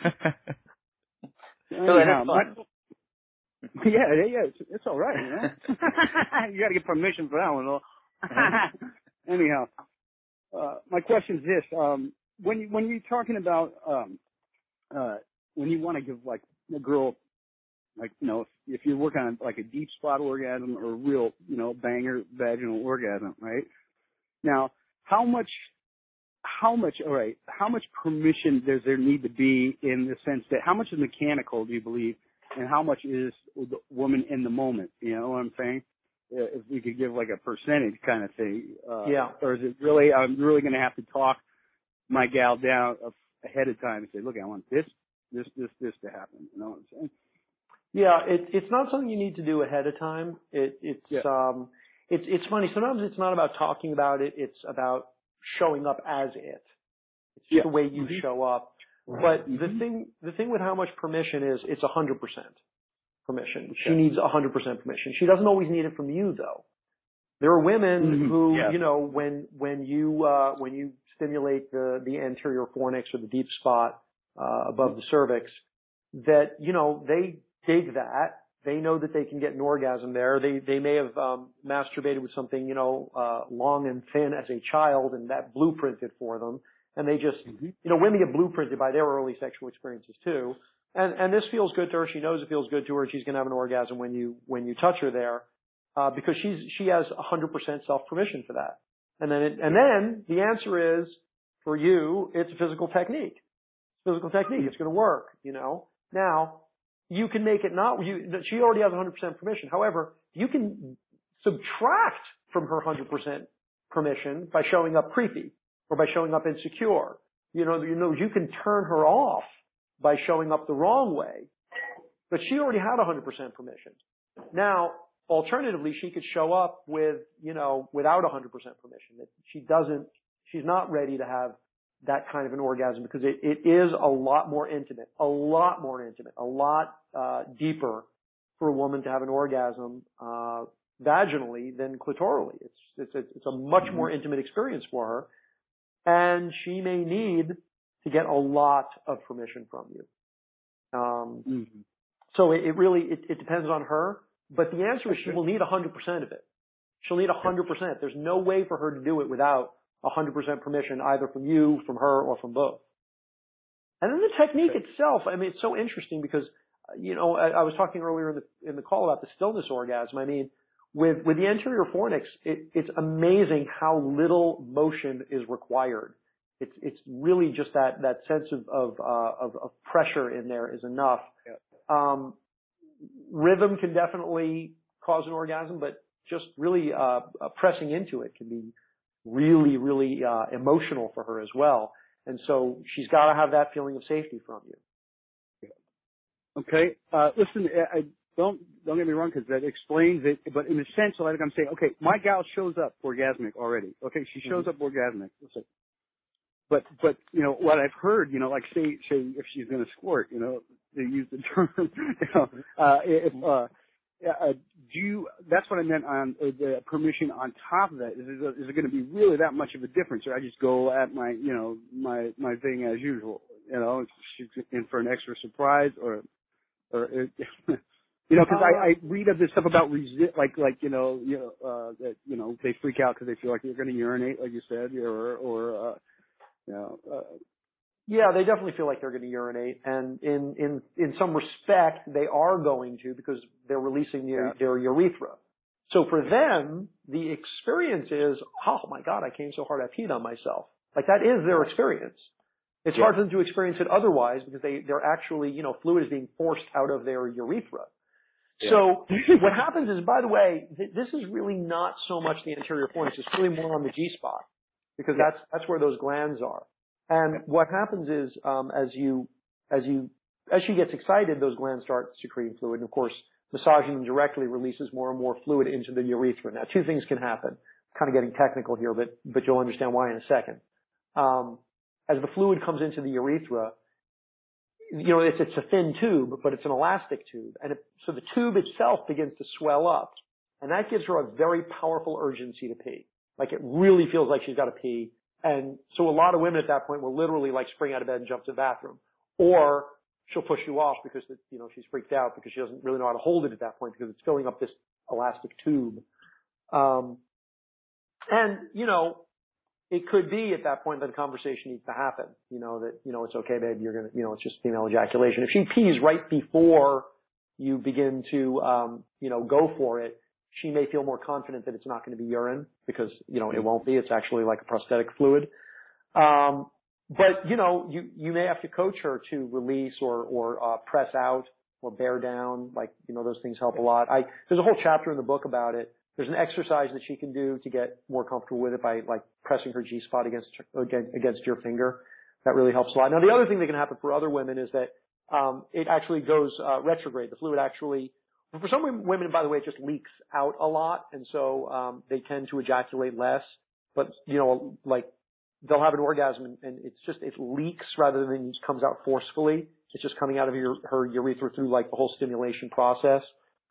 C: So, anyhow, my,
D: yeah, yeah, yeah, it's, it's all right, you know. You got to get permission for that one, though. Anyhow, uh, my question is this: um, when you, when you're talking about um, uh, when you want to give like a girl, like you know, if, if you're working on like a deep spot orgasm or a real, you know, banger vaginal orgasm, right? Now, how much, how much, all right, how much permission does there need to be in the sense that how much is mechanical, do you believe, and how much is the woman in the moment? You know what I'm saying? If we could give like a percentage kind of thing. Uh,
B: yeah.
D: Or is it really, I'm really going to have to talk my gal down ahead of time and say, look, I want this, this, this, this to happen. You know what I'm saying?
B: Yeah, it, it's not something you need to do ahead of time. It, it's,
D: yeah.
B: um, it's, it's funny. Sometimes it's not about talking about it. It's about showing up as it. It's just
D: yeah.
B: the way you
D: mm-hmm.
B: show up. But
D: mm-hmm.
B: the thing, the thing with how much permission is, it's a hundred percent permission.
D: Okay.
B: She needs a hundred percent permission. She doesn't always need it from you, though. There are women
D: mm-hmm.
B: who,
D: yeah.
B: you know, when when you uh, when you stimulate the the anterior fornix or the deep spot uh, above the cervix, that you know they dig that. They know that they can get an orgasm there. They they may have um, masturbated with something, you know, uh, long and thin as a child, and that blueprinted for them. And they just,
D: mm-hmm.
B: you know, women get blueprinted by their early sexual experiences too. And and this feels good to her. She knows it feels good to her. She's going to have an orgasm when you when you touch her there, uh, because she's she has one hundred percent self permission for that. And then it, and then the answer is for you, it's a physical technique. Physical technique. It's going to work. You know. Now you can make it not. You, she already has one hundred percent permission. However, you can subtract from her one hundred percent permission by showing up creepy or by showing up insecure. You know, you know, you can turn her off by showing up the wrong way, but she already had one hundred percent permission. Now, alternatively, she could show up with, you know, without one hundred percent permission. That she doesn't, she's not ready to have that kind of an orgasm because it, it is a lot more intimate, a lot more intimate, a lot uh, deeper for a woman to have an orgasm uh, vaginally than clitorally. It's it's a, it's a much more intimate experience for her, and she may need to get a lot of permission from you. Um,
D: mm-hmm.
B: So it, it really it, it depends on her, but the answer is she will need one hundred percent of it. She'll need one hundred percent. There's no way for her to do it without one hundred percent permission, either from you, from her, or from both. And then the technique itself, I mean, it's so interesting because, you know, I, I was talking earlier in the in the call about the stillness orgasm. I mean, with with the anterior fornix, it, it's amazing how little motion is required. It's it's really just that that sense of of uh, of, of pressure in there is enough.
D: Yeah.
B: Um, rhythm can definitely cause an orgasm, but just really uh, uh, pressing into it can be really, really uh, emotional for her as well. And so she's got to have that feeling of safety from you.
D: Okay. Uh, listen, I, don't don't get me wrong, because that explains it. But in a sense, like I'm saying, okay, my gal shows up orgasmic already. Okay, she shows mm-hmm. up orgasmic. Listen. But but you know what I've heard, you know, like say say if she's going to squirt, you know, they use the term, you know, uh, if uh, uh, do you? That's what I meant on uh, the permission on top of that. Is it, is it going to be really that much of a difference, or I just go at my you know my my thing as usual? You know, she's in for an extra surprise, or or it, you know, because I, I read of this stuff about resi- like like you know you know uh, that you know they freak out because they feel like they're going to urinate, like you said, or or uh, you know. Uh,
B: Yeah, they definitely feel like they're going to urinate, and in in in some respect, they are going to because they're releasing their,
D: yeah.
B: their urethra. So for them, the experience is, oh my God, I came so hard I peed on myself. Like that is their experience. It's
D: yeah.
B: hard for them to experience it otherwise because they they're actually, you know, fluid is being forced out of their urethra. Yeah. So what happens is, by the way, th- this is really not so much the anterior fornix; it's really more on the G spot because yeah. that's that's where those glands are. And what happens is, um, as you, as you, as she gets excited, those glands start secreting fluid. And of course, massaging them directly releases more and more fluid into the urethra. Now, two things can happen. I'm kind of getting technical here, but, but you'll understand why in a second. Um, as the fluid comes into the urethra, you know, it's, it's a thin tube, but it's an elastic tube. And it, so the tube itself begins to swell up. And that gives her a very powerful urgency to pee. Like it really feels like she's got to pee. And so a lot of women at that point will literally like spring out of bed and jump to the bathroom. Or she'll push you off because, you know, she's freaked out because she doesn't really know how to hold it at that point because it's filling up this elastic tube. Um, and, you know, it could be at that point that a conversation needs to happen. You know, that, you know, it's okay, babe, you're going to, you know, it's just female ejaculation. If she pees right before you begin to, um, you know, go for it, she may feel more confident that it's not going to be urine because, you know, it won't be. It's actually like a prosthetic fluid. Um, but, you know, you, you may have to coach her to release or, or, uh, press out or bear down. Like, you know, those things help a lot. I, there's a whole chapter in the book about it. There's an exercise that she can do to get more comfortable with it by like pressing her G-spot against, against your finger. That really helps a lot. Now, the other thing that can happen for other women is that, um, it actually goes, uh, retrograde. The fluid actually, for some women, by the way, it just leaks out a lot. And so, um, they tend to ejaculate less, but, you know, like they'll have an orgasm and, and it's just, it leaks rather than it comes out forcefully. It's just coming out of your, her urethra through like the whole stimulation process.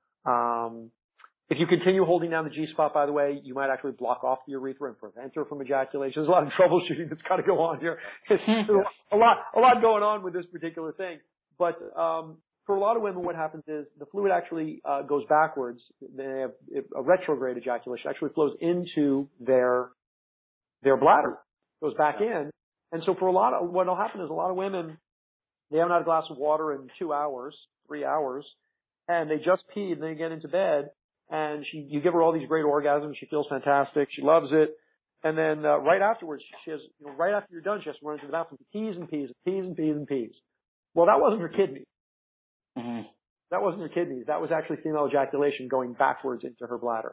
B: Um, If you continue holding down the G-spot, by the way, you might actually block off the urethra and prevent her from ejaculation. There's a lot of troubleshooting that's got to go on here. There's a lot, a lot going on with this particular thing. But um, for a lot of women, what happens is the fluid actually uh, goes backwards. They have a retrograde ejaculation actually flows into their their bladder, goes back in. And so for a lot of what will happen is a lot of women, they haven't had a glass of water in two hours, three hours, and they just peed and they get into bed. And she, you give her all these great orgasms. She feels fantastic. She loves it. And then uh, right afterwards, she has, you know, right after you're done, she has to run into the bathroom, pees and pees and pees and pees and pees. Well, that wasn't her kidneys.
C: Mm-hmm. That
B: wasn't her kidneys. That was actually female ejaculation going backwards into her bladder.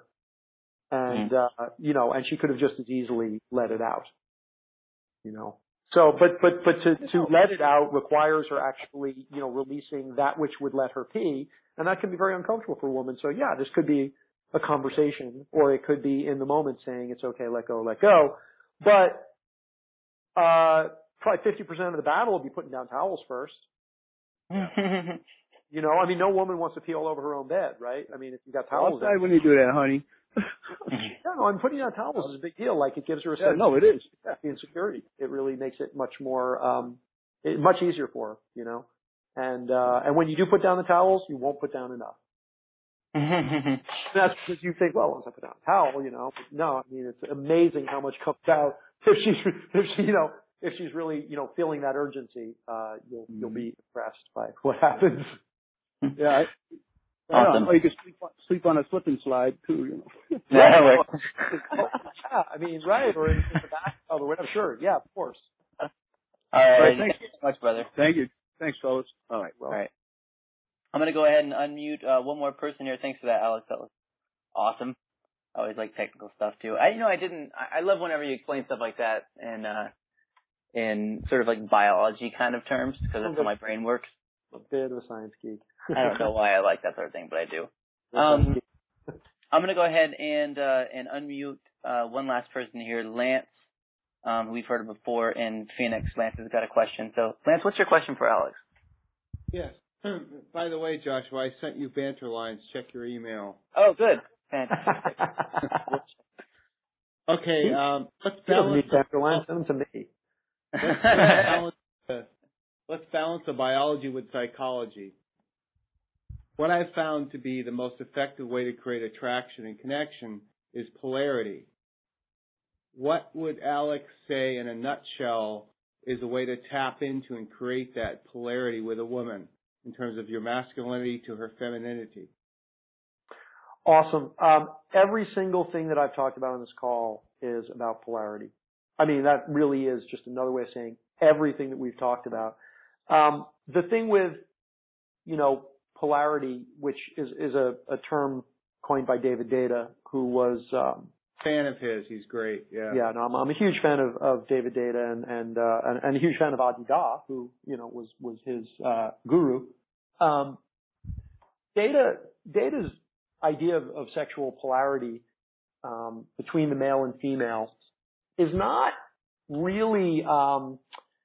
B: And mm-hmm. uh, you know, and she could have just as easily let it out. You know. So, but but but to to let it out requires her actually, you know, releasing that which would let her pee. And that can be very uncomfortable for a woman. So yeah, this could be a conversation or it could be in the moment saying it's okay, let go, let go. But, uh, probably fifty percent of the battle will be putting down towels first. You know, I mean, no woman wants to pee all over her own bed, right? I mean, if you got towels.
D: Outside when you do that, honey.
B: Yeah, no, I'm putting down towels is a big deal. Like it gives her a
D: yeah,
B: sense
D: no, it is.
B: of insecurity. It really makes it much more, um, it, much easier for her, you know. And, uh, and when you do put down the towels, you won't put down enough. That's because you think, well, once I put down a towel, you know, no, I mean, it's amazing how much comes out if she's, if she, you know, if she's really, you know, feeling that urgency, uh, you'll, you'll be impressed by what happens.
D: Yeah. I, awesome. Or you can sleep on, sleep on a slip and slide too, you know.
B: Yeah, yeah, I mean, right, or in, in the bathtub or whatever. Sure, yeah, of course.
C: All right,
D: right
C: thank you so much, brother.
D: Thank you. Thanks, fellas.
B: All right, well.
C: All right. I'm going to go ahead and unmute uh, one more person here. Thanks for that, Alex. That was awesome. I always like technical stuff, too. I, you know, I didn't, I, I love whenever you explain stuff like that in, uh, in sort of like biology kind of terms, because that's how my brain works.
B: A bit of a science geek.
C: I don't know why I like that sort of thing, but I do. Um, I'm going to go ahead and, uh, and unmute, uh, one last person here, Lance. Um, we've heard of before in Phoenix. Lance has got a question. So, Lance, what's your question for Alex?
E: Yes. By the way, Joshua, I sent you banter lines. Check your email.
C: Oh, good. Fantastic.
E: Okay, um, let's
B: balance. Banter lines, send them to me.
E: Let's balance, uh, let's balance the biology with psychology. What I've found to be the most effective way to create attraction and connection is polarity. What would Alex say in a nutshell is a way to tap into and create that polarity with a woman in terms of your masculinity to her femininity?
B: Awesome. Um, every single thing that I've talked about on this call is about polarity. I mean, that really is just another way of saying everything that we've talked about. Um, the thing with, you know, polarity, which is, is a, a term coined by David Deida, who was, um,
E: fan of his. He's great. Yeah.
B: Yeah. No, I'm, I'm a huge fan of, of David Deida and, and, uh, and, and a huge fan of Adi Da, who, you know, was, was his, uh, guru. Um, Deida, Deida's idea of, of sexual polarity, um, between the male and female is not really, um,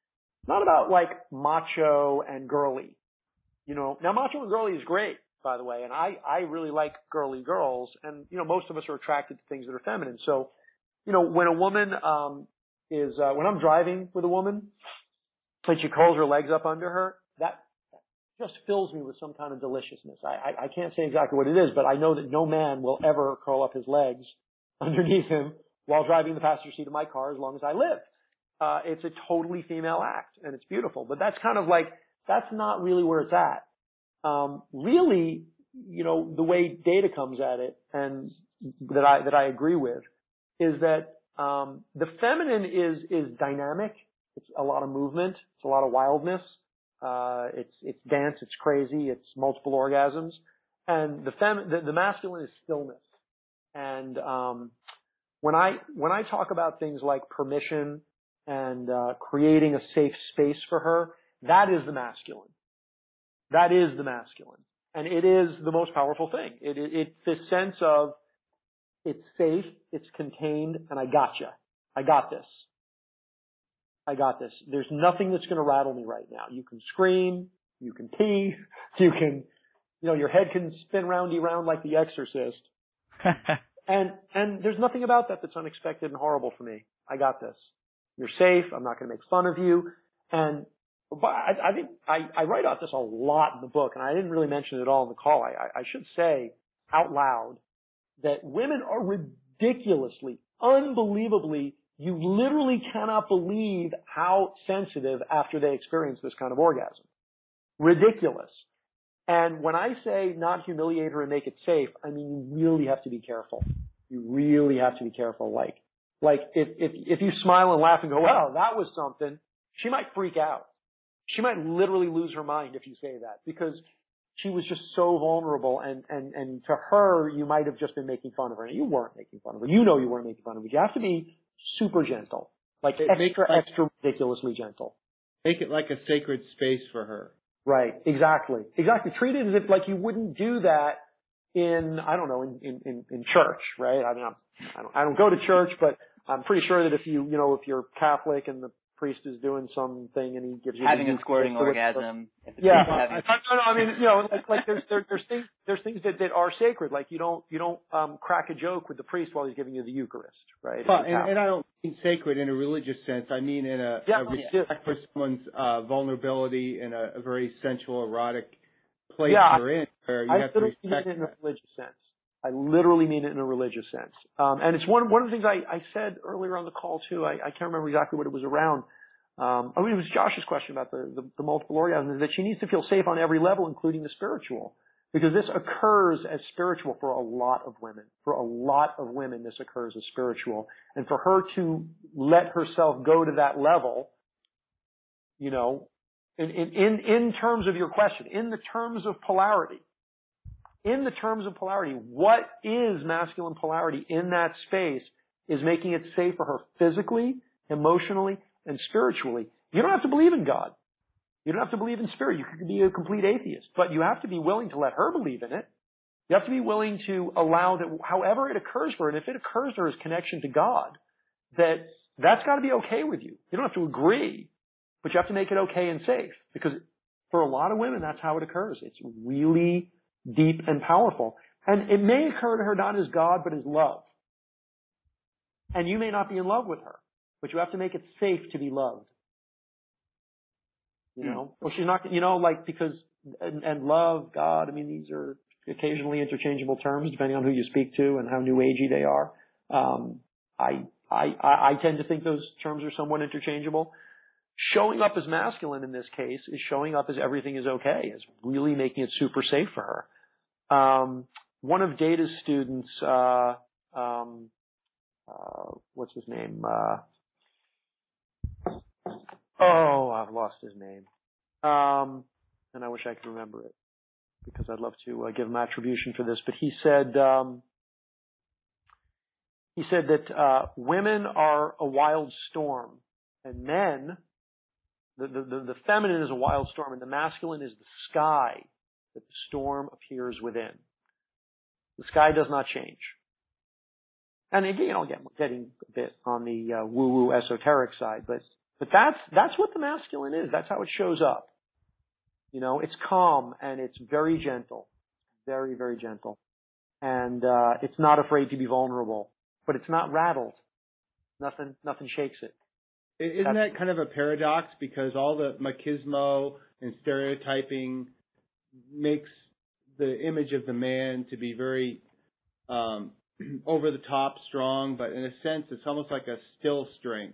B: not about like macho and girly. You know, now macho and girly is great, by the way, and I, I really like girly girls, and, you know, most of us are attracted to things that are feminine. So, you know, when a woman, um, is, uh, when I'm driving with a woman, and she curls her legs up under her, that just fills me with some kind of deliciousness. I, I, I can't say exactly what it is, but I know that no man will ever curl up his legs underneath him while driving the passenger seat of my car as long as I live. Uh, it's a totally female act, and it's beautiful. But that's kind of like, that's not really where it's at. Um, really, you know, the way data comes at it, and that I, that I agree with, is that, um, the feminine is, is dynamic. It's a lot of movement. It's a lot of wildness. Uh, it's, it's dance. It's crazy. It's multiple orgasms. And the fem, the, the masculine is stillness. And, um, when I, when I talk about things like permission and, uh, creating a safe space for her, that is the masculine. That is the masculine. And it is the most powerful thing. It, it, it's the sense of, it's safe, it's contained, and I gotcha. I got this. I got this. There's nothing that's going to rattle me right now. You can scream, you can pee, you can, you know, your head can spin roundy round like The Exorcist. and, and there's nothing about that that's unexpected and horrible for me. I got this. You're safe. I'm not going to make fun of you. And, but I, I think I, I write out this a lot in the book, and I didn't really mention it all in the call. I, I, I should say out loud that women are ridiculously, unbelievably, you literally cannot believe how sensitive after they experience this kind of orgasm. Ridiculous. And when I say not humiliate her and make it safe, I mean, you really have to be careful. You really have to be careful. Like, like if, if, if you smile and laugh and go, well, that was something, she might freak out. She might literally lose her mind if you say that, because she was just so vulnerable, and, and, and to her, you might have just been making fun of her. And you weren't making fun of her. You know you weren't making fun of her. You have to be super gentle. Like
E: It
B: extra,
E: like,
B: extra ridiculously gentle.
E: Make it like a sacred space for her.
B: Right. Exactly. Exactly. Treat it as if like you wouldn't do that in, I don't know, in, in, in, in church, right? I mean, I'm, I don't, I don't go to church, but I'm pretty sure that if you, you know, if you're Catholic and the priest is doing something and he gives you
C: having
B: the,
C: a squirting orgasm.
B: Yeah,
C: having...
B: I, no, no, I mean, you know, like, like there's there, there's things there's things that, that are sacred. Like you don't you don't um, crack a joke with the priest while he's giving you the Eucharist, right?
E: Well, and, and I don't mean sacred in a religious sense. I mean in a,
B: yeah,
E: a respect yeah. for someone's uh, vulnerability in a, a very sensual, erotic place
B: yeah,
E: you're in, where you
B: I
E: have to respect
B: mean it in
E: that.
B: a religious sense. I literally mean it in a religious sense. Um, and it's one one of the things I, I said earlier on the call too. I, I can't remember exactly what it was around. Um, I mean, it was Josh's question about the, the, the multiple orgasms, that she needs to feel safe on every level, including the spiritual, because this occurs as spiritual for a lot of women. For a lot of women, this occurs as spiritual. And for her to let herself go to that level, you know, in, in, in, in terms of your question, in the terms of polarity, in the terms of polarity, what is masculine polarity in that space is making it safe for her physically, emotionally, and spiritually. You don't have to believe in God. You don't have to believe in spirit. You could be a complete atheist, but you have to be willing to let her believe in it. You have to be willing to allow that, however it occurs for her, and if it occurs to her as connection to God, that that's got to be okay with you. You don't have to agree, but you have to make it okay and safe, because for a lot of women, that's how it occurs. It's really deep and powerful. And it may occur to her not as God, but as love. And you may not be in love with her, but you have to make it safe to be loved. You know? Well, she's not, you know, like, because, and, and love, God, I mean, these are occasionally interchangeable terms depending on who you speak to and how new agey they are. Um, I, I, I tend to think those terms are somewhat interchangeable. Showing up as masculine in this case is showing up as everything is okay, is really making it super safe for her. Um, one of Data's students, uh, um, uh, what's his name? Uh, oh, I've lost his name. Um, and I wish I could remember it, because I'd love to uh, give him attribution for this. But he said, um, he said that uh, women are a wild storm, and men, the, the, the, the feminine is a wild storm, and the masculine is the sky that the storm appears within. The sky does not change. And again, you know, again, we're getting a bit on the uh, woo-woo esoteric side, but But that's, that's what the masculine is. That's how it shows up. You know, it's calm and it's very gentle. Very, very gentle. And, uh, it's not afraid to be vulnerable, but it's not rattled. Nothing, nothing shakes it.
E: Isn't
B: That's,
E: that kind of a paradox? Because all the machismo and stereotyping makes the image of the man to be very, um, over the top strong, but in a sense, it's almost like a still strength.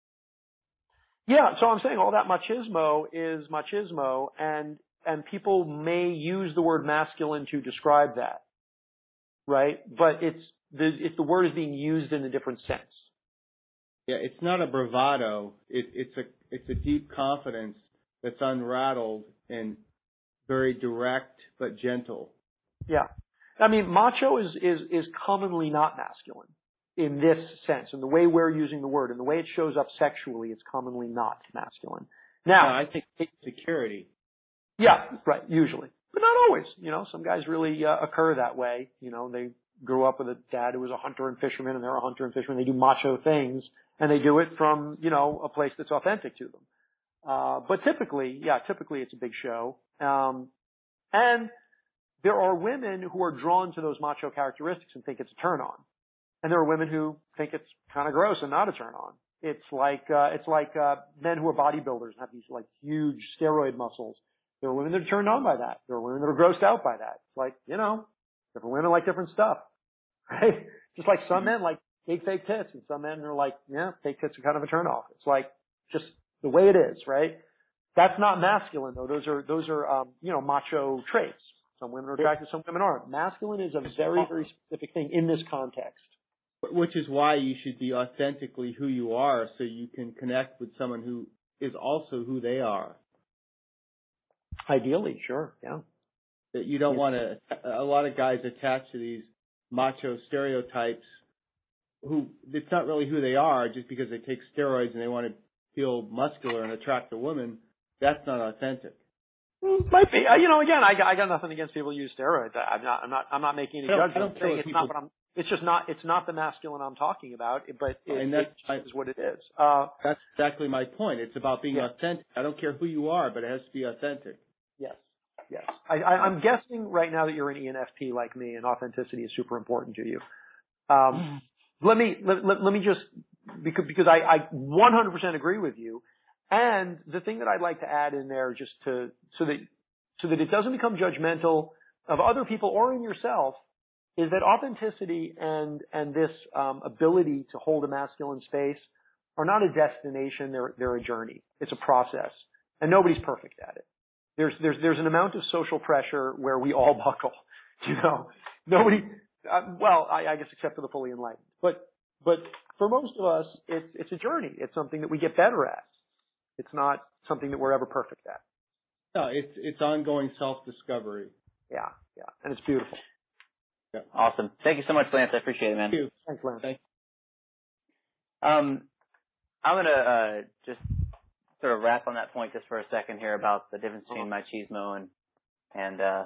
B: Yeah, so I'm saying all that machismo is machismo, and and people may use the word masculine to describe that, right? But it's the it's the word is being used in a different sense.
E: Yeah, it's not a bravado. It, it's a it's a deep confidence that's unrattled and very direct but gentle.
B: Yeah, I mean, macho is is is commonly not masculine in this sense, in the way we're using the word, and the way it shows up sexually, it's commonly not masculine. Now,
E: no, I think it's security.
B: Yeah, right, usually. But not always. You know, some guys really uh, occur that way. You know, they grew up with a dad who was a hunter and fisherman, and they're a hunter and fisherman. They do macho things, and they do it from, you know, a place that's authentic to them. Uh, but typically, yeah, typically it's a big show. Um, and there are women who are drawn to those macho characteristics and think it's a turn on. And there are women who think it's kind of gross and not a turn on. It's like, uh, it's like, uh, men who are bodybuilders and have these like huge steroid muscles. There are women that are turned on by that. There are women that are grossed out by that. It's like, you know, different women like different stuff, right? Just like some men like big fake tits, and some men are like, yeah, fake tits are kind of a turn off. It's like just the way it is, right? That's not masculine though. Those are, those are, um, you know, macho traits. Some women are attracted, some women aren't. Masculine is a very, very specific thing in this context.
E: Which is why you should be authentically who you are, so you can connect with someone who is also who they are.
B: Ideally, sure, yeah.
E: That you don't
B: Yeah.
E: want to, a lot of guys attached to these macho stereotypes who, it's not really who they are just because they take steroids and they want to feel muscular and attract a woman. That's not authentic.
B: Might be. Uh, you know, again, I, I got nothing against people who use steroids. I, I'm not, I'm not, I'm not making any
E: I don't,
B: judgment.
E: I don't
B: I'm saying
E: feel
B: it's
E: people,
B: not what I'm, it's just not, it's not the masculine I'm talking about, but it,
E: and that's,
B: it is what it is. Uh,
E: that's exactly my point. It's about being
B: yeah.
E: authentic. I don't care who you are, but it has to be authentic.
B: Yes. Yes. I, I, I'm guessing right now that you're an E N F P like me, and authenticity is super important to you. Um, let me, let, let, let me just, because, because I, I one hundred percent agree with you. And the thing that I'd like to add in there just to, so that, so that it doesn't become judgmental of other people or in yourself, is that authenticity and, and this, um, ability to hold a masculine space are not a destination, they're, they're a journey. It's a process. And nobody's perfect at it. There's, there's, there's an amount of social pressure where we all buckle, you know. Nobody, uh, well, I, I guess except for the fully enlightened. But, but for most of us, it's, it's a journey. It's something that we get better at. It's not something that we're ever perfect at.
E: No, it's, it's ongoing self-discovery.
B: Yeah, yeah. And it's beautiful.
E: Yeah.
C: Awesome. Thank you so much, Lance. I appreciate it, man.
E: Thank you.
B: Thanks, Lance.
E: Thank
C: Um, I'm gonna uh, just sort of wrap on that point just for a second here about the difference between machismo and and uh,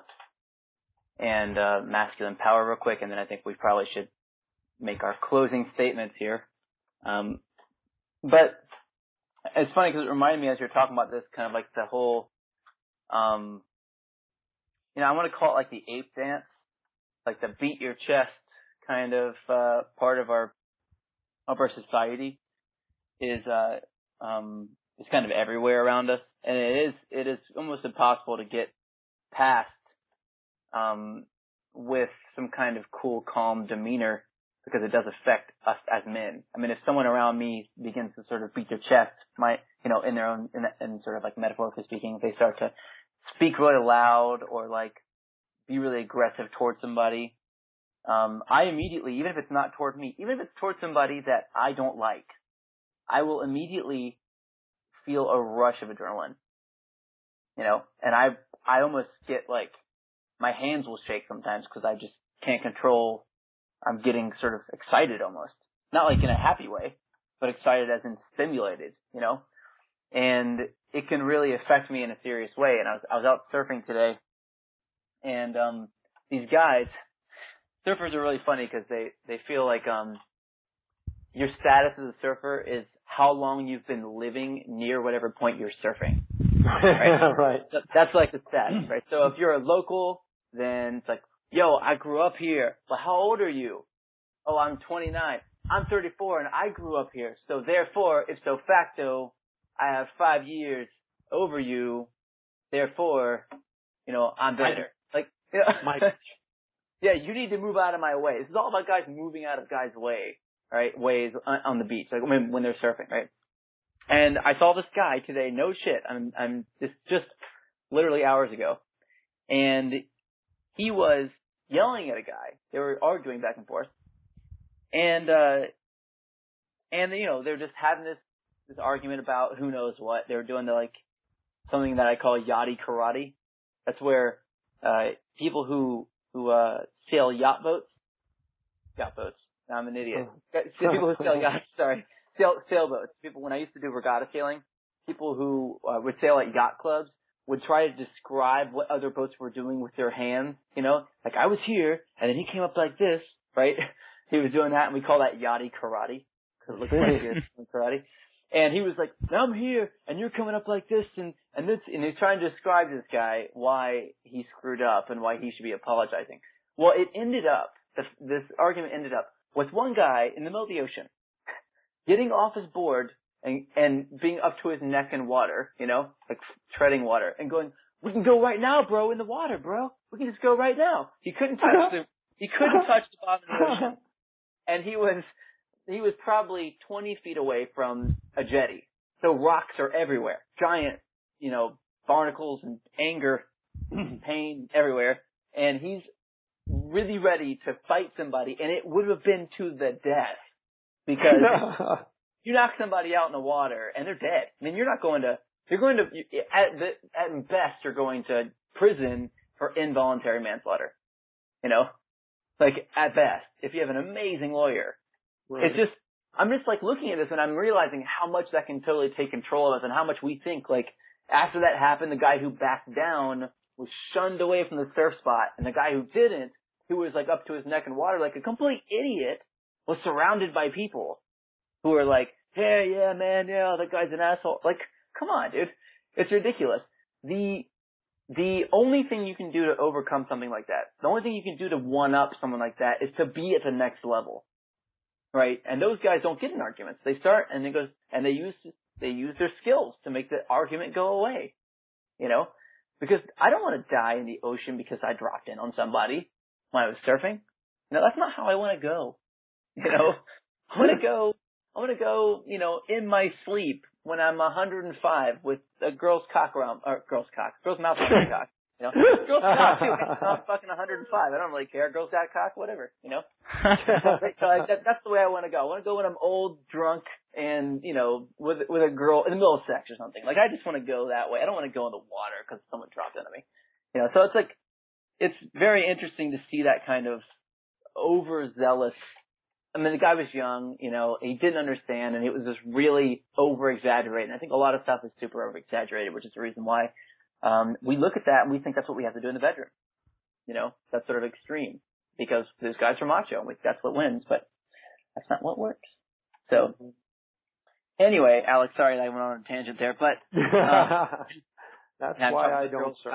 C: and uh, masculine power, real quick, and then I think we probably should make our closing statements here. Um, but it's funny because it reminded me as you're talking about this, kind of like the whole, um, you know, I want to call it like the ape dance, like the beat your chest kind of uh, part of our of our society is uh, um, is kind of everywhere around us, and it is it is almost impossible to get past um, with some kind of cool, calm demeanor, because it does affect us as men. I mean, if someone around me begins to sort of beat their chest, my, you know, in their own, in, in sort of like metaphorically speaking, if they start to speak really loud or like be really aggressive towards somebody, um, I immediately, even if it's not toward me, even if it's towards somebody that I don't like, I will immediately feel a rush of adrenaline, you know, and I, I almost get like, my hands will shake sometimes because I just can't control. I'm getting sort of excited almost. Not like in a happy way, but excited as in stimulated, you know? And it can really affect me in a serious way. And I was, I was out surfing today, and um these guys, surfers are really funny because they, they feel like um your status as a surfer is how long you've been living near whatever point you're surfing. Right.
B: Right.
C: So that's like the stats, right? So if you're a local, then it's like, yo, I grew up here. But how old are you? Oh, I'm twenty-nine. I'm thirty-four and I grew up here. So therefore, ipso facto, I have five years over you. Therefore, you know, I'm better. Like, you know,
B: Mike.
C: yeah, you need to move out of my way. This is all about guys moving out of guys' way, right? Ways on, on the beach, like when, when they're surfing, right? And I saw this guy today, no shit. I'm, I'm just, just literally hours ago. And he was yelling at a guy. They were arguing back and forth. And, uh, and, you know, they're just having this, this argument about who knows what. They were doing the, like, something that I call yachty karate. That's where, uh, people who, who, uh, sail yacht boats, yacht boats. I'm an idiot. People who sail yachts, sorry, sail, sailboats. People, when I used to do regatta sailing, people who, uh, would sail at yacht clubs would try to describe what other boats were doing with their hands, you know? Like, I was here, and then he came up like this, right? He was doing that, and we call that yachty karate, because it looks like you're doing karate. And he was like, I'm here, and you're coming up like this, and, and this, and he's trying to describe to this guy why he screwed up and why he should be apologizing. Well, it ended up, this, this argument ended up with one guy in the middle of the ocean, getting off his board and, and being up to his neck in water, you know, like treading water, and going, we can go right now, bro, in the water, bro. We can just go right now. He couldn't touch the, he couldn't touch the bottom of the ocean. And he was, he was probably twenty feet away from a jetty. So rocks are everywhere. Giant, you know, barnacles and anger, pain everywhere. And he's really ready to fight somebody, and it would have been to the death. Because you knock somebody out in the water, and they're dead. I mean, you're not going to, you're going to, at, the, at best, you're going to prison for involuntary manslaughter. You know? Like, at best, if you have an amazing lawyer. Right. It's just, I'm just like looking at this and I'm realizing how much that can totally take control of us and how much we think, like, after that happened, the guy who backed down was shunned away from the surf spot, and the guy who didn't, who was like up to his neck in water like a complete idiot, was surrounded by people who were like, hey, yeah, man, yeah, that guy's an asshole. Like, come on, dude. It's ridiculous. The, the only thing you can do to overcome something like that, the only thing you can do to one up someone like that is to be at the next level. Right? And those guys don't get in arguments. They start and they go, and they use, they use their skills to make the argument go away. You know? Because I don't want to die in the ocean because I dropped in on somebody when I was surfing. No, that's not how I want to go. You know? I want to go, I want to go, you know, in my sleep when I'm one hundred five with a girl's cock around, or girl's cock, girl's mouth around my cock. You know, girls got cock too. I'm fucking one hundred five. I don't really care. Girls got cock, whatever. You know. So I, that, that's the way I want to go. I want to go when I'm old, drunk, and you know, with with a girl in the middle of sex or something. Like I just want to go that way. I don't want to go in the water because someone dropped into me. You know. So it's like, it's very interesting to see that kind of overzealous. I mean, the guy was young. You know, he didn't understand, and it was just really over exaggerated. I think a lot of stuff is super over exaggerated, which is the reason why. Um, we look at that and we think that's what we have to do in the bedroom. You know, that's sort of extreme because those guys are macho and we, that's what wins, but that's not what works. So anyway, Alex, sorry that I went on a tangent there, but, uh,
B: that's why I don't surf.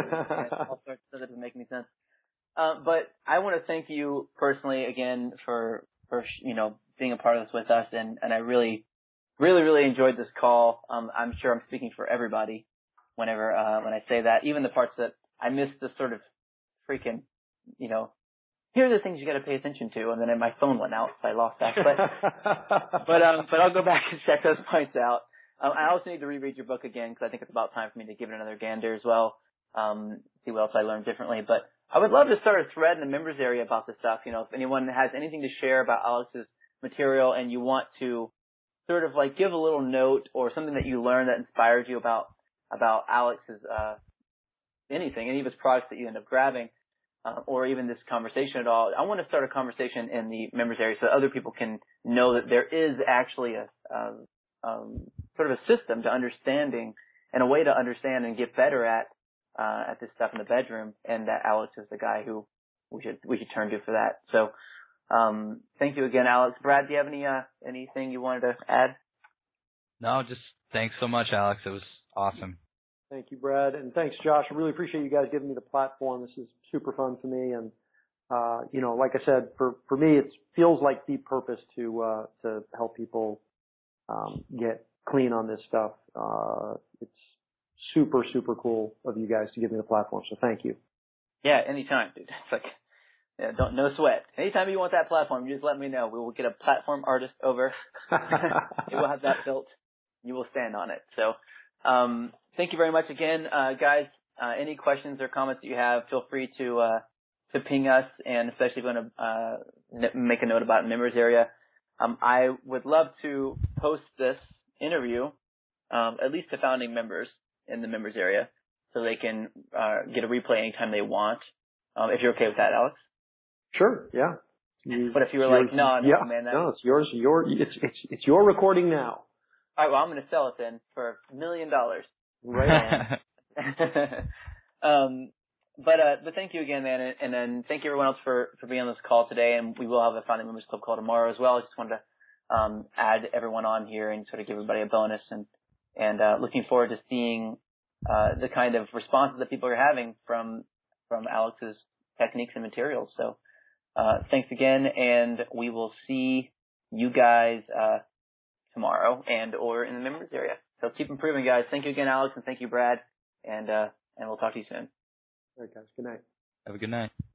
C: All sorts of that doesn't make any sense. Um, but I want to thank you personally again for, for, you know, being a part of this with us. And, and I really, really, really enjoyed this call. Um, I'm sure I'm speaking for everybody. Whenever, uh, when I say that, even the parts that I missed the sort of freaking, you know, here are the things you gotta pay attention to, and then my phone went out, so I lost that. But, but, um, but I'll go back and check those points out. Um, I also need to reread your book again, because I think it's about time for me to give it another gander as well, um, see what else I learned differently. But I would love to start a thread in the members area about this stuff. You know, if anyone has anything to share about Alex's material and you want to sort of like give a little note or something that you learned that inspired you about about Alex's, uh, anything, any of his products that you end up grabbing, uh, or even this conversation at all. I want to start a conversation in the members area so that other people can know that there is actually a, um, um, sort of a system to understanding and a way to understand and get better at, uh, at this stuff in the bedroom, and that Alex is the guy who we should, we should turn to for that. So, um, thank you again, Alex. Brad, do you have any, uh, anything you wanted to add?
A: No, just thanks so much, Alex. It was awesome.
B: Thank you, Brad, and thanks, Josh. I really appreciate you guys giving me the platform. This is super fun for me, and uh, you know, like I said, for for me, it feels like deep purpose to uh, to help people um, get clean on this stuff. Uh, it's super super cool of you guys to give me the platform. So thank you.
C: Yeah, anytime, dude. It's like, yeah, don't no sweat. Anytime you want that platform, you just let me know. We will get a platform artist over. We will have that built. You will stand on it. So. Um, thank you very much again, uh, guys. Uh, any questions or comments that you have, feel free to, uh, to ping us, and especially if you want to, uh, n- make a note about members area. Um, I would love to post this interview, um, at least to founding members in the members area, so they can, uh, get a replay anytime they want. Um, if you're okay with that, Alex?
B: Sure, yeah. You,
C: but if you were like, no, no,
B: yeah,
C: man, that,
B: no, it's yours, your, it's, it's, it's your recording now.
C: All right, well, I'm going to sell it then for a million dollars.
B: Right
C: on. um, but, uh, but thank you again, man. And, and then thank you everyone else for, for being on this call today. And we will have a Founding Members Club call tomorrow as well. I just wanted to, um, add everyone on here and sort of give everybody a bonus, and, and, uh, looking forward to seeing, uh, the kind of responses that people are having from, from Alex's techniques and materials. So, uh, thanks again. And we will see you guys, uh, tomorrow and or in the members area. So keep improving, guys. Thank you again, Alex, and thank you, Brad. And uh, and we'll talk to you soon.
B: All right, guys. Good night.
A: Have a good night.